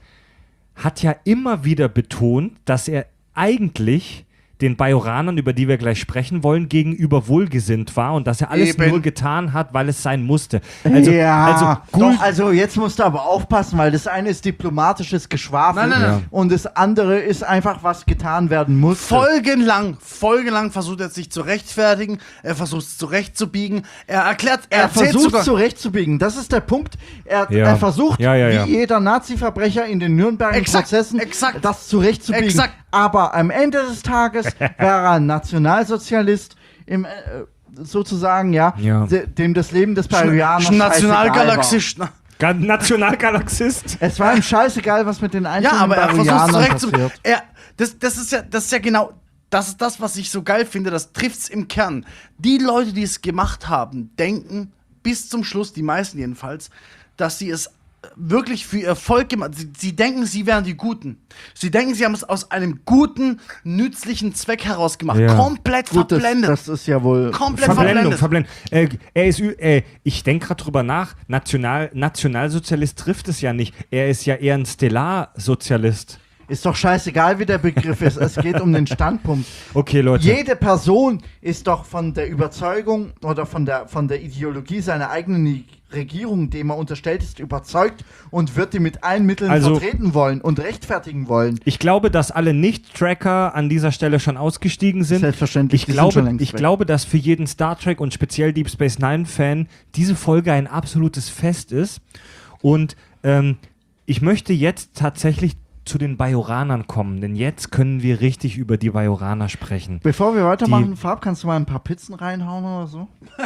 hat ja immer wieder betont, dass er eigentlich den Bajoranern, über die wir gleich sprechen wollen, gegenüber wohlgesinnt war und dass er alles Eben. nur getan hat, weil es sein musste. Also, ja, also Gul, doch, also jetzt musst du aber aufpassen, weil das eine ist diplomatisches Geschwafel Nein, nein, nein. Ja. und das andere ist einfach, was getan werden muss. Folgenlang, folgenlang versucht er sich zu rechtfertigen, er versucht es zurechtzubiegen, er erklärt, er, Er erzählt versucht sogar, zurechtzubiegen, das ist der Punkt. Er, Ja. er versucht, Ja, ja, ja. wie jeder Nazi-Verbrecher in den Nürnberger Exakt, Prozessen, exakt. das zurechtzubiegen. Exakt. Aber am Ende des Tages wäre er ein Nationalsozialist, im, äh, sozusagen, ja, Ja. de, dem das Leben des Bajoraners Nationalgalaxist. Ga- Nationalgalaxist. Es war ihm scheißegal, was mit den Ja, einzelnen aber er versucht es Bajoranern zurechtzubiegen. passiert. Er, das, das, ist ja, das ist ja genau, das ist das, was ich so geil finde, das trifft's im Kern. Die Leute, die es gemacht haben, denken bis zum Schluss, die meisten jedenfalls, dass sie es wirklich für ihr Volk gemacht. Sie, sie denken, sie wären die Guten. Sie denken, sie haben es aus einem guten, nützlichen Zweck heraus gemacht. Ja. Komplett Gut, das, verblendet. das ist ja wohl. Komplett Verblendung, verblendet. Verblendung. Äh, er ist, ü- äh, ich denke gerade drüber nach, National, Nationalsozialist trifft es ja nicht. Er ist ja eher ein Stellarsozialist. Ist doch scheißegal, wie der Begriff ist. Es geht um den Standpunkt. Okay, Leute. Jede Person ist doch von der Überzeugung oder von der, von der Ideologie seiner eigenen I- Regierung, dem er unterstellt ist, überzeugt und wird die mit allen Mitteln Also- vertreten wollen und rechtfertigen wollen. Ich glaube, dass alle Nicht-Tracker an dieser Stelle schon ausgestiegen sind. Selbstverständlich, Ich die sind schon glaube, längst ich weg. glaube, dass für jeden Star Trek und speziell Deep Space Nine-Fan diese Folge ein absolutes Fest ist. Und ähm, ich möchte jetzt tatsächlich zu den Bajoranern kommen, denn jetzt können wir richtig über die Bajoraner sprechen. Bevor wir weitermachen, Farb, kannst du mal ein paar Pizzen reinhauen oder so?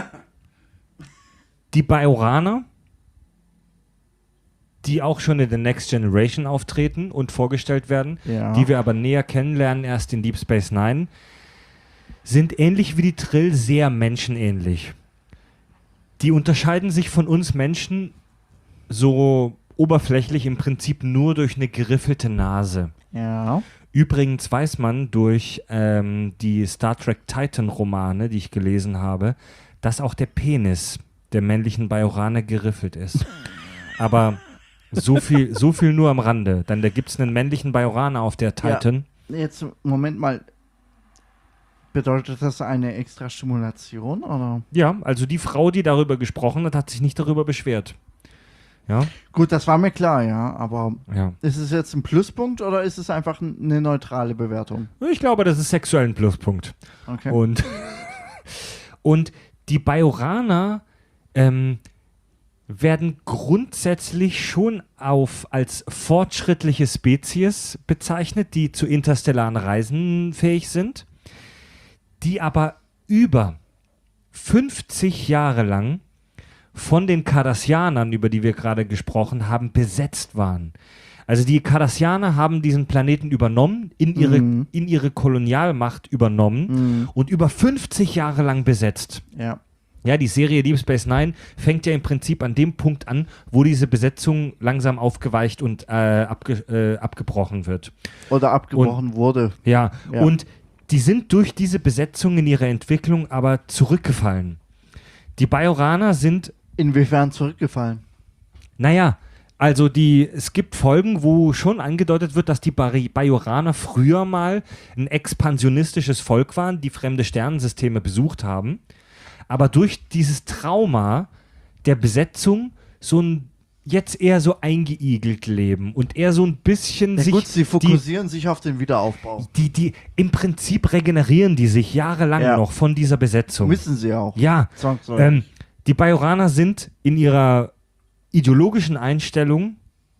Die Bajoraner, die auch schon in The Next Generation auftreten und vorgestellt werden, Ja. die wir aber näher kennenlernen erst in Deep Space Nine, sind ähnlich wie die Trill sehr menschenähnlich. Die unterscheiden sich von uns Menschen so oberflächlich im Prinzip nur durch eine geriffelte Nase. Ja. Übrigens weiß man durch ähm, die Star Trek Titan-Romane, die ich gelesen habe, dass auch der Penis der männlichen Bajoraner geriffelt ist. Aber So viel, so viel nur am Rande. Dann da gibt es einen männlichen Bajoraner auf der Titan. Ja, jetzt, Moment mal. Bedeutet das eine extra Stimulation, oder? Ja, also die Frau, die darüber gesprochen hat, hat sich nicht darüber beschwert. Ja. Gut, das war mir klar, ja, aber Ja. ist es jetzt ein Pluspunkt oder ist es einfach n- eine neutrale Bewertung? Ich glaube, das ist sexuell ein Pluspunkt. Okay. Und, und die Bajoraner ähm, werden grundsätzlich schon auf als fortschrittliche Spezies bezeichnet, die zu interstellaren Reisen fähig sind, die aber über fünfzig Jahre lang von den Cardassianern, über die wir gerade gesprochen haben, besetzt waren. Also die Cardassianer haben diesen Planeten übernommen, in ihre, Mhm. in ihre Kolonialmacht übernommen Mhm. und über fünfzig Jahre lang besetzt. Ja. Ja, die Serie Deep Space Nine fängt ja im Prinzip an dem Punkt an, wo diese Besetzung langsam aufgeweicht und äh, abge, äh, abgebrochen wird. Oder abgebrochen wurde. Ja, Ja. und die sind durch diese Besetzung in ihrer Entwicklung aber zurückgefallen. Die Bajoraner sind, Inwiefern zurückgefallen? naja, also die, es gibt Folgen, wo schon angedeutet wird, dass die Bari- Bajoraner früher mal ein expansionistisches Volk waren, die fremde Sternensysteme besucht haben, aber durch dieses Trauma der Besetzung so ein jetzt eher so eingeigelt leben und eher so ein bisschen Ja, sich gut, sie die, fokussieren sich auf den Wiederaufbau. die, die, im Prinzip regenerieren die sich jahrelang Ja. noch von dieser Besetzung. Müssen sie auch. Ja, Zwangsläufig. ähm, die Bajoraner sind in ihrer ideologischen Einstellung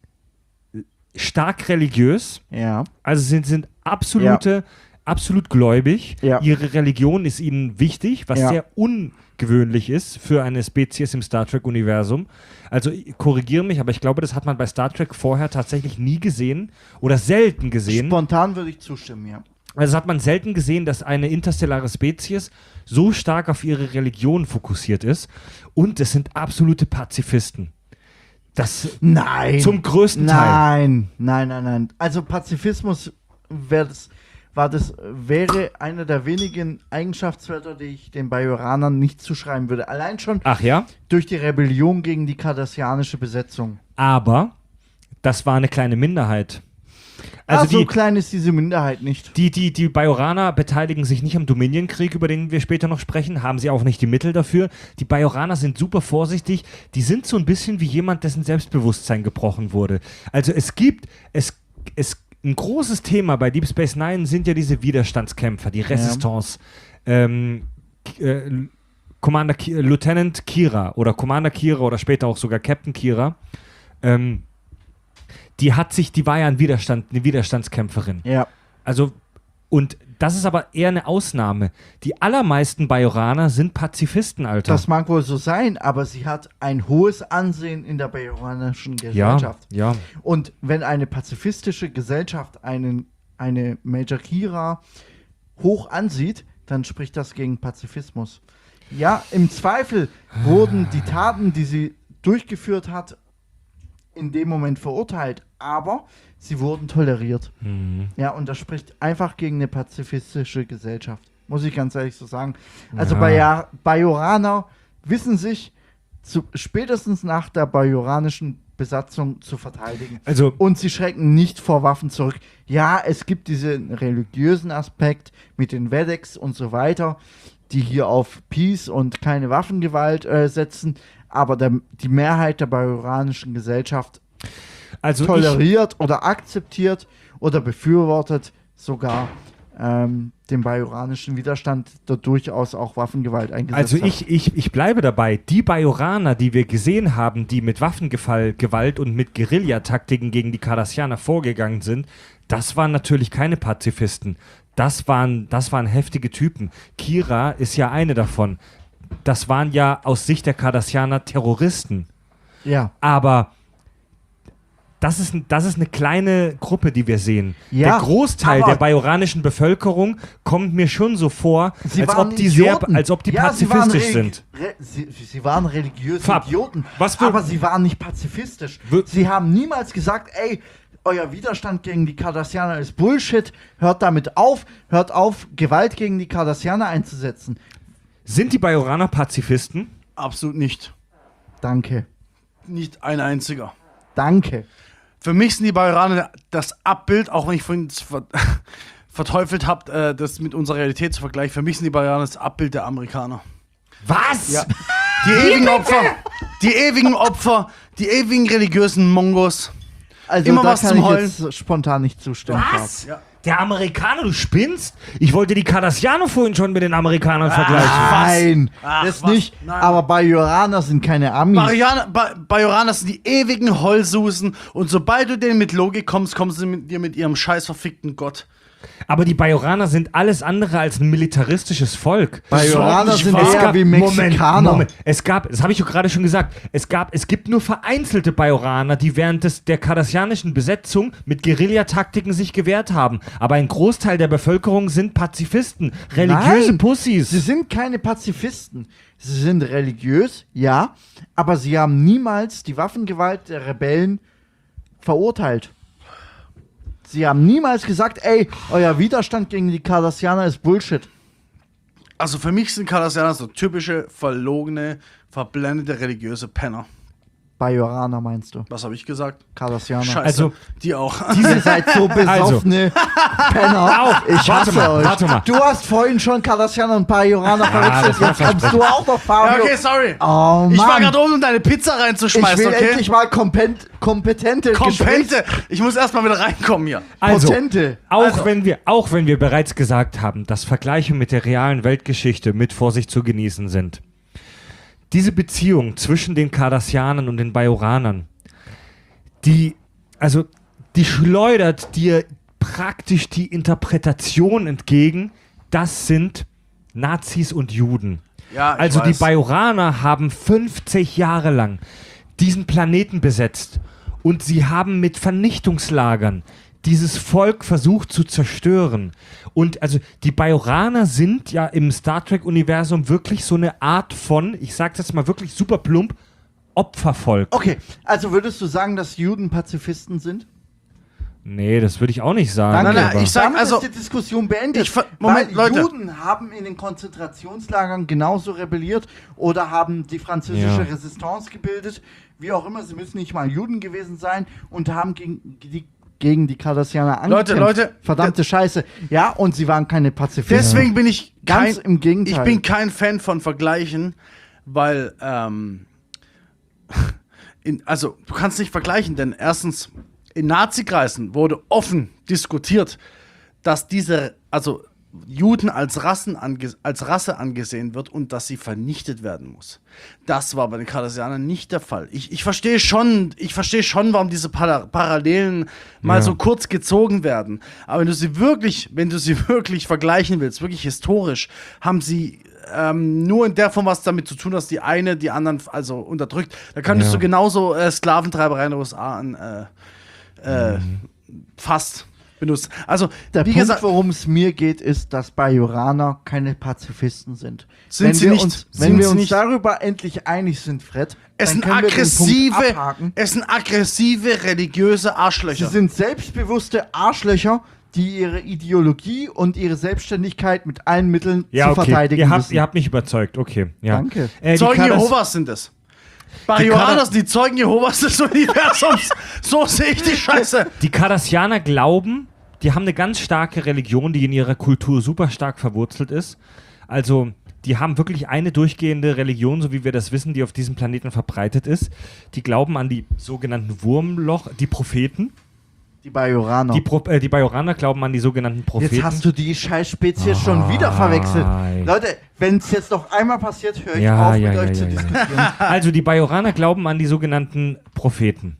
stark religiös, ja. also sind, sind absolute, absolut gläubig. Ja. Ihre Religion ist ihnen wichtig, was Ja. sehr ungewöhnlich ist für eine Spezies im Star Trek-Universum. Also ich korrigiere mich, aber ich glaube, das hat man bei Star Trek vorher tatsächlich nie gesehen oder selten gesehen. Spontan würde ich zustimmen, ja. Also hat man selten gesehen, dass eine interstellare Spezies so stark auf ihre Religion fokussiert ist. Und es sind absolute Pazifisten. Das Nein. zum größten Teil. Nein, nein, nein, nein. Also Pazifismus wär das, war das, wäre einer der wenigen Eigenschaftswörter, die ich den Bajoranern nicht zuschreiben würde. Allein schon Ach ja? durch die Rebellion gegen die kardassianische Besetzung. Aber das war eine kleine Minderheit. Also Also so die, klein ist diese Minderheit nicht. die, die, die Bajoraner beteiligen sich nicht am Dominion-Krieg, über den wir später noch sprechen, haben sie auch nicht die Mittel dafür. Die Bajoraner sind super vorsichtig, die sind so ein bisschen wie jemand, dessen Selbstbewusstsein gebrochen wurde. Also es gibt, es, es, ein großes Thema bei Deep Space Nine sind ja diese Widerstandskämpfer, die Resistance. Ähm, äh, Commander Ki Lieutenant Kira oder Commander Kira oder später auch sogar Captain Kira. Ähm, die hat sich, die war ja ein Widerstand, eine Widerstandskämpferin. Ja. Also, und das ist aber eher eine Ausnahme. Die allermeisten Bajoraner sind Pazifisten, Alter. Das mag wohl so sein, aber sie hat ein hohes Ansehen in der bajoranischen ja, Gesellschaft. ja. Und wenn eine pazifistische Gesellschaft einen, eine Major Kira hoch ansieht, dann spricht das gegen Pazifismus. Ja, im Zweifel wurden die Taten, die sie durchgeführt hat, in dem Moment verurteilt, aber sie wurden toleriert. Mhm. Ja, und das spricht einfach gegen eine pazifistische Gesellschaft. Muss ich ganz ehrlich so sagen. Also Ja. Baja Bajoraner wissen sich zu, spätestens nach der bajoranischen Besatzung zu verteidigen. Also, Und sie schrecken nicht vor Waffen zurück. Ja, es gibt diesen religiösen Aspekt mit den Vedex und so weiter, die hier auf Peace und keine Waffengewalt äh, setzen, aber der, die Mehrheit der bajoranischen Gesellschaft also ich, toleriert oder akzeptiert oder befürwortet sogar ähm, den bajoranischen Widerstand, der durchaus auch Waffengewalt eingesetzt also hat. ich, ich, ich bleibe dabei. Die Bajoraner, die wir gesehen haben, die mit Waffengewalt und mit Guerillataktiken gegen die Cardassianer vorgegangen sind, das waren natürlich keine Pazifisten. Das waren, das waren heftige Typen. Kira ist ja eine davon. Das waren ja aus Sicht der Cardassianer Terroristen. Ja, Aber das ist, das ist eine kleine Gruppe, die wir sehen. Ja, der Großteil aber- der bajoranischen Bevölkerung kommt mir schon so vor, sie als waren ob, die sehr, Idioten. als ob die Ja, sie waren pazifistisch relig- sind. Re sie, sie waren religiöse Fab, Idioten, was für- aber sie waren nicht pazifistisch. Wir- Sie haben niemals gesagt, ey, euer Widerstand gegen die Cardassianer ist Bullshit, hört damit auf, hört auf, Gewalt gegen die Cardassianer einzusetzen. Sind die Bajoraner Pazifisten? Absolut nicht. Danke. Nicht ein einziger. Danke. Für mich sind die Bajoraner das Abbild, auch wenn ich vorhin ver verteufelt habe, äh, das mit unserer Realität zu vergleichen. Für mich sind die Bajoraner das Abbild der Amerikaner. Was? Ja. Die ewigen Opfer, die ewigen Opfer, die ewigen religiösen Mongos. Also Immer da was kann zum ich Heulen. jetzt spontan nicht zustimmen. Was? Ja. Der Amerikaner, du spinnst? Ich wollte die Cardassianer vorhin schon mit den Amerikanern vergleichen. Nein, Ach, das was? nicht. Nein. Aber Bajoraner sind keine Amis. Bajoraner, ba Bajoraner sind die ewigen Heulsusen und sobald du denen mit Logik kommst, kommen sie mit dir mit ihrem scheiß verfickten Gott. Aber die Bajoraner sind alles andere als ein militaristisches Volk. Bajoraner Das ist sind überhaupt nicht eher wahr. wie Mexikaner. Moment, Moment. Es gab, das habe ich doch gerade schon gesagt, es gab, es gibt nur vereinzelte Bajoraner, die während des, der kardassianischen Besetzung mit Guerillataktiken sich gewehrt haben. Aber ein Großteil der Bevölkerung sind Pazifisten, religiöse Nein, Pussys. Sie sind keine Pazifisten. Sie sind religiös, ja, aber sie haben niemals die Waffengewalt der Rebellen verurteilt. Sie haben niemals gesagt, ey, euer Widerstand gegen die Cardassianer ist Bullshit. Also für mich sind Cardassianer so typische, verlogene, verblendete religiöse Penner. Bajoraner meinst du? Was habe ich gesagt? Cardassianer. Scheiße. Also- die auch. Ihr seid so besoffene Penner. Au, Ich warte hasse mal, euch. warte mal. Du hast vorhin schon Cardassianer und Bajoraner das verwechselt. war Jetzt kommst du auch noch, Ja, Fabio. okay, sorry. Oh, Ich war Mann. gerade oben, um deine Pizza Ich reinzuschmeißen, will okay? endlich mal kompent kompetente Gesprächs- Kompente. Ich muss erstmal wieder reinkommen hier. Also, Potente. auch, Also- wenn wir, auch wenn wir bereits gesagt haben, dass Vergleiche mit der realen Weltgeschichte mit Vorsicht zu genießen sind. Diese Beziehung zwischen den Cardassianern und den Bajoranern, die, also, die schleudert dir praktisch die Interpretation entgegen, das sind Nazis und Juden. Ja, ich Also die weiß. Bajoraner haben fünfzig Jahre lang diesen Planeten besetzt und sie haben mit Vernichtungslagern dieses Volk versucht zu zerstören. Und also die Bajoraner sind ja im Star Trek-Universum wirklich so eine Art von, ich sag's jetzt mal wirklich super plump, Opfervolk. Okay, also würdest du sagen, dass Juden Pazifisten sind? Nee, das würde ich auch nicht sagen. Danke. Nein, nein, aber- ich sag- Damit also- ist die Diskussion beendet. Ich ver- Moment, weil Leute. Juden haben in den Konzentrationslagern genauso rebelliert oder haben die französische Ja. Resistance gebildet. Wie auch immer, sie müssen nicht mal Juden gewesen sein und haben gegen die, gegen die Cardassianer angekämpft. Leute, Leute, Verdammte Scheiße. Ja, und sie waren keine Pazifisten. Deswegen bin ich kein, Ganz im Gegenteil. Ich bin kein Fan von Vergleichen, weil, ähm, in, also du kannst nicht vergleichen, denn erstens, in Nazikreisen wurde offen diskutiert, dass diese, also Juden als, Rassen ange, als Rasse angesehen wird und dass sie vernichtet werden muss. Das war bei den Cardassianern nicht der Fall. Ich, ich verstehe schon, ich verstehe schon, warum diese Para Parallelen mal Ja. so kurz gezogen werden. Aber wenn du sie wirklich, wenn du sie wirklich vergleichen willst, wirklich historisch, haben sie ähm, nur in der Form was damit zu tun, dass die eine die anderen also unterdrückt. Da könntest Ja. du genauso äh, Sklaventreiberei in den U S A an äh, äh, Mhm. fast benutzt. Also, Der wie Punkt, gesagt, worum es mir geht, ist, dass Bajoraner keine Pazifisten sind. Sind wenn sie wir nicht. Uns, Sind wenn wir sie uns nicht. darüber endlich einig sind, Fred, es dann sind können wir den Punkt aggressive, abhaken. es sind aggressive religiöse Arschlöcher. Sie sind selbstbewusste Arschlöcher, die ihre Ideologie und ihre Selbstständigkeit mit allen Mitteln Ja, zu okay. verteidigen Ihr habt, müssen. ihr habt mich überzeugt, okay. Ja. Danke. Äh, die Zeugen Cardass- Jehovas sind es. Bajoraner sind die Zeugen Jehovas des Universums. So sehe ich die Scheiße. Die Cardassianer glauben, die haben eine ganz starke Religion, die in ihrer Kultur super stark verwurzelt ist. Also, die haben wirklich eine durchgehende Religion, so wie wir das wissen, die auf diesem Planeten verbreitet ist. Die glauben an die sogenannten Wurmloch, die Propheten. Die Bajoraner. Die, Pro, äh, die Bajoraner glauben an die sogenannten Propheten. Jetzt hast du die Scheißspezies schon wieder verwechselt. Ei. Leute, wenn es jetzt noch einmal passiert, höre ich Ja, auf, ja, mit ja, euch ja, zu ja. diskutieren. Also die Bajoraner glauben an die sogenannten Propheten.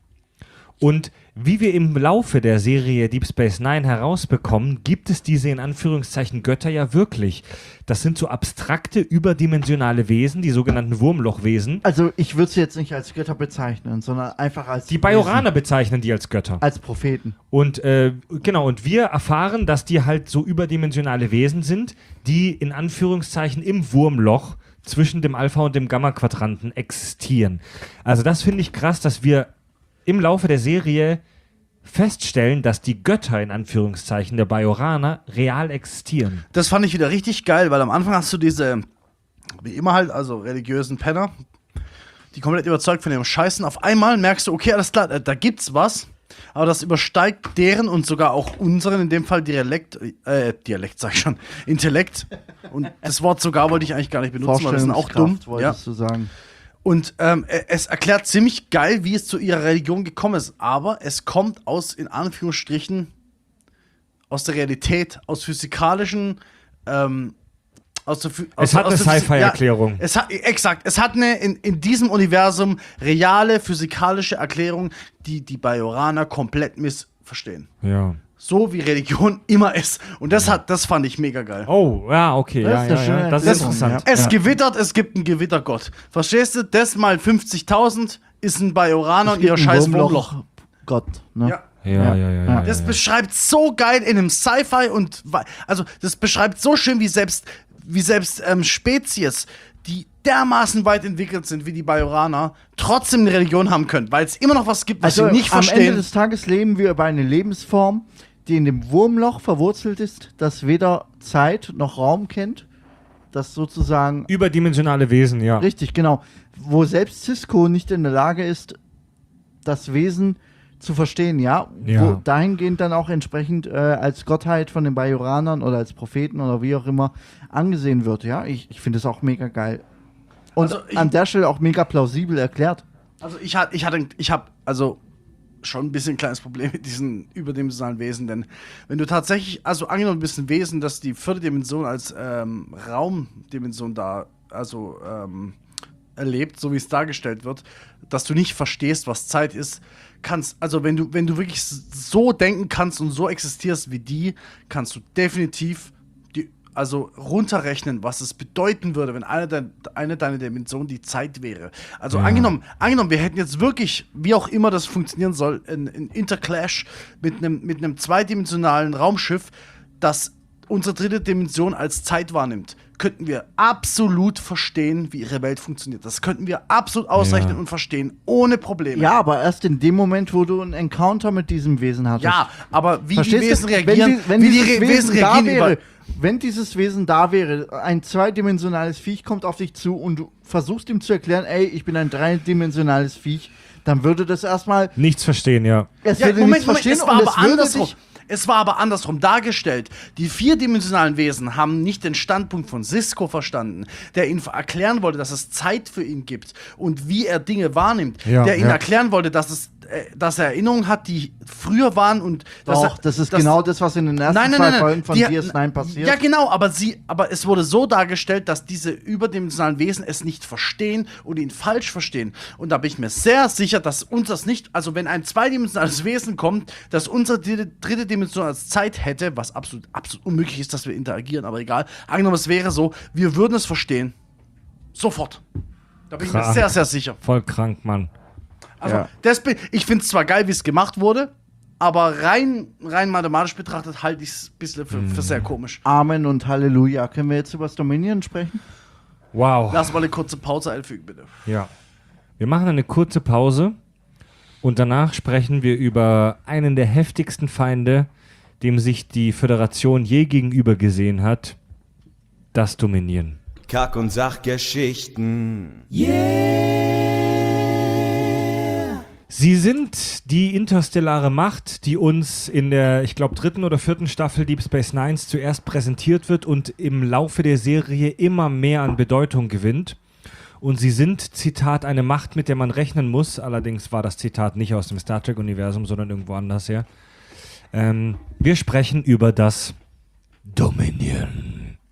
Und wie wir im Laufe der Serie Deep Space Nine herausbekommen, gibt es diese in Anführungszeichen Götter ja wirklich. Das sind so abstrakte, überdimensionale Wesen, die sogenannten Wurmlochwesen. Also ich würde sie jetzt nicht als Götter bezeichnen, sondern einfach als Die Bajoraner bezeichnen die als Götter. als Propheten. Und äh, genau, und wir erfahren, dass die halt so überdimensionale Wesen sind, die in Anführungszeichen im Wurmloch zwischen dem Alpha- und dem Gamma-Quadranten existieren. Also das finde ich krass, dass wir im Laufe der Serie feststellen, dass die Götter in Anführungszeichen der Bajoraner real existieren. Das fand ich wieder richtig geil, weil am Anfang hast du diese, wie immer halt, also religiösen Penner, die komplett überzeugt von ihrem Scheißen. Auf einmal merkst du, okay, alles klar, da, da gibt's was, aber das übersteigt deren und sogar auch unseren, in dem Fall Dialekt, äh, Dialekt sag ich schon, Intellekt. Und das Wort sogar wollte ich eigentlich gar nicht benutzen, weil wir sind auch dumm. Wolltest ja. du sagen. Und ähm, es erklärt ziemlich geil, wie es zu ihrer Religion gekommen ist, aber es kommt aus, in Anführungsstrichen, aus der Realität, aus physikalischen, ähm, aus der, aus, es hat aus eine Sci-Fi-Erklärung. Ja, es hat, exakt, es hat eine in, in diesem Universum reale physikalische Erklärung, die die Bajoraner komplett missverstehen. Ja. So wie Religion immer ist. Und das hat, das fand ich mega geil. Oh, ja, okay. Das ja, ist ja, eine schöne ja. Das ist Erklärung, interessant. Es ja. gewittert, es gibt einen Gewittergott. Verstehst du? Das mal fünfzigtausend ist ein Bajoraner und ihr scheiß Wurmloch. Gott, ne? Ja. Ja, ja, ja. ja, ja, Das ja. beschreibt so geil in einem Sci-Fi und also das beschreibt so schön, wie selbst, wie selbst ähm, Spezies, die dermaßen weit entwickelt sind wie die Bajoraner, trotzdem eine Religion haben können, weil es immer noch was gibt, was Also sie nicht am verstehen. Ende des Tages leben wir über eine Lebensform, die in dem Wurmloch verwurzelt ist, das weder Zeit noch Raum kennt, das sozusagen Überdimensionale Wesen, ja. richtig, genau, wo selbst Cisco nicht in der Lage ist, das Wesen zu verstehen, ja, Ja. wo dahingehend dann auch entsprechend äh, als Gottheit von den Bajoranern oder als Propheten oder wie auch immer angesehen wird, ja, ich, ich finde es auch mega geil und Also ich- an der Stelle auch mega plausibel erklärt. Also ich hatte, ich hatte, ich habe also schon ein bisschen ein kleines Problem mit diesen überdimensionalen Wesen, denn wenn du tatsächlich, also angenommen, du bist ein Wesen, das die vierte Dimension als ähm, Raumdimension da, also ähm, erlebt, so wie es dargestellt wird, dass du nicht verstehst, was Zeit ist, kannst, also wenn du, wenn du wirklich so denken kannst und so existierst wie die, kannst du definitiv die, also runterrechnen, was es bedeuten würde, wenn eine, de, eine deiner Dimensionen die Zeit wäre. Also Ja. angenommen, angenommen, wir hätten jetzt wirklich, wie auch immer das funktionieren soll, ein, ein Interclash mit einem mit einem zweidimensionalen Raumschiff, das unsere dritte Dimension als Zeit wahrnimmt, könnten wir absolut verstehen, wie ihre Welt funktioniert. Das könnten wir absolut ausrechnen Ja. und verstehen, ohne Probleme. Ja, aber erst in dem Moment, wo du einen Encounter mit diesem Wesen hattest. Ja, aber wie Verstehst die Wesen du? reagieren, wenn, die, wenn wie die dieses Re Wesen, Wesen da reagieren wäre, über, wenn dieses Wesen da wäre, ein zweidimensionales Viech kommt auf dich zu und du versuchst ihm zu erklären, ey, ich bin ein dreidimensionales Viech, dann würde das erstmal, Nichts verstehen, ja. es Ja, würde Moment, nichts Moment, verstehen es war und aber es würde andersrum. dich, Es war aber andersrum dargestellt. Die vierdimensionalen Wesen haben nicht den Standpunkt von Sisko verstanden, der ihnen erklären wollte, dass es Zeit für ihn gibt und wie er Dinge wahrnimmt. Ja, der ihnen ja. erklären wollte, dass es, äh, dass er Erinnerungen hat, die früher waren und dass doch, er, das ist dass- genau das, was in den ersten Nein, nein, zwei nein, nein. Folgen von Die- D S neun passiert. Ja, genau, aber sie, aber es wurde so dargestellt, dass diese überdimensionalen Wesen es nicht verstehen und ihn falsch verstehen. Und da bin ich mir sehr sicher, dass uns das nicht, also wenn ein zweidimensionales Wesen kommt, das unsere dritte, dritte Dimension als Zeit hätte, was absolut, absolut unmöglich ist, dass wir interagieren, aber egal. Angenommen, es wäre so, wir würden es verstehen. Sofort. Da bin ich mir Krank. sehr, sehr sicher. Voll krank, Mann. Also, Ja. das, bin- ich finde es zwar geil, wie es gemacht wurde, aber rein, rein mathematisch betrachtet halte ich es ein bisschen für, für sehr komisch. Amen und Halleluja. Können wir jetzt über das Dominion sprechen? Wow. Lass mal eine kurze Pause einfügen, bitte. Ja. Wir machen eine kurze Pause und danach sprechen wir über einen der heftigsten Feinde, dem sich die Föderation je gegenüber gesehen hat, das Dominion. Kack- und Sachgeschichten. Sie sind die interstellare Macht, die uns in der, ich glaube, dritten oder vierten Staffel Deep Space Nine zuerst präsentiert wird und im Laufe der Serie immer mehr an Bedeutung gewinnt. Und sie sind, Zitat, eine Macht, mit der man rechnen muss. Allerdings war das Zitat nicht aus dem Star Trek-Universum, sondern irgendwo anders her. Ähm, wir sprechen über das Dominion.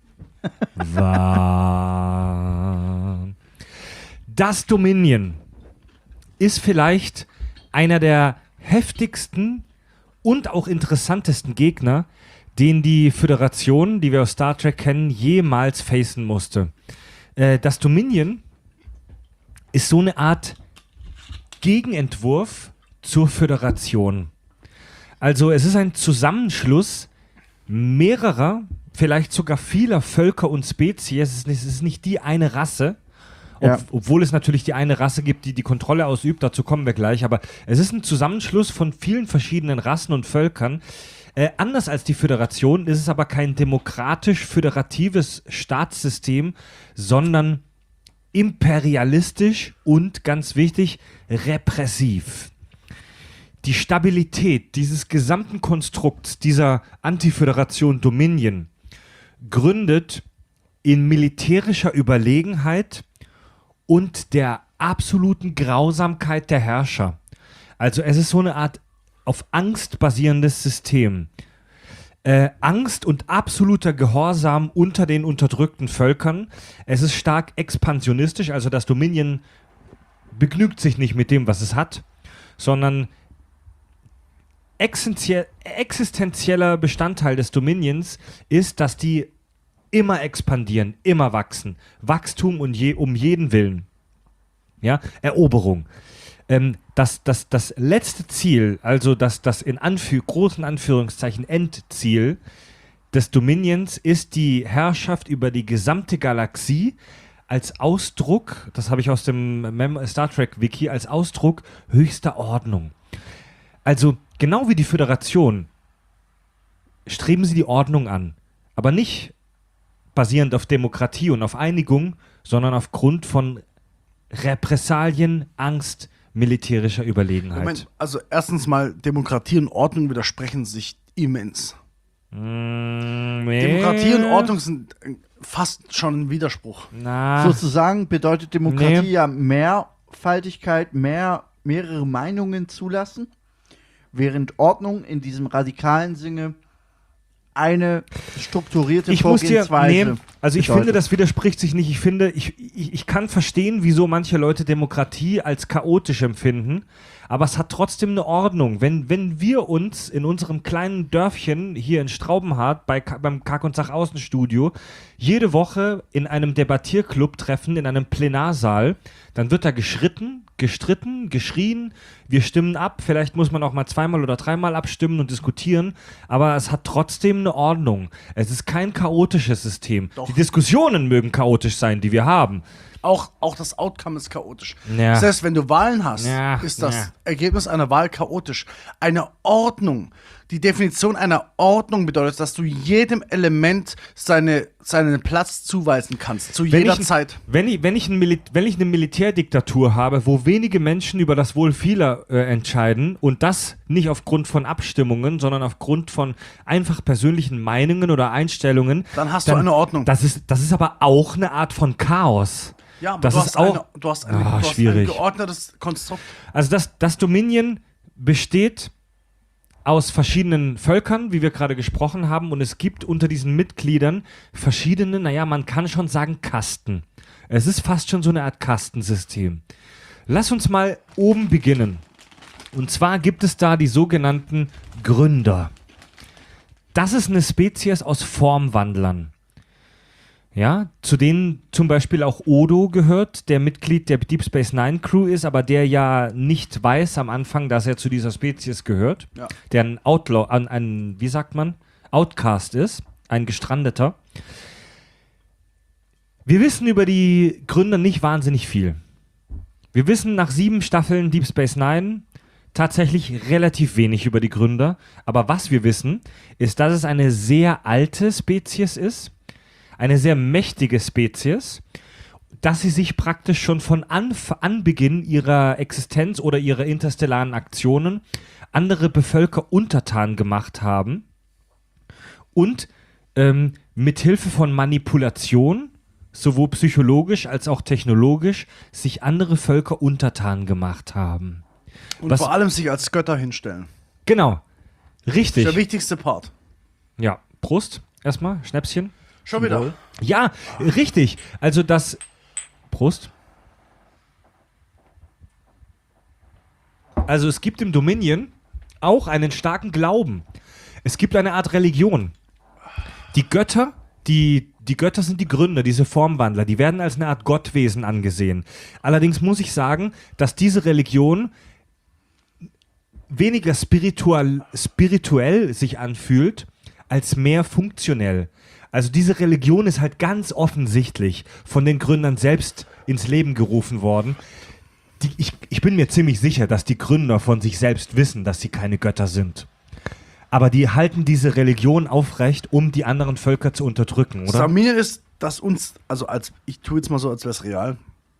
War. Das Dominion ist vielleicht einer der heftigsten und auch interessantesten Gegner, den die Föderation, die wir aus Star Trek kennen, jemals facen musste. Äh, das Dominion ist so eine Art Gegenentwurf zur Föderation. Also es ist ein Zusammenschluss mehrerer, vielleicht sogar vieler Völker und Spezies. Es ist nicht, es ist nicht die eine Rasse, ob, Ja. obwohl es natürlich die eine Rasse gibt, die die Kontrolle ausübt, dazu kommen wir gleich, aber es ist ein Zusammenschluss von vielen verschiedenen Rassen und Völkern. Äh, anders als die Föderation ist es aber kein demokratisch-föderatives Staatssystem, sondern imperialistisch und, ganz wichtig, repressiv. Die Stabilität dieses gesamten Konstrukts, dieser Antiföderation Dominion, gründet in militärischer Überlegenheit und der absoluten Grausamkeit der Herrscher. Also es ist so eine Art auf Angst basierendes System. Äh, Angst und absoluter Gehorsam unter den unterdrückten Völkern. Es ist stark expansionistisch, also das Dominion begnügt sich nicht mit dem, was es hat, sondern existenzie- existenzieller Bestandteil des Dominions ist, dass die immer expandieren, immer wachsen. Wachstum und je, um jeden Willen. Ja, Eroberung. Ähm, das, das, das letzte Ziel, also das, das in Anführ- großen Anführungszeichen Endziel des Dominions ist die Herrschaft über die gesamte Galaxie als Ausdruck, das habe ich aus dem Mem- Star Trek Wiki, als Ausdruck höchster Ordnung. Also genau wie die Föderation streben sie die Ordnung an, aber nicht basierend auf Demokratie und auf Einigung, sondern aufgrund von Repressalien, Angst, militärischer Überlegenheit. Moment, also erstens mal, Demokratie und Ordnung widersprechen sich immens. Mm, nee. Demokratie und Ordnung sind äh, fast schon ein Widerspruch. Na, Sozusagen bedeutet Demokratie Nee. ja Mehrfaltigkeit, mehr, mehrere Meinungen zulassen, während Ordnung in diesem radikalen Sinne eine strukturierte ich muss dir, Vorgehensweise nee, also ich bedeutet. finde, das widerspricht sich nicht. Ich finde, ich, ich, ich kann verstehen, wieso manche Leute Demokratie als chaotisch empfinden, aber es hat trotzdem eine Ordnung. Wenn, wenn wir uns in unserem kleinen Dörfchen hier in Straubenhardt bei, Ka- beim Kack- und Sach-Außenstudio jede Woche in einem Debattierclub treffen, in einem Plenarsaal, dann wird da geschritten, gestritten, geschrien, wir stimmen ab, vielleicht muss man auch mal zweimal oder dreimal abstimmen und diskutieren, aber es hat trotzdem eine Ordnung. Es ist kein chaotisches System. Doch. Die Diskussionen mögen chaotisch sein, die wir haben. Auch, auch das Outcome ist chaotisch. Ja. Das heißt, wenn du Wahlen hast, Ja, ist das ja. Ergebnis einer Wahl chaotisch. Eine Ordnung, die Definition einer Ordnung bedeutet, dass du jedem Element seine, seinen Platz zuweisen kannst, zu Wenn jeder ich, Zeit. Wenn ich, wenn, ich ein Mili- wenn ich eine Militärdiktatur habe, wo wenige Menschen über das Wohl vieler äh, entscheiden und das nicht aufgrund von Abstimmungen, sondern aufgrund von einfach persönlichen Meinungen oder Einstellungen, Dann hast du eine Ordnung. Das ist, das ist aber auch eine Art von Chaos. Ja, aber das du, ist hast auch. eine, du hast, eine, Ah, du hast ein schwierig. geordnetes Konstrukt. Also das, das Dominion besteht aus verschiedenen Völkern, wie wir gerade gesprochen haben, und es gibt unter diesen Mitgliedern verschiedene, naja, man kann schon sagen Kasten. Es ist fast schon so eine Art Kastensystem. Lass uns mal oben beginnen. Und zwar gibt es da die sogenannten Gründer. Das ist eine Spezies aus Formwandlern. Ja, zu denen zum Beispiel auch Odo gehört, der Mitglied der Deep Space Nine Crew ist, aber der ja nicht weiß am Anfang, dass er zu dieser Spezies gehört. Ja. Der ein Outlaw, ein, ein, wie sagt man, Outcast ist, ein Gestrandeter. Wir wissen über die Gründer nicht wahnsinnig viel. Wir wissen nach sieben Staffeln Deep Space Nine tatsächlich relativ wenig über die Gründer. Aber was wir wissen, ist, dass es eine sehr alte Spezies ist, eine sehr mächtige Spezies, dass sie sich praktisch schon von Anf- Anbeginn ihrer Existenz oder ihrer interstellaren Aktionen andere Bevölker untertan gemacht haben und ähm, mithilfe von Manipulation, sowohl psychologisch als auch technologisch, sich andere Völker untertan gemacht haben. Und Was- vor allem sich als Götter hinstellen. Genau, Das richtig. ist der wichtigste Part. Ja, Prost, erstmal, Schnäpschen. Schon wieder. Ja, richtig. Also das. Prost. Also es gibt im Dominion auch einen starken Glauben. Es gibt eine Art Religion. Die Götter, die, die Götter sind die Gründer, diese Formwandler, die werden als eine Art Gottwesen angesehen. Allerdings muss ich sagen, dass diese Religion weniger spiritual, spirituell sich anfühlt, als mehr funktionell. Also diese Religion ist halt ganz offensichtlich von den Gründern selbst ins Leben gerufen worden. Die, ich, ich bin mir ziemlich sicher, dass die Gründer von sich selbst wissen, dass sie keine Götter sind. Aber die halten diese Religion aufrecht, um die anderen Völker zu unterdrücken, oder? Dominion ist, dass uns, also als, ich tue jetzt mal so, als wäre es real,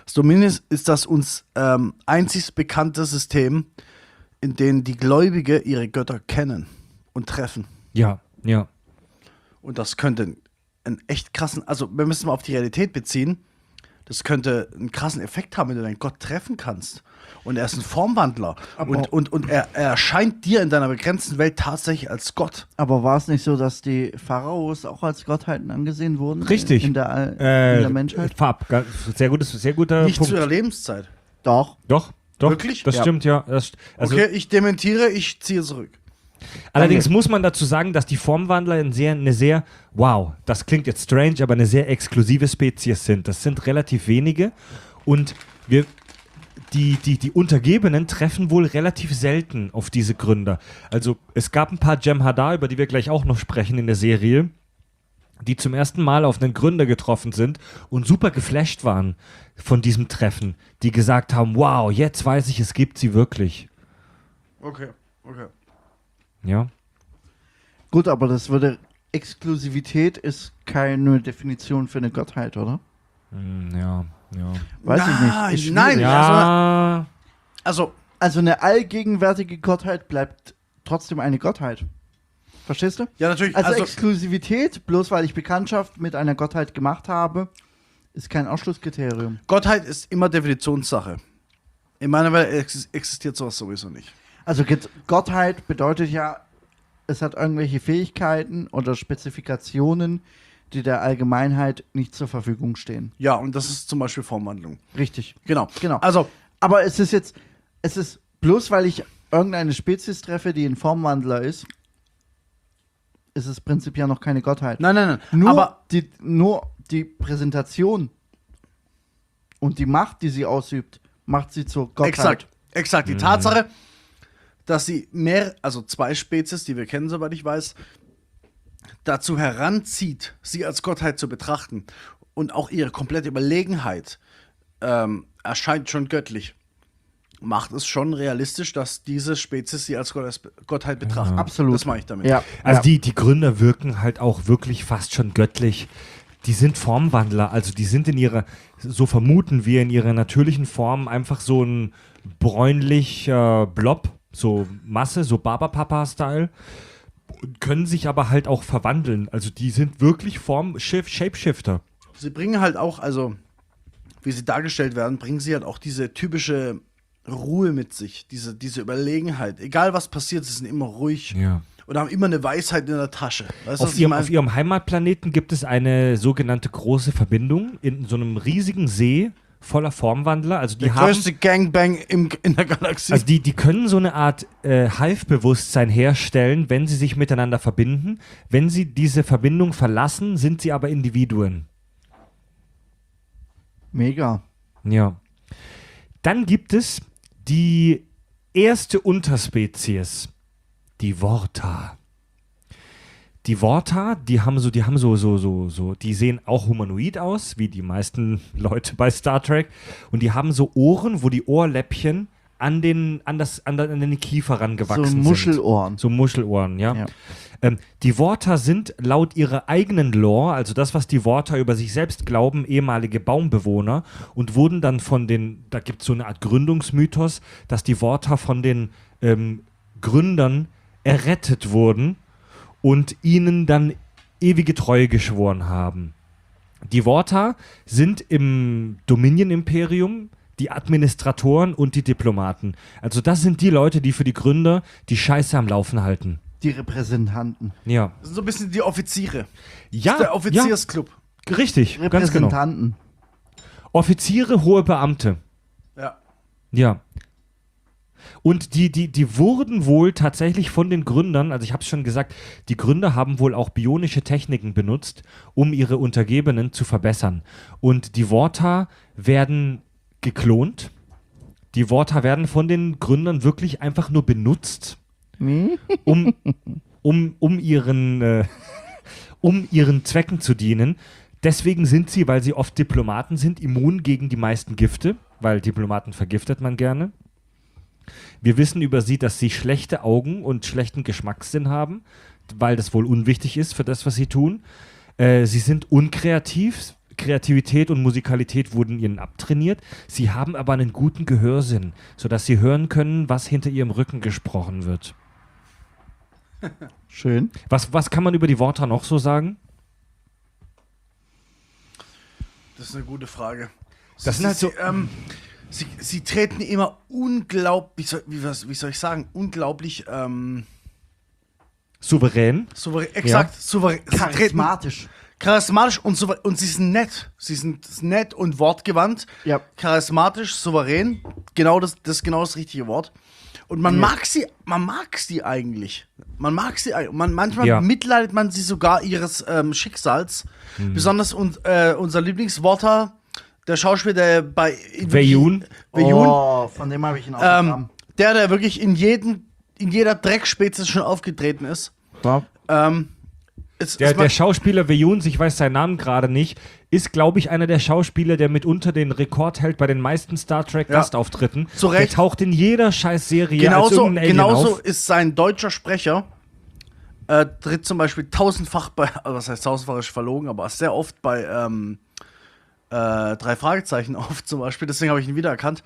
Das Dominus ist das uns ähm, einzig bekannte System, in dem die Gläubige ihre Götter kennen und treffen. Ja, ja. Und das könnte einen echt krassen, also wir müssen mal auf die Realität beziehen, das könnte einen krassen Effekt haben, wenn du deinen Gott treffen kannst. Und er ist ein Formwandler. Und, und, und er, er erscheint dir in deiner begrenzten Welt tatsächlich als Gott. Aber war es nicht so, dass die Pharaos auch als Gottheiten angesehen wurden? Richtig. In der, All- Äh, in der Menschheit? Fab, ganz- sehr gutes, sehr guter Nicht Punkt. zu ihrer Lebenszeit. Doch. Doch, doch. Wirklich? Das Ja. stimmt, ja. Das, also, Okay, ich dementiere, ich ziehe zurück. Allerdings Danke. muss man dazu sagen, dass die Formwandler ein sehr, eine sehr, wow, das klingt jetzt strange, aber eine sehr exklusive Spezies sind. Das sind relativ wenige und wir, die, die, die Untergebenen treffen wohl relativ selten auf diese Gründer. Also es gab ein paar Jem'Hadar, über die wir gleich auch noch sprechen in der Serie, die zum ersten Mal auf einen Gründer getroffen sind und super geflasht waren von diesem Treffen, die gesagt haben, wow, jetzt weiß ich, es gibt sie wirklich. Okay, okay. Ja. Gut, aber das würde. Exklusivität ist keine Definition für eine Gottheit, oder? Hm, ja, ja. Weiß ich Nein, nicht. Ist nein. schwierig. Ja, Also, Also eine allgegenwärtige Gottheit bleibt trotzdem eine Gottheit. Verstehst du? ja, natürlich. Also, Also, Exklusivität, bloß weil ich Bekanntschaft mit einer Gottheit gemacht habe, ist kein Ausschlusskriterium. Gottheit ist immer Definitionssache. In meiner Welt ex existiert sowas sowieso nicht. Also Get- Gottheit bedeutet ja, es hat irgendwelche Fähigkeiten oder Spezifikationen, die der Allgemeinheit nicht zur Verfügung stehen. Ja, und das ist zum Beispiel Formwandlung. Richtig. Genau. Genau. Also, Aber es ist jetzt, es ist bloß weil ich irgendeine Spezies treffe, die ein Formwandler ist, ist es prinzipiell noch keine Gottheit. nein, nein, nein. Nur, aber die, nur die Präsentation und die Macht, die sie ausübt, macht sie zur Gottheit. exakt, exakt. Die Tatsache, dass sie mehr, also zwei Spezies, die wir kennen, soweit ich weiß, dazu heranzieht, sie als Gottheit zu betrachten und auch ihre komplette Überlegenheit ähm, erscheint schon göttlich. Macht es schon realistisch, dass diese Spezies sie als Gott, Gottheit betrachten. Absolut. Das meine ich damit. Ja. Also ja. die, die Gründer wirken halt auch wirklich fast schon göttlich. Die sind Formwandler, also die sind in ihrer, so vermuten wir, in ihrer natürlichen Form einfach so ein bräunlicher Blob, so Masse, so Barbapapa-Style, und können sich aber halt auch verwandeln. Also die sind wirklich Form Shapeshifter. Sie bringen halt auch, also wie sie dargestellt werden, bringen sie halt auch diese typische Ruhe mit sich, diese, diese Überlegenheit. Egal was passiert, sie sind immer ruhig Ja. und haben immer eine Weisheit in der Tasche. Weißt du, was Auf ich ihrem, meine? auf ihrem Heimatplaneten gibt es eine sogenannte große Verbindung in so einem riesigen See voller Formwandler. Also die der haben größte Gangbang im, in der Galaxie. Also die, die können so eine Art äh, Hive-Bewusstsein herstellen, wenn sie sich miteinander verbinden. Wenn sie diese Verbindung verlassen, sind sie aber Individuen. Mega. Ja. Dann gibt es die erste Unterspezies, die Vorta. Die Vorta, die haben so, die haben so, so, so, so, die sehen auch humanoid aus, wie die meisten Leute bei Star Trek. Und die haben so Ohren, wo die Ohrläppchen an den, an das, an, den- an den Kiefer rangewachsen So sind. Muschelohren. So Muschelohren, ja. Ja. Ähm, die Vorta sind laut ihrer eigenen Lore, also das, was die Vorta über sich selbst glauben, ehemalige Baumbewohner und wurden dann von den, da gibt es so eine Art Gründungsmythos, dass die Vorta von den ähm, Gründern errettet wurden und ihnen dann ewige Treue geschworen haben. Die Vorta sind im Dominion-Imperium die Administratoren und die Diplomaten. Also das sind die Leute, die für die Gründer die Scheiße am Laufen halten. Die Repräsentanten. Ja. das sind so ein bisschen die Offiziere. Ja, Das ist der Offiziersclub. ja, richtig, ganz genau. Repräsentanten. Offiziere, hohe Beamte. Ja. Ja. Und die, die, die wurden wohl tatsächlich von den Gründern, also ich habe es schon gesagt, die Gründer haben wohl auch bionische Techniken benutzt, um ihre Untergebenen zu verbessern. Und die Vorta werden geklont. Die Vorta werden von den Gründern wirklich einfach nur benutzt, um, um, um, ihren, äh, um ihren Zwecken zu dienen. Deswegen sind sie, weil sie oft Diplomaten sind, immun gegen die meisten Gifte, weil Diplomaten vergiftet man gerne. Wir wissen über sie, dass sie schlechte Augen und schlechten Geschmackssinn haben, weil das wohl unwichtig ist für das, was sie tun. Äh, sie sind unkreativ, Kreativität und Musikalität wurden ihnen abtrainiert. Sie haben aber einen guten Gehörsinn, sodass sie hören können, was hinter ihrem Rücken gesprochen wird. Schön. Was, was kann man über die Worte noch so sagen? Das ist eine gute Frage. Das sie, sind halt so- sie, ähm, sie, sie treten immer unglaublich, wie soll, wie, was, wie soll ich sagen, unglaublich ähm, Souverän. souverän, exakt, souverän. Sie treten Charismatisch. charismatisch und souverän. Und sie sind nett. Sie sind nett und wortgewandt. Ja. Charismatisch, souverän. Genau das, das ist genau das richtige Wort. Und man Ja. mag sie, man mag sie eigentlich. Man mag sie eigentlich. Man, manchmal Ja. mitleidet man sie sogar ihres ähm, Schicksals. Besonders und, äh, unser Lieblingsworter, der Schauspieler, der bei Veyun. Veyun, Oh, von dem habe ich ihn auch ähm, der, der wirklich in jedem, in jeder Dreckspezies schon aufgetreten ist. Ähm, es, Der, es der Schauspieler Veyun, ich weiß seinen Namen gerade nicht, ist, glaube ich, einer der Schauspieler, der mitunter den Rekord hält bei den meisten Star Trek Ja. Gastauftritten. Zu Der Recht. taucht in jeder Scheiß-Serie als genauso, irgendein Alien genauso auf. ist sein deutscher Sprecher, äh, tritt zum Beispiel tausendfach bei, also was heißt tausendfach ist verlogen, aber sehr oft bei ähm, äh, drei Fragezeichen auf zum Beispiel, deswegen habe ich ihn wiedererkannt.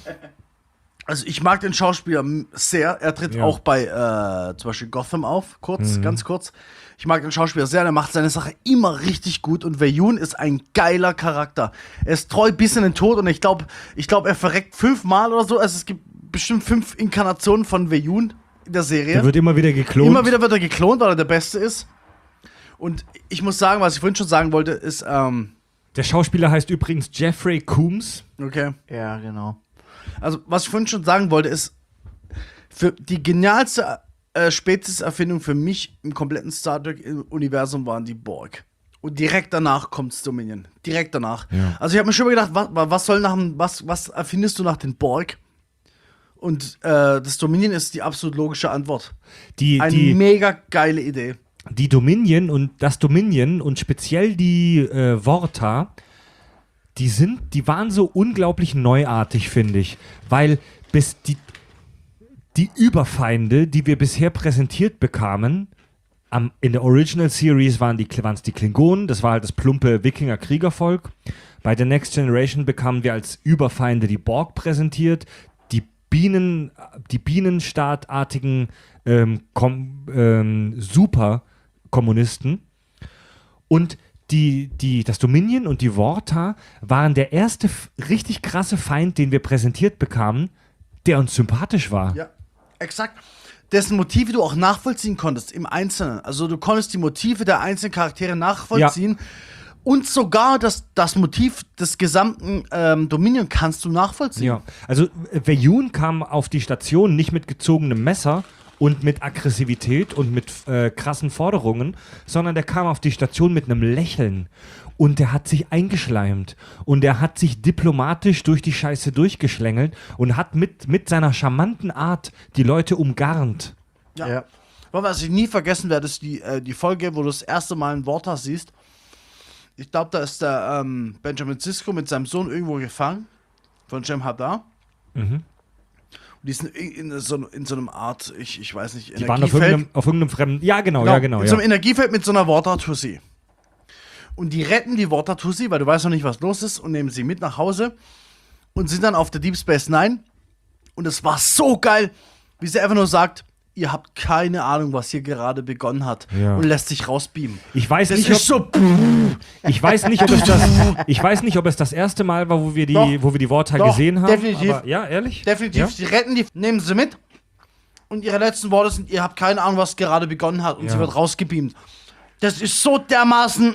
Also ich mag den Schauspieler m- sehr, er tritt Ja. auch bei äh, zum Beispiel Gotham auf, kurz, ganz kurz. Ich mag den Schauspieler sehr, der macht seine Sache immer richtig gut und Veyun ist ein geiler Charakter. Er ist treu bis in den Tod und ich glaube, ich glaub, er verreckt fünfmal oder so, also es gibt bestimmt fünf Inkarnationen von Veyun in der Serie. Der wird immer wieder geklont. Immer wieder wird er geklont, weil er der Beste ist. Und ich muss sagen, was ich vorhin schon sagen wollte, ist, ähm, Der Schauspieler heißt übrigens Jeffrey Combs. okay. Ja, genau. Also, was ich vorhin schon sagen wollte, ist, für die genialste äh, Spezies-Erfindung für mich im kompletten Star Trek-Universum waren die Borg. Und direkt danach kommt's Dominion. Direkt danach. Ja. Also, ich habe mir schon mal gedacht, was, was soll nach dem, was, was erfindest du nach den Borg? Und äh, das Dominion ist die absolut logische Antwort. Die, Eine die, mega geile Idee. die Dominion und das Dominion und speziell die äh, Vorta, die sind, die waren so unglaublich neuartig, finde ich. Weil bis die, die Überfeinde, die wir bisher präsentiert bekamen, am, in der Original Series waren die, waren es die Klingonen, das war halt das plumpe Wikinger-Kriegervolk. Bei der Next Generation bekamen wir als Überfeinde die Borg präsentiert, die Bienen, die Bienenstaatartigen ähm, kom, ähm, Super-Kommunisten. Und die, die, das Dominion und die Vorta waren der erste f- richtig krasse Feind, den wir präsentiert bekamen, der uns sympathisch war. Ja, exakt. Dessen Motive du auch nachvollziehen konntest im Einzelnen. Also du konntest die Motive der einzelnen Charaktere nachvollziehen. Und sogar das, das Motiv des gesamten ähm, Dominion kannst du nachvollziehen. Ja, also äh, Veyun kam auf die Station nicht mit gezogenem Messer und mit Aggressivität und mit äh, krassen Forderungen, sondern der kam auf die Station mit einem Lächeln. Und der hat sich eingeschleimt. Und der hat sich diplomatisch durch die Scheiße durchgeschlängelt und hat mit, mit seiner charmanten Art die Leute umgarnt. Ja. Ja. Aber was ich nie vergessen werde, ist die, äh, die Folge, wo du das erste Mal ein Wort hast, siehst. Ich glaube, da ist der ähm, Benjamin Sisko mit seinem Sohn irgendwo gefangen. Von Jem'Hadar. Mhm. Und die sind in, in, so, in so einem Art, ich, ich weiß nicht, Die waren auf irgendeinem, auf irgendeinem fremden. Ja, genau, ja, genau. In Ja. so einem Energiefeld mit so einer Water-Tussi. Und die retten die Water-Tussi, weil du weißt noch nicht, was los ist, und nehmen sie mit nach Hause und sind dann auf der Deep Space Nine. Und es war so geil, wie sie einfach nur sagt, ihr habt keine Ahnung, was hier gerade begonnen hat. Ja. Und lässt sich rausbeamen. Ich weiß Das nicht, ist ob, so. ich weiß nicht, ob es das, ich weiß nicht, ob es das erste Mal war, wo wir die, Doch. wo wir die Worte Doch, gesehen haben. definitiv. Aber, ja, ehrlich? Definitiv, Ja? sie retten die, nehmen sie mit. Und ihre letzten Worte sind, ihr habt keine Ahnung, was gerade begonnen hat. Und Ja. sie wird rausgebeamt. Das ist so dermaßen.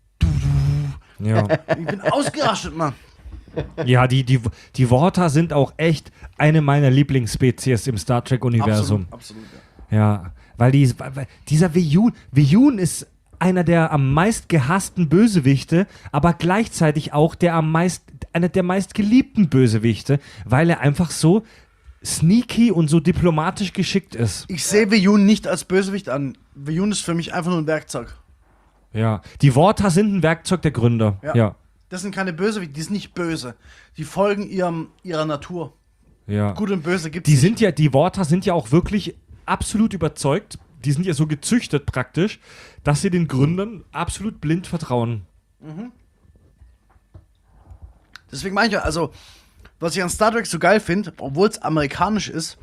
Ja. Ich bin ausgerastet, Mann. Ja, die, die, die Vorta sind auch echt eine meiner Lieblingsspezies im Star Trek-Universum. Absolut, absolut. Ja. Ja, weil, die, weil dieser Veyun, Veyun ist einer der am meist gehassten Bösewichte, aber gleichzeitig auch der am meist, einer der meistgeliebten Bösewichte, weil er einfach so sneaky und so diplomatisch geschickt ist. Ich sehe Veyun nicht als Bösewicht an. Veyun ist für mich einfach nur ein Werkzeug. Ja, die Vorta sind ein Werkzeug der Gründer. Ja, ja. Das sind keine Bösewichte, die sind nicht böse. Die folgen ihrem, ihrer Natur. ja. Gut und böse gibt's Die nicht. sind ja, die Vorta sind ja auch wirklich absolut überzeugt, die sind ja so gezüchtet praktisch, dass sie den Gründern absolut blind vertrauen. Deswegen meine ich ja, also, was ich an Star Trek so geil finde, obwohl es amerikanisch ist,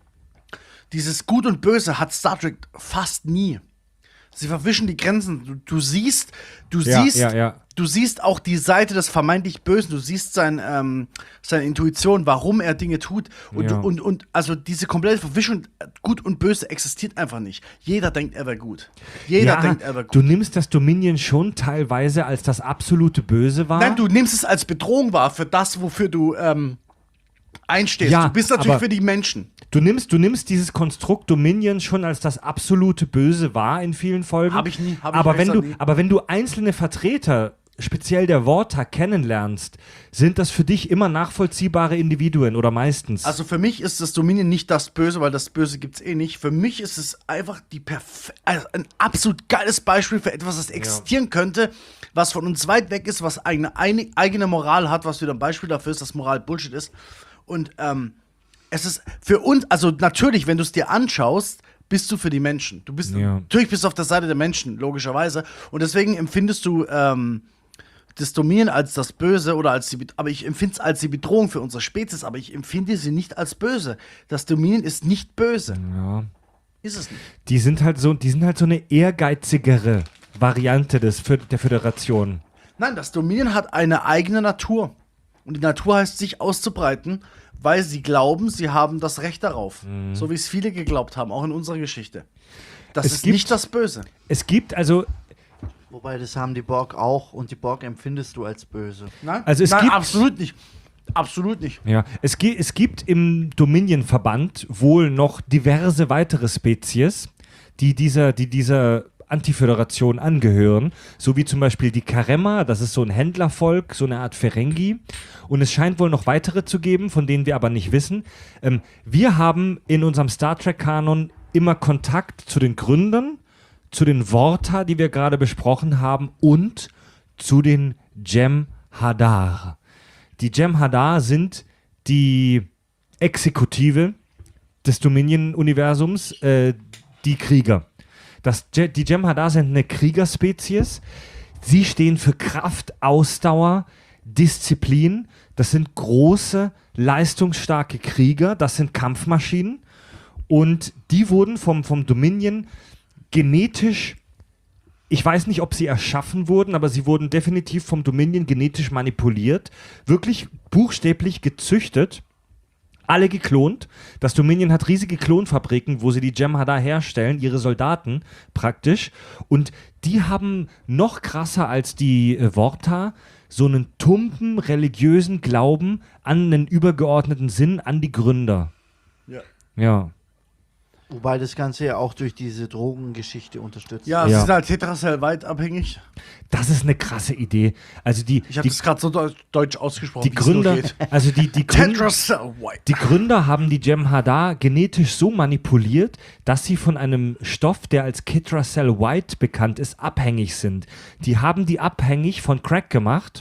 dieses Gut und Böse hat Star Trek fast nie. Sie verwischen die Grenzen. Du, du siehst, du Ja, siehst, ja, ja. du siehst auch die Seite des vermeintlich Bösen. Du siehst sein, ähm, seine Intuition, warum er Dinge tut. Und, Ja. du, und, und also diese komplette Verwischung, Gut und Böse existiert einfach nicht. Jeder denkt, er wäre gut. Jeder Ja, denkt, er wäre gut. du nimmst das Dominion schon teilweise als das absolute Böse wahr. Nein, du nimmst es als Bedrohung wahr für das, wofür du ähm, einstehst. Ja, du bist natürlich aber- für die Menschen. Du nimmst, du nimmst dieses Konstrukt Dominion schon als das absolute Böse wahr in vielen Folgen. Hab ich nie, hab ich aber, ehrlich wenn du, gesagt nie. aber wenn du einzelne Vertreter, speziell der Vorta, kennenlernst, sind das für dich immer nachvollziehbare Individuen oder meistens. Also für mich ist das Dominion nicht das Böse, weil das Böse gibt's eh nicht. Für mich ist es einfach die perfe- also ein absolut geiles Beispiel für etwas, das existieren könnte, was von uns weit weg ist, was eigene, eine, eigene Moral hat, was wieder ein Beispiel dafür ist, dass Moral Bullshit ist. Und ähm, es ist für uns, also natürlich, wenn du es dir anschaust, bist du für die Menschen. Du bist Ja. natürlich bist du auf der Seite der Menschen, logischerweise. Und deswegen empfindest du ähm, das Dominion als das Böse oder als die, Be- aber ich empfinde es als die Bedrohung für unsere Spezies, aber ich empfinde sie nicht als böse. Das Dominion ist nicht böse. ja. Ist es nicht. Die sind halt so, die sind halt so eine ehrgeizigere Variante des, Fö- der Föderation. Nein, das Dominion hat eine eigene Natur. Und die Natur heißt, sich auszubreiten, weil sie glauben, sie haben das Recht darauf. So wie es viele geglaubt haben, auch in unserer Geschichte. Das Es ist gibt- nicht das Böse. Es gibt also, Wobei, das haben die Borg auch und die Borg empfindest du als böse. Nein, Also es Nein gibt- absolut nicht. Absolut nicht. ja, es, gi- es gibt im Dominion-Verband wohl noch diverse weitere Spezies, die dieser, die dieser Antiföderation angehören, so wie zum Beispiel die Karemma, das ist so ein Händlervolk, so eine Art Ferengi. Und es scheint wohl noch weitere zu geben, von denen wir aber nicht wissen. Ähm, wir haben in unserem Star Trek-Kanon immer Kontakt zu den Gründern, zu den Vorta, die wir gerade besprochen haben, und zu den Jem'Hadar. Die Jem'Hadar sind die Exekutive des Dominion-Universums, äh, die Krieger. Das, Je- die Jem'Hadar sind eine Kriegerspezies. Sie stehen für Kraft, Ausdauer, Disziplin. Das sind große, leistungsstarke Krieger. Das sind Kampfmaschinen. Und die wurden vom, vom Dominion genetisch, ich weiß nicht, ob sie erschaffen wurden, aber sie wurden definitiv vom Dominion genetisch manipuliert, wirklich buchstäblich gezüchtet, alle geklont. Das Dominion hat riesige Klonfabriken, wo sie die Jem'Hadar herstellen, ihre Soldaten praktisch. Und die haben noch krasser als die äh, Vorta so einen tumpen religiösen Glauben an einen übergeordneten Sinn, an die Gründer. Ja. Ja. Wobei das Ganze ja auch durch diese Drogengeschichte unterstützt Ja, wird. sie Ja. sind halt Tetracell-weit abhängig. Das ist eine krasse Idee. Also die, Ich habe die, das gerade so deut- deutsch ausgesprochen. die wie es nur Gründer, geht. also die, die Gründer, Tetracell-White. die Gründer haben die Jem'Hadar genetisch so manipuliert, dass sie von einem Stoff, der als Ketracell White bekannt ist, abhängig sind. Die haben die abhängig von Crack gemacht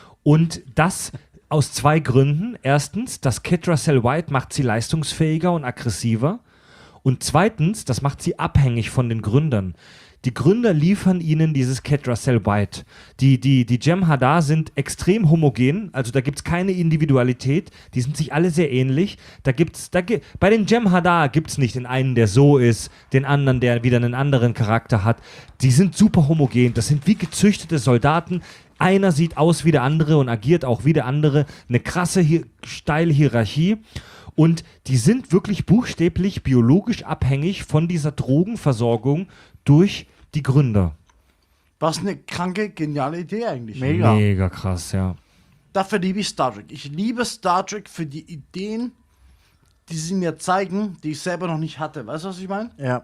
und das aus zwei Gründen. Erstens, das Ketracell White macht sie leistungsfähiger und aggressiver. Und zweitens, das macht sie abhängig von den Gründern. Die Gründer liefern ihnen dieses Ketracell White. Die, die, die Jem'Hadar sind extrem homogen, also da gibt es keine Individualität, die sind sich alle sehr ähnlich. Da gibt's, da gi- bei den Jem'Hadar gibt es nicht den einen, der so ist, den anderen, der wieder einen anderen Charakter hat. Die sind super homogen, das sind wie gezüchtete Soldaten. Einer sieht aus wie der andere und agiert auch wie der andere. Eine krasse, hi- steile Hierarchie. Und die sind wirklich buchstäblich biologisch abhängig von dieser Drogenversorgung durch die Gründer. Was eine kranke, geniale Idee eigentlich. Mega. Mega krass, ja. Dafür liebe ich Star Trek. Ich liebe Star Trek für die Ideen, die sie mir zeigen, die ich selber noch nicht hatte. Weißt du, was ich meine? Ja.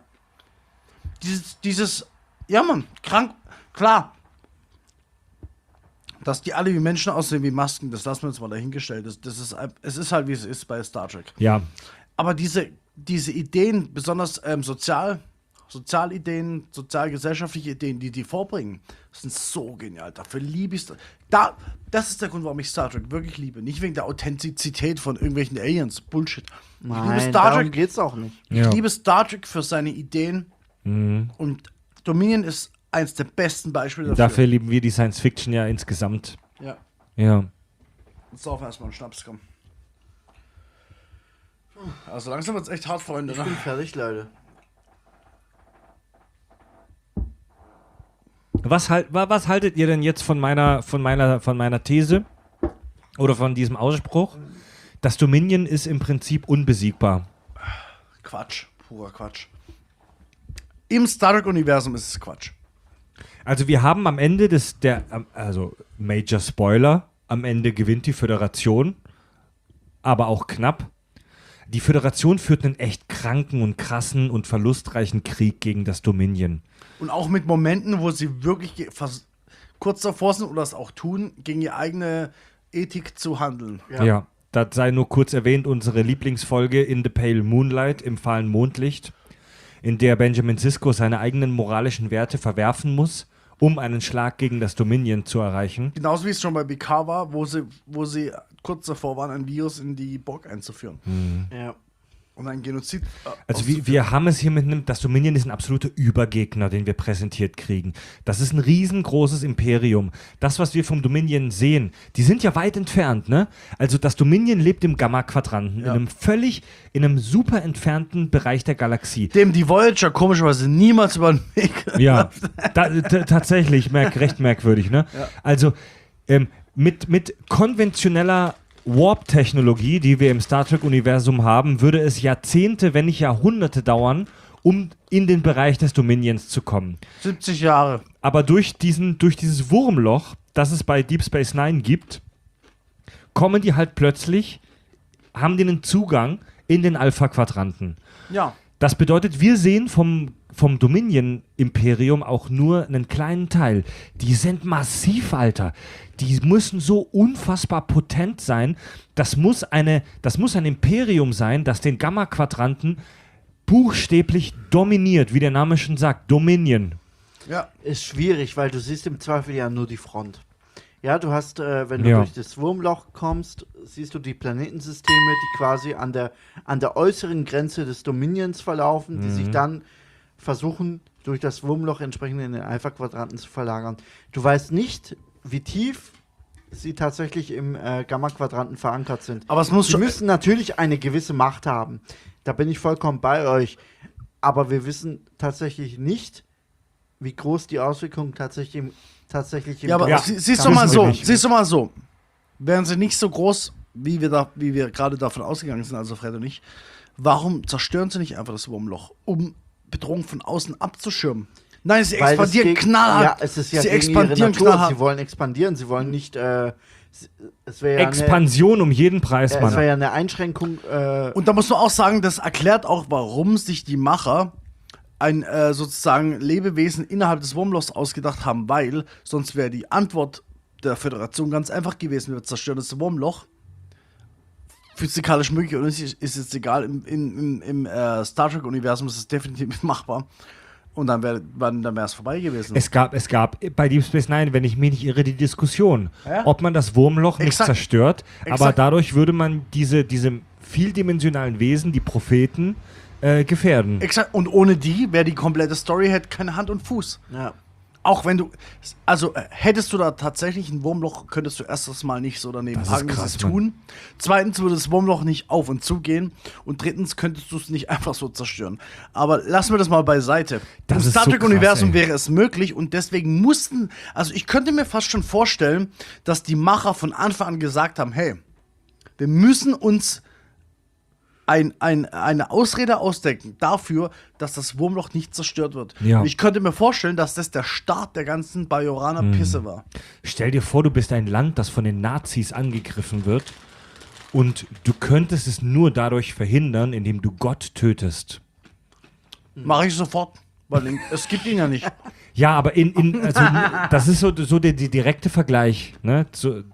Dieses, dieses, ja Mann, krank, klar. Dass die alle wie Menschen aussehen, wie Masken, das lassen wir uns mal dahingestellt. Das, das ist, es ist halt, wie es ist bei Star Trek. Ja, Aber diese, diese Ideen, besonders ähm, sozial, Sozialideen, sozialgesellschaftliche Ideen, die die vorbringen, sind so genial. Dafür liebe ich Star da, Das ist der Grund, warum ich Star Trek wirklich liebe. Nicht wegen der Authentizität von irgendwelchen Aliens. Bullshit. Ich liebe Nein, Star darum Trek. geht's auch nicht. Ich Ja. liebe Star Trek für seine Ideen. Mhm. Und Dominion ist eins der besten Beispiele dafür. Dafür lieben wir die Science Fiction ja insgesamt. Ja. Ja. Saufen erstmal einen Schnaps, komm. Also langsam wird's echt hart, Freunde. Ich Ne? bin fertig, Leute. Was, halt, wa- was haltet ihr denn jetzt von meiner, von meiner, von meiner These oder von diesem Ausspruch? Das Dominion ist im Prinzip unbesiegbar. Quatsch, purer Quatsch. Im Star Trek-Universum ist es Quatsch. Also wir haben am Ende des, der, also Major Spoiler, am Ende gewinnt die Föderation, aber auch knapp. Die Föderation führt einen echt kranken und krassen und verlustreichen Krieg gegen das Dominion. Und auch mit Momenten, wo sie wirklich ge- vers- kurz davor sind oder es auch tun, gegen ihre eigene Ethik zu handeln. Ja. Ja. Das sei nur kurz erwähnt, unsere Lieblingsfolge In the Pale Moonlight, im fahlen Mondlicht, in der Benjamin Sisko seine eigenen moralischen Werte verwerfen muss, um einen Schlag gegen das Dominion zu erreichen. Genauso wie es schon bei B K war, wo sie, wo sie kurz davor waren, ein Virus in die Borg einzuführen. Ja. Und ein Genozid. Äh, Also wir, wir haben es hier mit einem, das Dominion ist ein absoluter Übergegner, den wir präsentiert kriegen. Das ist ein riesengroßes Imperium. Das, was wir vom Dominion sehen, die sind ja weit entfernt, ne? Also das Dominion lebt im Gamma-Quadranten, Ja. in einem völlig, in einem super entfernten Bereich der Galaxie. dem die Voyager komischerweise niemals über den Weg. Ja, da, t- tatsächlich, merk, recht merkwürdig, ne? Ja. Also ähm, mit, mit konventioneller Warp-Technologie, die wir im Star Trek-Universum haben, würde es Jahrzehnte, wenn nicht Jahrhunderte dauern, um in den Bereich des Dominions zu kommen. siebzig Jahre. Aber durch, diesen, durch dieses Wurmloch, das es bei Deep Space Nine gibt, kommen die halt plötzlich, haben die einen Zugang in den Alpha-Quadranten. Ja. Das bedeutet, wir sehen vom, vom Dominion-Imperium auch nur einen kleinen Teil. Die sind massiv, Alter. Die müssen so unfassbar potent sein. Das muss, eine, das muss ein Imperium sein, das den Gamma-Quadranten buchstäblich dominiert, wie der Name schon sagt. Dominion. Ja. Ist schwierig, weil du siehst im Zweifel ja nur die Front. Ja, du hast, äh, wenn du Ja. durch das Wurmloch kommst, siehst du die Planetensysteme, die quasi an der, an der äußeren Grenze des Dominions verlaufen, die sich dann versuchen, durch das Wurmloch entsprechend in den Alpha-Quadranten zu verlagern. Du weißt nicht, wie tief sie tatsächlich im äh, Gamma-Quadranten verankert sind. Aber es muss Sie schon. müssen natürlich eine gewisse Macht haben. Da bin ich vollkommen bei euch. Aber wir wissen tatsächlich nicht, wie groß die Auswirkungen tatsächlich im, tatsächlich im Ja, aber Ja, sie, siehst das du mal wissen wir so, nicht. siehst du mal so. Wären sie nicht so groß, wie wir, da, wie wir gerade davon ausgegangen sind, also Fred und ich, warum zerstören sie nicht einfach das Wurmloch, um Bedrohung von außen abzuschirmen? Nein, sie Weil das expandieren gegen- knallhart. Ja, es ist ja sie gegen ihre expandieren Natur. knallhart. Sie wollen expandieren. Sie wollen nicht. Äh, s- es wäre ja, eine- Expansion um jeden Preis, äh, es wäre Mann. ja eine Einschränkung. Äh, Und da muss man auch sagen, das erklärt auch, warum sich die Macher ein äh, sozusagen Lebewesen innerhalb des Wurmlochs ausgedacht haben, weil sonst wäre die Antwort der Föderation ganz einfach gewesen: Wir zerstören das Wurmloch. Physikalisch möglich oder nicht, ist jetzt egal. Im, im, im, im äh, Star Trek-Universum ist es definitiv machbar. Und dann wäre dann wär es vorbei gewesen. Es gab, es gab bei Deep Space Nine, wenn ich mich nicht irre, die Diskussion, Ja. ob man das Wurmloch nicht Exakt. zerstört, aber Exakt. dadurch würde man diese, diese vieldimensionalen Wesen, die Propheten, äh, gefährden. Exakt. Und ohne die wäre die komplette Story hätte keine Hand und Fuß. ja. Auch wenn du, also äh, hättest du da tatsächlich ein Wurmloch, könntest du erstens mal nicht so daneben Das ist haken, krass, das tun. Zweitens würde das Wurmloch nicht auf und zu gehen. Und drittens könntest du es nicht einfach so zerstören. Aber lassen wir das mal beiseite. Das Im ist Star so Trek-Universum krass, ey. wäre es möglich und deswegen mussten, also ich könnte mir fast schon vorstellen, dass die Macher von Anfang an gesagt haben, hey, wir müssen uns ein, ein, eine Ausrede ausdenken dafür, dass das Wurmloch nicht zerstört wird. Ja. Und ich könnte mir vorstellen, dass das der Start der ganzen Bajoraner-Pisse war. Stell dir vor, du bist ein Land, das von den Nazis angegriffen wird und du könntest es nur dadurch verhindern, indem du Gott tötest. Mache ich sofort, weil ihn- es gibt ihn ja nicht. Ja, aber in, in also, das ist so, so der, der direkte Vergleich. Ne? So,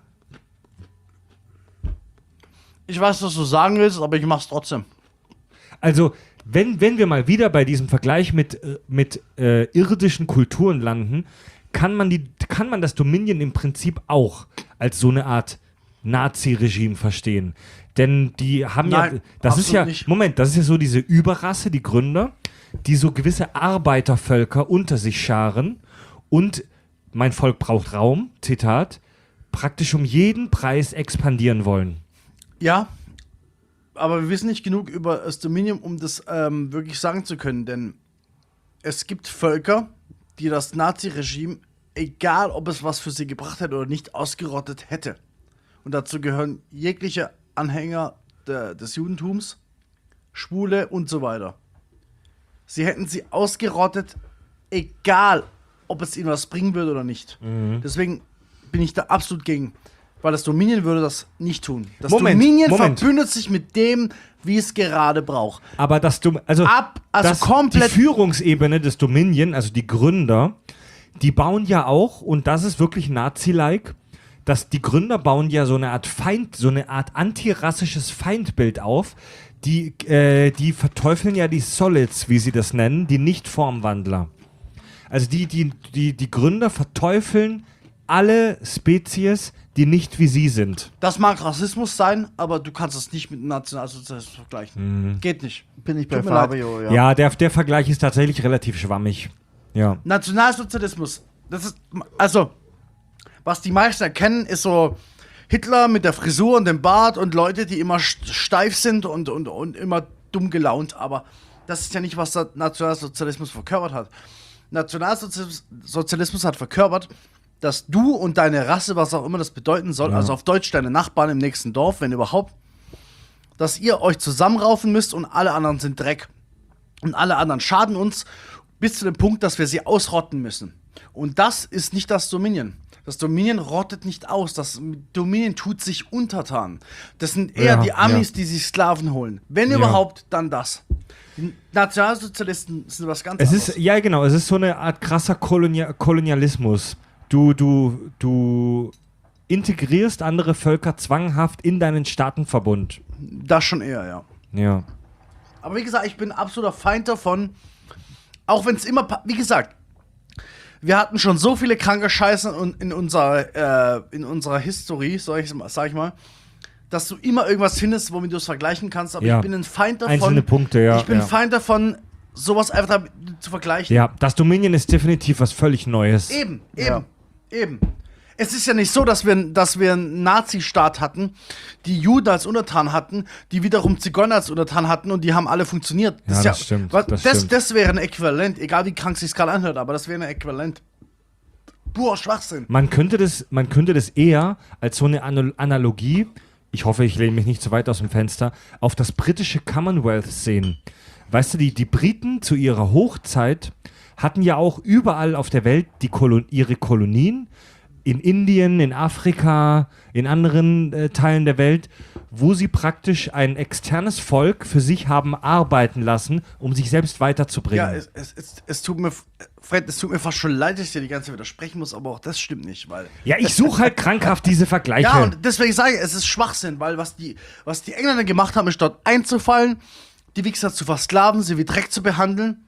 Ich weiß, was du sagen willst, aber ich mach's trotzdem. Also, wenn, wenn wir mal wieder bei diesem Vergleich mit, äh, mit äh, irdischen Kulturen landen, kann man, die, kann man das Dominion im Prinzip auch als so eine Art Nazi-Regime verstehen. Denn die haben Nein, ja, das ist absolut ja, nicht. Moment, das ist ja so diese Überrasse, die Gründer, die so gewisse Arbeitervölker unter sich scharen und mein Volk braucht Raum, Zitat, praktisch um jeden Preis expandieren wollen. Ja, aber wir wissen nicht genug über das Dominion, um das ähm, wirklich sagen zu können, denn es gibt Völker, die das Nazi-Regime, egal ob es was für sie gebracht hätte oder nicht, ausgerottet hätte. Und dazu gehören jegliche Anhänger de, des Judentums, Schwule und so weiter. Sie hätten sie ausgerottet, egal ob es ihnen was bringen würde oder nicht. Mhm. Deswegen bin ich da absolut gegen. Weil das Dominion würde das nicht tun. Das Moment, Dominion Moment. verbündet sich mit dem, wie es gerade braucht. Aber das Dom- also, Ab, also das, komplett. die Führungsebene des Dominion, also die Gründer, die bauen ja auch, und das ist wirklich Nazi-like, dass die Gründer bauen ja so eine Art Feind, so eine Art antirassisches Feindbild auf. Die, äh, die verteufeln ja die Solids, wie sie das nennen, die Nicht-Formwandler. Also die, die, die, die Gründer verteufeln alle Spezies, die nicht wie sie sind. Das mag Rassismus sein, aber du kannst es nicht mit dem Nationalsozialismus vergleichen. Mhm. Geht nicht. Bin ich bei Tut mir Fabio, ja. Ja, der, der Vergleich ist tatsächlich relativ schwammig. Ja. Nationalsozialismus, das ist, also, was die meisten erkennen, ist so Hitler mit der Frisur und dem Bart und Leute, die immer steif sind und, und, und immer dumm gelaunt, aber das ist ja nicht, was der Nationalsozialismus verkörpert hat. Nationalsozialismus hat verkörpert, dass du und deine Rasse, was auch immer das bedeuten soll, Ja. also auf Deutsch deine Nachbarn im nächsten Dorf, wenn überhaupt, dass ihr euch zusammenraufen müsst und alle anderen sind Dreck. Und alle anderen schaden uns bis zu dem Punkt, dass wir sie ausrotten müssen. Und das ist nicht das Dominion. Das Dominion rottet nicht aus. Das Dominion tut sich untertan. Das sind eher Ja, die Amis, ja. die sich Sklaven holen. Wenn Ja. überhaupt, dann das. Die Nationalsozialisten sind was ganz Es anderes. ist, ja genau, es ist so eine Art krasser Kolonia- Kolonialismus. Du, du, du integrierst andere Völker zwanghaft in deinen Staatenverbund. Das schon eher, ja. Ja. Aber wie gesagt, ich bin absoluter Feind davon. Auch wenn es immer, pa- wie gesagt, wir hatten schon so viele kranke Scheiße in, in, unserer, äh, in unserer History, sag ich, sag ich mal, dass du immer irgendwas findest, womit du es vergleichen kannst. Aber Ja. ich bin ein Feind davon. Einzelne Punkte, ja. Ich bin ja. ein Feind davon, sowas einfach damit zu vergleichen. Ja, das Dominion ist definitiv was völlig Neues. Eben, eben, Ja. eben. Es ist ja nicht so, dass wir, dass wir einen Nazi-Staat hatten, die Juden als Untertan hatten, die wiederum Zigeuner als Untertan hatten und die haben alle funktioniert. Ja, ist das stimmt, Was, das das, stimmt. das wäre ein Äquivalent, egal wie krank sich gerade anhört, aber das wäre ein Äquivalent. Purer Schwachsinn. Man könnte das, man könnte das eher als so eine Anal- Analogie, ich hoffe, ich lehne mich nicht zu weit aus dem Fenster, auf das britische Commonwealth sehen. Weißt du, die, die Briten zu ihrer Hochzeit hatten ja auch überall auf der Welt die Kolon- ihre Kolonien, in Indien, in Afrika, in anderen äh, Teilen der Welt, wo sie praktisch ein externes Volk für sich haben arbeiten lassen, um sich selbst weiterzubringen. Ja, es, es, es, es tut mir, Fred, es tut mir fast schon leid, dass ich dir die ganze Zeit widersprechen muss, aber auch das stimmt nicht, weil. Ja, ich suche halt krankhaft diese Vergleiche. Ja, und deswegen sage ich, es ist Schwachsinn, weil was die, was die Engländer gemacht haben, ist dort einzufallen, die Wichser zu versklaven, sie wie Dreck zu behandeln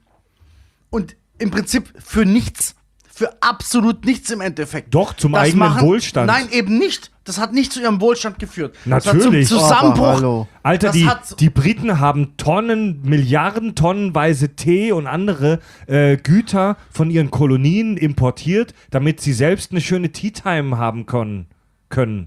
und im Prinzip für nichts, für absolut nichts im Endeffekt. Doch, zum Das eigenen Wohlstand. Nein, eben nicht. Das hat nicht zu ihrem Wohlstand geführt. Natürlich. Das hat zum Zusammenbruch. Aber hallo. Alter, Das die, hat- die Briten haben Tonnen, Milliarden tonnenweise Tee und andere äh, Güter von ihren Kolonien importiert, damit sie selbst eine schöne Tea Time haben können. können.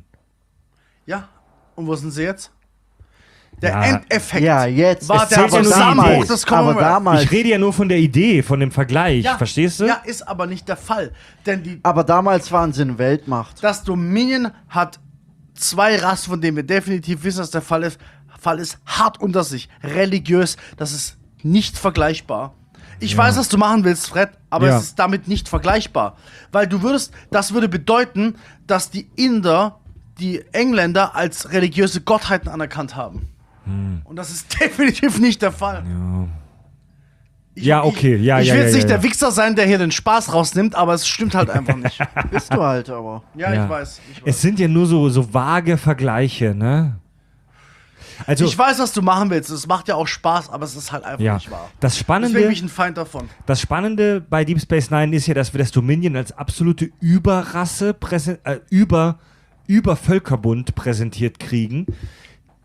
Ja, und wo sind sie jetzt? Der Ja. Endeffekt Ja, jetzt. war Es der zählt ja nur die Zusammenbruch Idee. des Aber Commonwealth. damals, Ich rede ja nur von der Idee, von dem Vergleich, Ja, verstehst du? Ja, ist aber nicht der Fall. Denn die, aber damals waren sie eine Weltmacht. das Dominion hat zwei Rassen, von denen wir definitiv wissen, dass der Fall ist. Fall ist hart unter sich, religiös. Das ist nicht vergleichbar. Ich Ja. weiß, was du machen willst, Fred, aber Ja. es ist damit nicht vergleichbar. Weil du würdest, das würde bedeuten, dass die Inder die Engländer als religiöse Gottheiten anerkannt haben. Und das ist definitiv nicht der Fall. Ja. Ich, Ja, okay, ja, ich, ja, Ich will ja, jetzt nicht ja, der ja. Wichser sein, der hier den Spaß rausnimmt, aber es stimmt halt einfach nicht. Bist du halt aber. Ja, Ja. ich weiß. Ich weiß. Es sind ja nur so, so vage Vergleiche, ne? Also, Ich weiß, was du machen willst. Es macht ja auch Spaß, aber es ist halt einfach ja. nicht wahr. Das Deswegen Spannende, bin ich ein Feind davon. das Spannende bei Deep Space Nine ist ja, dass wir das Dominion als absolute Überrasse, präsen- äh, über, Übervölkerbund präsentiert kriegen,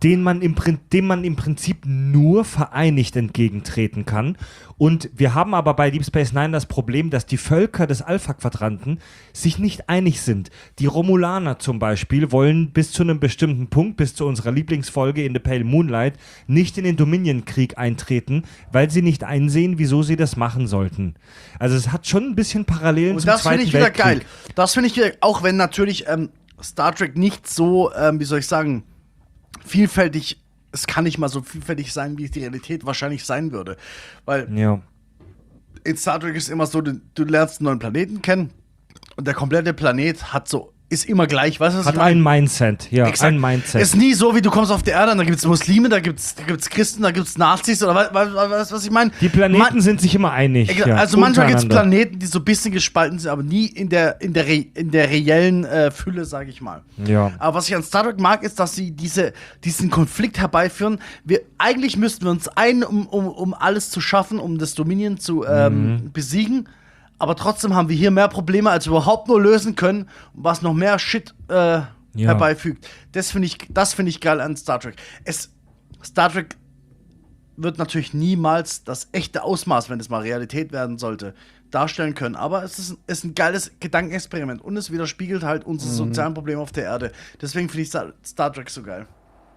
den man im, Prin- dem man im Prinzip nur vereinigt entgegentreten kann. Und wir haben aber bei Deep Space Nine das Problem, dass die Völker des Alpha-Quadranten sich nicht einig sind. Die Romulaner zum Beispiel wollen bis zu einem bestimmten Punkt, bis zu unserer Lieblingsfolge in The Pale Moonlight, nicht in den Dominion-Krieg eintreten, weil sie nicht einsehen, wieso sie das machen sollten. Also es hat schon ein bisschen Parallelen Und zum das Zweiten finde ich wieder Weltkrieg. geil. Das finde ich wieder, auch wenn natürlich ähm, Star Trek nicht so, ähm, wie soll ich sagen, vielfältig, es kann nicht mal so vielfältig sein, wie es die Realität wahrscheinlich sein würde. Weil Ja. in Star Trek ist immer so, du, du lernst einen neuen Planeten kennen und der komplette Planet hat so, ist immer gleich, weißt du, was Hat ich meine? ein Mindset, ja, Exakt. ein Mindset. Ist nie so, wie du kommst auf die Erde und da gibt es Muslime, da gibt es da gibt's Christen, da gibt es Nazis oder was, was, was, was ich meine? Die Planeten Man- sind sich immer einig. Exakt. Ja, Also manchmal gibt es untereinander. Planeten, die so ein bisschen gespalten sind, aber nie in der, in der, re in der reellen äh, Fülle, sage ich mal. Ja. Aber was ich an Star Trek mag, ist, dass sie diese, diesen Konflikt herbeiführen. Wir, eigentlich müssten wir uns ein, um, um, um alles zu schaffen, um das Dominion zu ähm, Mhm. besiegen. Aber trotzdem haben wir hier mehr Probleme, als wir überhaupt nur lösen können, was noch mehr Shit äh, herbeifügt. Das finde ich, das finde ich geil an Star Trek. Es, Star Trek wird natürlich niemals das echte Ausmaß, wenn es mal Realität werden sollte, darstellen können. Aber es ist, ist ein geiles Gedankenexperiment und es widerspiegelt halt unsere sozialen Probleme auf der Erde. Deswegen finde ich Star, Star Trek so geil.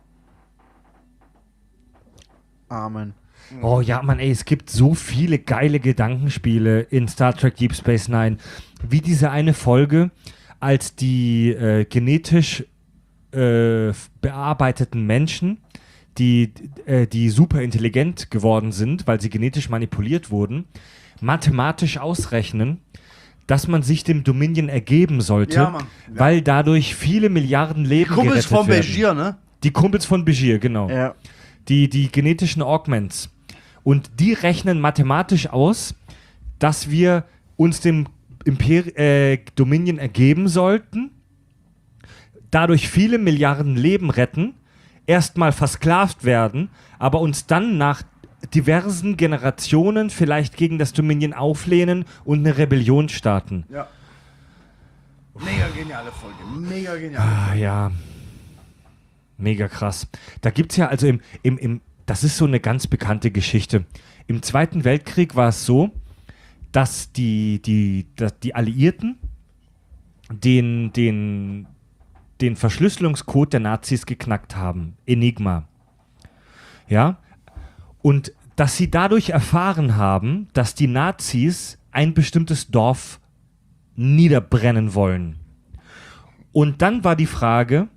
Amen. Oh ja, Mann, ey, es gibt so viele geile Gedankenspiele in Star Trek Deep Space Nine. Wie diese eine Folge, als die äh, genetisch äh, bearbeiteten Menschen, die, äh, die super intelligent geworden sind, weil sie genetisch manipuliert wurden, mathematisch ausrechnen, dass man sich dem Dominion ergeben sollte, Ja, Mann. Ja. weil dadurch viele Milliarden Leben Kumpels gerettet von werden. Begier, ne? Die Kumpels von Begier, genau. Ja. Die, die genetischen Augments. Und die rechnen mathematisch aus, dass wir uns dem Imper äh, Dominion ergeben sollten, dadurch viele Milliarden Leben retten, erstmal versklavt werden, aber uns dann nach diversen Generationen vielleicht gegen das Dominion auflehnen und eine Rebellion starten. Ja. Mega geniale Folge. Mega genial. Ah ja. Mega krass. Da gibt es ja also im, im, im, das ist so eine ganz bekannte Geschichte. Im Zweiten Weltkrieg war es so, dass die, die, dass die Alliierten den, den, den Verschlüsselungscode der Nazis geknackt haben. Enigma. Ja. Und dass sie dadurch erfahren haben, dass die Nazis ein bestimmtes Dorf niederbrennen wollen. Und dann war die Frage,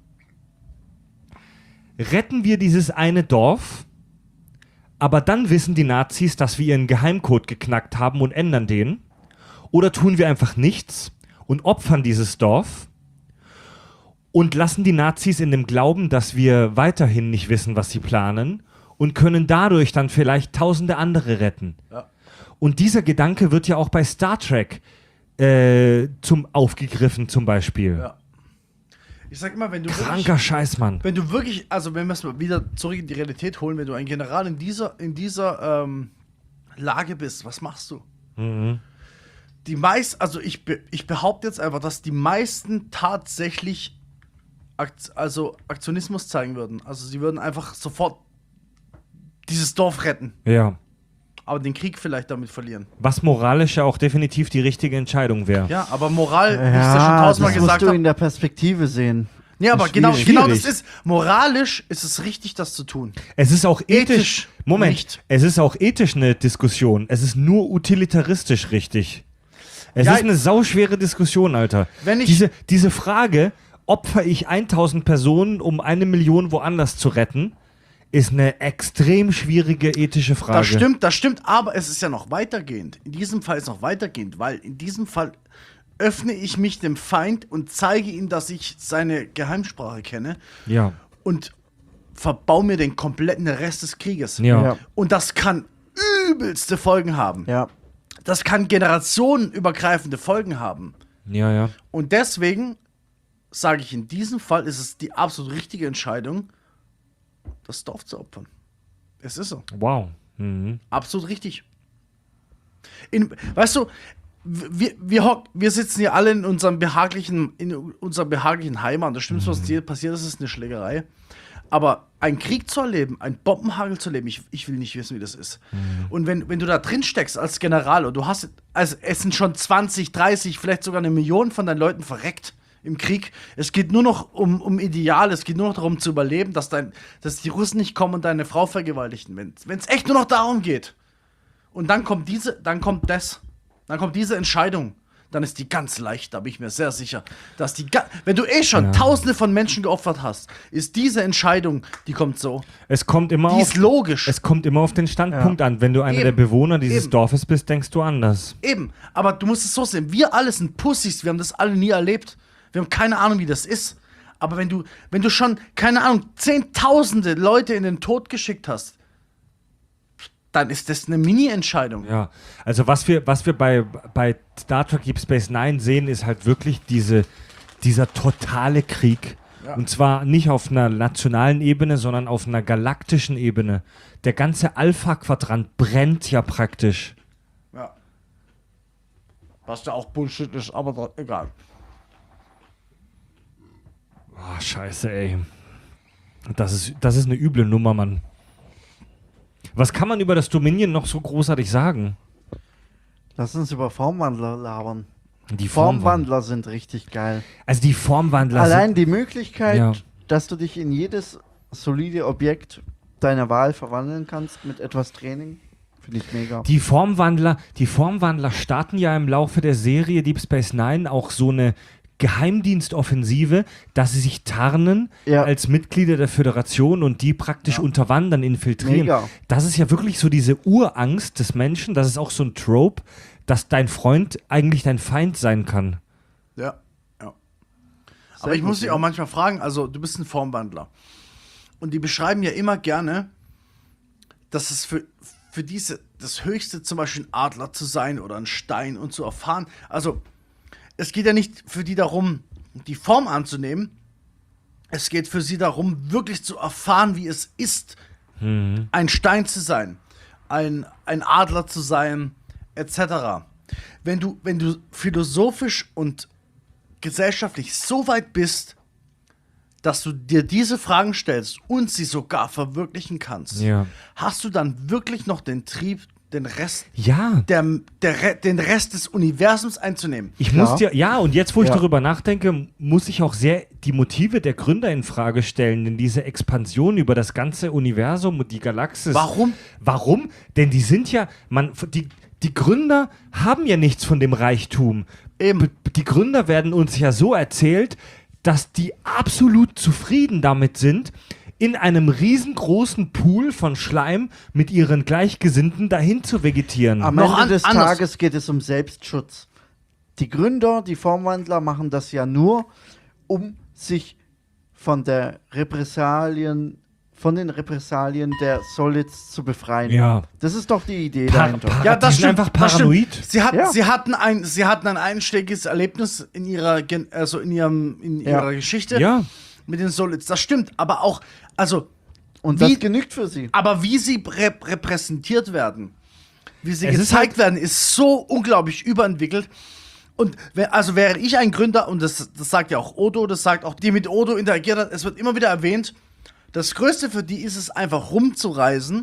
retten wir dieses eine Dorf, aber dann wissen die Nazis, dass wir ihren Geheimcode geknackt haben und ändern den, oder tun wir einfach nichts und opfern dieses Dorf und lassen die Nazis in dem Glauben, dass wir weiterhin nicht wissen, was sie planen und können dadurch dann vielleicht tausende andere retten. Ja. Und dieser Gedanke wird ja auch bei Star Trek äh, zum aufgegriffen zum Beispiel. Ja. Ich sag immer, wenn du Kranker wirklich, Scheiß, Mann. wenn du wirklich, also wenn wir es mal wieder zurück in die Realität holen, wenn du ein General in dieser, in dieser ähm, Lage bist, was machst du? Mhm. Die meisten, also ich, be, ich behaupte jetzt einfach, dass die meisten tatsächlich Akt, also Aktionismus zeigen würden. Also sie würden einfach sofort dieses Dorf retten, Ja. aber den Krieg vielleicht damit verlieren. Was moralisch ja auch definitiv die richtige Entscheidung wäre. Ja, aber Moral, wie ich es ja schon Ja, tausendmal das musst gesagt du habe. in der Perspektive sehen. Nee, aber ist genau, schwierig. genau das Schwierig. ist, moralisch ist es richtig, das zu tun. Es ist auch ethisch. Ethisch Moment, nicht. es ist auch ethisch eine Diskussion. Es ist nur utilitaristisch richtig. Es Ja, ist eine sauschwere Diskussion, Alter. Wenn ich- diese, diese Frage, opfer ich tausend Personen, um eine Million woanders zu retten, ist eine extrem schwierige ethische Frage. Das stimmt, das stimmt, aber es ist ja noch weitergehend. In diesem Fall ist es noch weitergehend, weil in diesem Fall öffne ich mich dem Feind und zeige ihm, dass ich seine Geheimsprache kenne Ja. und verbau mir den kompletten Rest des Krieges. Ja. Ja. Und das kann übelste Folgen haben. Ja. Das kann generationenübergreifende Folgen haben. Ja, ja. Und deswegen sage ich, in diesem Fall ist es die absolut richtige Entscheidung, das Dorf zu opfern. Es ist so. Wow. Mhm. Absolut richtig. In, weißt du, wir, wir, hock, wir sitzen hier alle in unserem behaglichen, in unserem behaglichen Heimat. Das Schlimmste, was dir passiert ist, ist eine Schlägerei. Aber einen Krieg zu erleben, einen Bombenhagel zu erleben, ich, ich will nicht wissen, wie das ist. Mhm. Und wenn, wenn du da drin steckst als General und du hast, also es sind schon zwanzig, dreißig, vielleicht sogar eine Million von deinen Leuten verreckt im Krieg. Es geht nur noch um, um Ideale, es geht nur noch darum zu überleben, dass, dein, dass die Russen nicht kommen und deine Frau vergewaltigen. Wenn es echt nur noch darum geht. Und dann kommt diese, dann kommt das, dann kommt diese Entscheidung. Dann ist die ganz leicht, da bin ich mir sehr sicher, dass die, wenn du eh schon ja. Tausende von Menschen geopfert hast, ist diese Entscheidung, die kommt so. Es kommt immer die auf, ist logisch. Es kommt immer auf den Standpunkt ja. an. Wenn du einer Eben. der Bewohner dieses Eben. Dorfes bist, denkst du anders. Eben, aber du musst es so sehen, wir alle sind Pussys, wir haben das alle nie erlebt. Wir haben keine Ahnung, wie das ist. Aber wenn du, wenn du schon, keine Ahnung, zehntausende Leute in den Tod geschickt hast, dann ist das eine Mini-Entscheidung. Ja, also was wir, was wir bei, bei Star Trek Deep Space Nine sehen, ist halt wirklich diese, dieser totale Krieg. Ja. Und zwar nicht auf einer nationalen Ebene, sondern auf einer galaktischen Ebene. Der ganze Alpha-Quadrant brennt ja praktisch. Ja. Was ja auch Bullshit ist, aber egal. Oh, scheiße, ey. Das ist, das ist eine üble Nummer, Mann. Was kann man über das Dominion noch so großartig sagen? Lass uns über Formwandler labern. Die Formwandler sind richtig geil. Also die Formwandler Allein sind die Möglichkeit, ja. dass du dich in jedes solide Objekt deiner Wahl verwandeln kannst mit etwas Training, finde ich mega. Die Formwandler, die Formwandler starten ja im Laufe der Serie Deep Space Nine auch so eine Geheimdienstoffensive, dass sie sich tarnen ja. als Mitglieder der Föderation und die praktisch ja. unterwandern, infiltrieren. Mega. Das ist ja wirklich so diese Urangst des Menschen, das ist auch so ein Trope, dass dein Freund eigentlich dein Feind sein kann. Ja, ja. Aber ich muss dich auch manchmal fragen, also du bist ein Formwandler und die beschreiben ja immer gerne, dass es für, für diese, das Höchste zum Beispiel ein Adler zu sein oder ein Stein und zu erfahren, also es geht ja nicht für die darum, die Form anzunehmen. Es geht für sie darum, wirklich zu erfahren, wie es ist, mhm. ein Stein zu sein, ein, ein Adler zu sein, et cetera. Wenn du, wenn du philosophisch und gesellschaftlich so weit bist, dass du dir diese Fragen stellst und sie sogar verwirklichen kannst, ja. hast du dann wirklich noch den Trieb, den Rest, ja. der, der, den Rest des Universums einzunehmen. Ich muss dir, ja, und jetzt, wo ich ja. darüber nachdenke, muss ich auch sehr die Motive der Gründer in Frage stellen, denn diese Expansion über das ganze Universum und die Galaxis. Warum? Warum? Denn die sind ja, man, die, die Gründer haben ja nichts von dem Reichtum. Eben. Die Gründer werden uns ja so erzählt, dass die absolut zufrieden damit sind, in einem riesengroßen Pool von Schleim mit ihren Gleichgesinnten dahin zu vegetieren. Am Noch Ende an, des anders. Tages geht es um Selbstschutz. Die Gründer, die Formwandler machen das ja nur, um sich von der Repressalien, von den Repressalien der Solids zu befreien. Ja. Das ist doch die Idee Par- dahinter. par- Ja, das die sind stimmt, einfach das stimmt. paranoid. Sie, hat, Ja. sie, hatten ein, sie hatten ein einschlägiges Erlebnis in ihrer, Gen- also in ihrem, in Ja. ihrer Geschichte Ja. mit den Solids. Das stimmt, aber auch, also Und wie, das genügt für sie. aber wie sie rep- repräsentiert werden, wie sie Es ist gezeigt halt- werden, ist so unglaublich überentwickelt. Und wär, also wäre ich ein Gründer, und das, das sagt ja auch Odo, das sagt auch die mit Odo interagiert hat, es wird immer wieder erwähnt, das Größte für die ist es einfach rumzureisen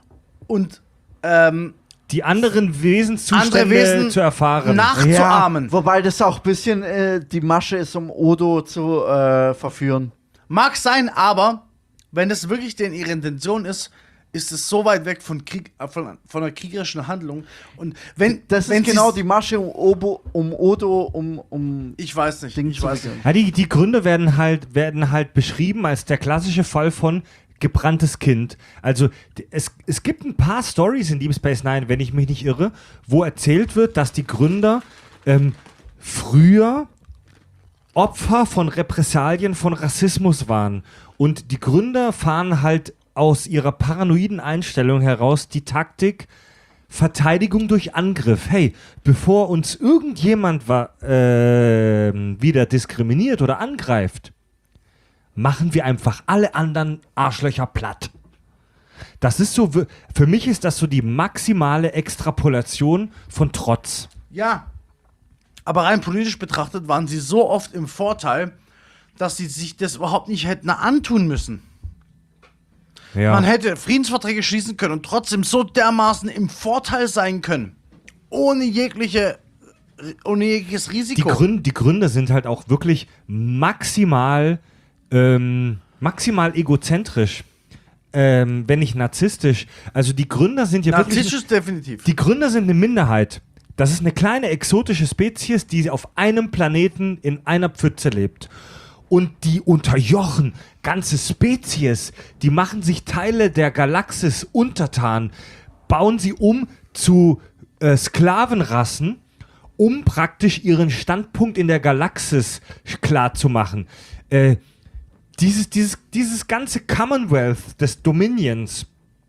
und ähm, Die anderen Wesenszustände andere Wesen zu erfahren. nachzuahmen. Wobei das auch ein bisschen äh, die Masche ist, um Odo zu äh, verführen. Mag sein, aber wenn es wirklich denn ihre Intention ist, ist es so weit weg von Krieg, äh, von, von einer kriegerischen Handlung. Und wenn Das wenn ist genau sie's- die Masche um, Obo, um Odo, um, um Ich weiß nicht. Ding ich zu weiß führen. nicht. Ja, die, die Gründe werden halt, werden halt beschrieben als der klassische Fall von gebranntes Kind. Also d- es, es gibt ein paar Stories in Deep Space Nine, wenn ich mich nicht irre, wo erzählt wird, dass die Gründer ähm, früher Opfer von Repressalien, von Rassismus waren. Und die Gründer fahren halt aus ihrer paranoiden Einstellung heraus die Taktik Verteidigung durch Angriff. Hey, bevor uns irgendjemand wa- äh, wieder diskriminiert oder angreift, machen wir einfach alle anderen Arschlöcher platt. Das ist so, w- für mich ist das so die maximale Extrapolation von Trotz. Ja, aber rein politisch betrachtet waren sie so oft im Vorteil, dass sie sich das überhaupt nicht hätten antun müssen. Ja. Man hätte Friedensverträge schließen können und trotzdem so dermaßen im Vorteil sein können. Ohne jegliche, ohne jegliches Die, Risiko. Grün, die Gründer sind halt auch wirklich maximal, ähm, maximal egozentrisch, ähm, wenn nicht narzisstisch. Also die Gründer sind ja wirklich... Narzisstisch definitiv. Die Gründer sind eine Minderheit. Das ist eine kleine exotische Spezies, die auf einem Planeten in einer Pfütze lebt. Und die unterjochen ganze Spezies. Die machen sich Teile der Galaxis untertan, bauen sie um zu äh, Sklavenrassen, um praktisch ihren Standpunkt in der Galaxis klar zu machen. Äh, dieses, dieses, dieses ganze Commonwealth des Dominions,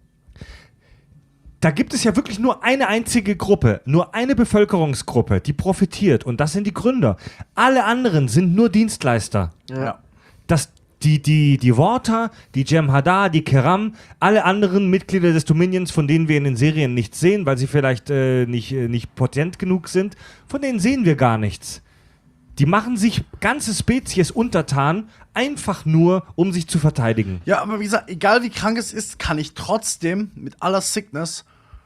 da gibt es ja wirklich nur eine einzige Gruppe, nur eine Bevölkerungsgruppe, die profitiert, und das sind die Gründer. Alle anderen sind nur Dienstleister. Ja. Das, die, die, die Worta, die Jem'Hadar, die Keram, alle anderen Mitglieder des Dominions, von denen wir in den Serien nichts sehen, weil sie vielleicht äh, nicht, äh, nicht potent genug sind, von denen sehen wir gar nichts. Die machen sich ganze Spezies untertan, einfach nur, um sich zu verteidigen. Ja, aber wie gesagt, egal wie krank es ist, kann ich trotzdem mit aller Sickness,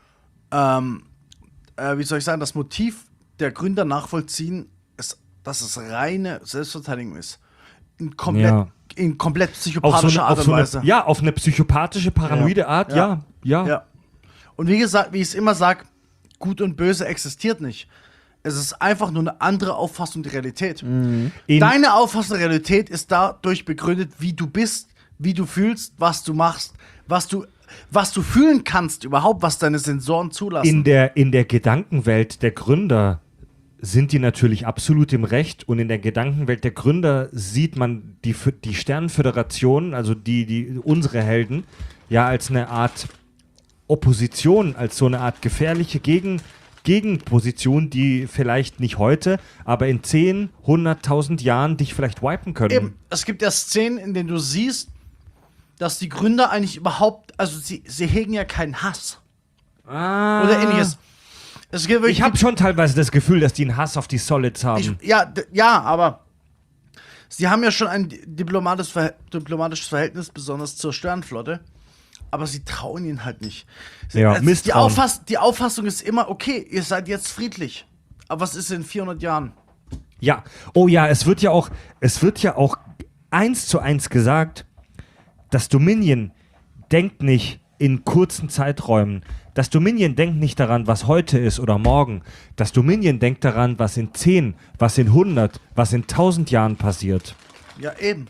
ähm, äh, wie soll ich sagen, das Motiv der Gründer nachvollziehen, ist, dass es reine Selbstverteidigung ist. In komplett, Ja. in komplett Auf psychopathischer so eine, Art auf und so Weise. eine, ja, auf eine psychopathische, paranoide Ja. Art, Ja. ja, ja. Ja. Und wie gesagt, wie ich es immer sage, Gut und Böse existiert nicht. Es ist einfach nur eine andere Auffassung der Realität. In- Deine Auffassung der Realität ist dadurch begründet, wie du bist, wie du fühlst, was du machst, was du, was du fühlen kannst überhaupt, was deine Sensoren zulassen. In der, in der Gedankenwelt der Gründer sind die natürlich absolut im Recht, und in der Gedankenwelt der Gründer sieht man die, Fö- die Sternenföderation, also die, die, unsere Helden, ja als eine Art Opposition, als so eine Art gefährliche Gegen, Gegenposition, die vielleicht nicht heute, aber in zehn, hunderttausend Jahren dich vielleicht wipen können. Eben, es gibt ja Szenen, in denen du siehst, dass die Gründer eigentlich überhaupt, also sie, sie hegen ja keinen Hass Ah. oder ähnliches. Es gibt wirklich Ich habe schon teilweise das Gefühl, dass die einen Hass auf die Solids haben. Ich, ja, d- ja, aber sie haben ja schon ein diplomatisches, Verhält- diplomatisches Verhältnis, besonders zur Sternenflotte. Aber sie trauen ihnen halt nicht. Sie, Ja, also die, Misstrauen. Auffass, die Auffassung ist immer, okay, ihr seid jetzt friedlich. Aber was ist in vierhundert Jahren? Ja, oh ja, es wird ja auch, es wird ja auch eins zu eins gesagt, das Dominion denkt nicht in kurzen Zeiträumen. Das Dominion denkt nicht daran, was heute ist oder morgen. Das Dominion denkt daran, was in zehn, was in hundert, was in tausend Jahren passiert. Ja, eben.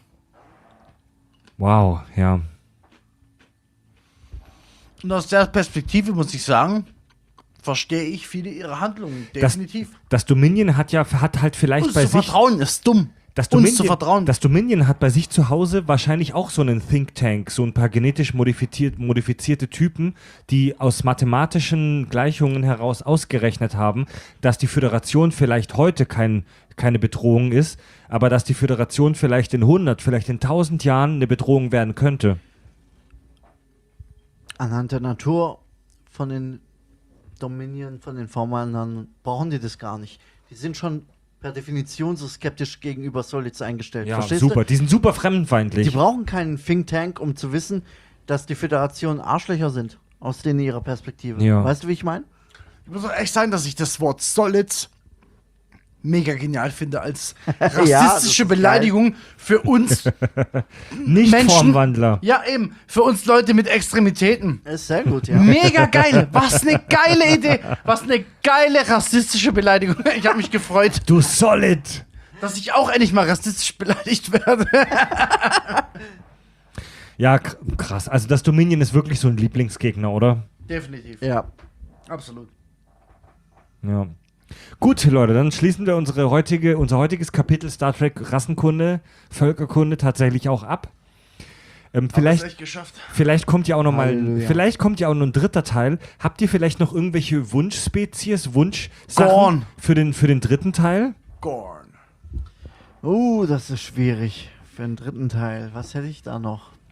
Wow, ja. Und aus der Perspektive muss ich sagen, verstehe ich viele ihrer Handlungen. Das, Definitiv. das Dominion hat ja, hat halt vielleicht Uns bei zu sich... vertrauen ist dumm. Das Uns Dominion, zu vertrauen. das Dominion hat bei sich zu Hause wahrscheinlich auch so einen Think Tank, so ein paar genetisch modifiziert, modifizierte Typen, die aus mathematischen Gleichungen heraus ausgerechnet haben, dass die Föderation vielleicht heute kein, keine Bedrohung ist, aber dass die Föderation vielleicht in hundert, vielleicht in tausend Jahren eine Bedrohung werden könnte. Anhand der Natur von den Dominion, von den Vormännern, brauchen die das gar nicht. Die sind schon per Definition so skeptisch gegenüber Solids eingestellt. Ja, Verstehst super. du? Die sind super fremdenfeindlich. Die brauchen keinen Think Tank, um zu wissen, dass die Föderation Arschlöcher sind, aus denen ihrer Perspektive. Ja. Weißt du, wie ich meine? Ich muss auch echt sagen, dass ich das Wort Solids mega genial finde als Ja, das rassistische ist Beleidigung für uns Nicht Menschen- Formwandler. Ja, eben. Für uns Leute mit Extremitäten. Ist sehr gut, ja. Mega geil. Was eine geile Idee. Was eine geile rassistische Beleidigung. Ich habe mich gefreut, Du Solid! dass ich auch endlich mal rassistisch beleidigt werde. Ja, k- krass. Also das Dominion ist wirklich so ein Lieblingsgegner, oder? Definitiv. Ja. Absolut. Ja. Gut, Leute, dann schließen wir unsere heutige, unser heutiges Kapitel Star Trek Rassenkunde, Völkerkunde tatsächlich auch ab. Ähm, vielleicht, echt geschafft. vielleicht kommt ja auch noch mal, Halleluja. vielleicht kommt ja auch noch ein dritter Teil. Habt ihr vielleicht noch irgendwelche Wunschspezies, Wunschsachen Gorn. für den, für den dritten Teil? Gorn. Uh, das ist schwierig für den dritten Teil. Was hätte ich da noch?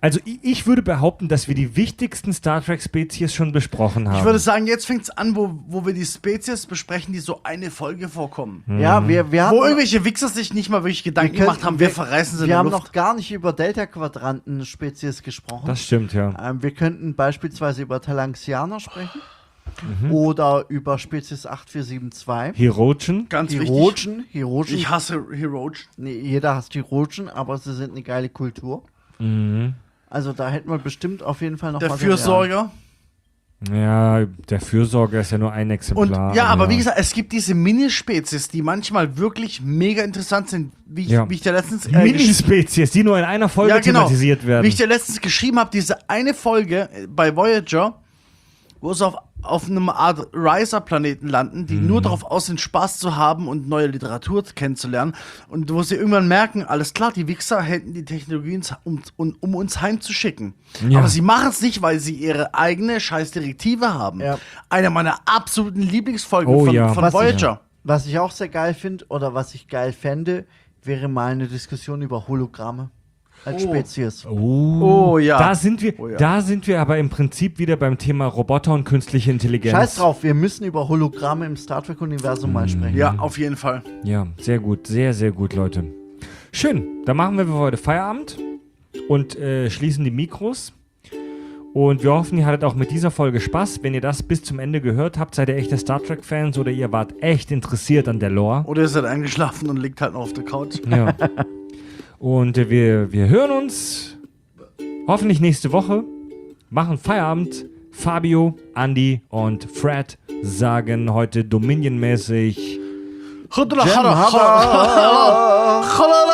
Also ich, ich würde behaupten, dass wir die wichtigsten Star Trek-Spezies schon besprochen haben. Ich würde sagen, jetzt fängt es an, wo, wo wir die Spezies besprechen, die so eine Folge vorkommen. Ja, wir, wir haben Wo irgendwelche Wichser sich nicht mal wirklich Gedanken können- gemacht haben, wir, verreißen sie in Wir der haben Luft. noch gar nicht über Delta-Quadranten-Spezies gesprochen. Das stimmt, ja. Ähm, wir könnten beispielsweise über Talaxianer sprechen Mhm. oder über Spezies acht vier sieben zwei. Hirogen. Ganz wichtig. Hirogen, Hirogen. Ich hasse Herogen. Nee, jeder hasst Hirogen, aber sie sind eine geile Kultur. Mhm. Also da hätten wir bestimmt auf jeden Fall noch Der Material. Fürsorger. Ja, der Fürsorger ist ja nur ein Und Exemplar. ja, aber wie gesagt, es gibt diese Minispezies, die manchmal wirklich mega interessant sind, wie ich, Ja. wie ich dir letztens Die äh, gesch- Mini-Spezies, die nur in einer Folge ja, genau. thematisiert werden. Wie ich dir letztens geschrieben habe, diese eine Folge äh, bei Voyager, wo sie auf, auf einem Art Riser-Planeten landen, die Mhm. nur darauf aus sind, Spaß zu haben und neue Literatur kennenzulernen. Und wo sie irgendwann merken, alles klar, die Wichser hätten die Technologien, um, um, um uns heimzuschicken. Ja. Aber sie machen es nicht, weil sie ihre eigene scheiß Direktive haben. Ja. Eine meiner absoluten Lieblingsfolgen Oh von, ja. von Was ich- Voyager. Was ich auch sehr geil finde oder was ich geil fände, wäre mal eine Diskussion über Hologramme als Oh. Spezies. Oh, Oh, ja. Da sind wir, Oh, ja. da sind wir aber im Prinzip wieder beim Thema Roboter und künstliche Intelligenz. Scheiß drauf, wir müssen über Hologramme im Star Trek-Universum mal sprechen. Ja, auf jeden Fall. Ja, sehr gut, sehr, sehr gut, Leute. Schön, dann machen wir für heute Feierabend und äh, schließen die Mikros. Und wir hoffen, ihr hattet auch mit dieser Folge Spaß. Wenn ihr das bis zum Ende gehört habt, seid ihr echte Star Trek-Fans oder ihr wart echt interessiert an der Lore. Oder ihr seid eingeschlafen und liegt halt noch auf der Couch. Ja. Und äh, wir, wir hören uns hoffentlich nächste Woche, machen Feierabend. Fabio, Andy und Fred sagen heute Dominion-mäßig Chudla, Jem chada, Hada. chada, chada,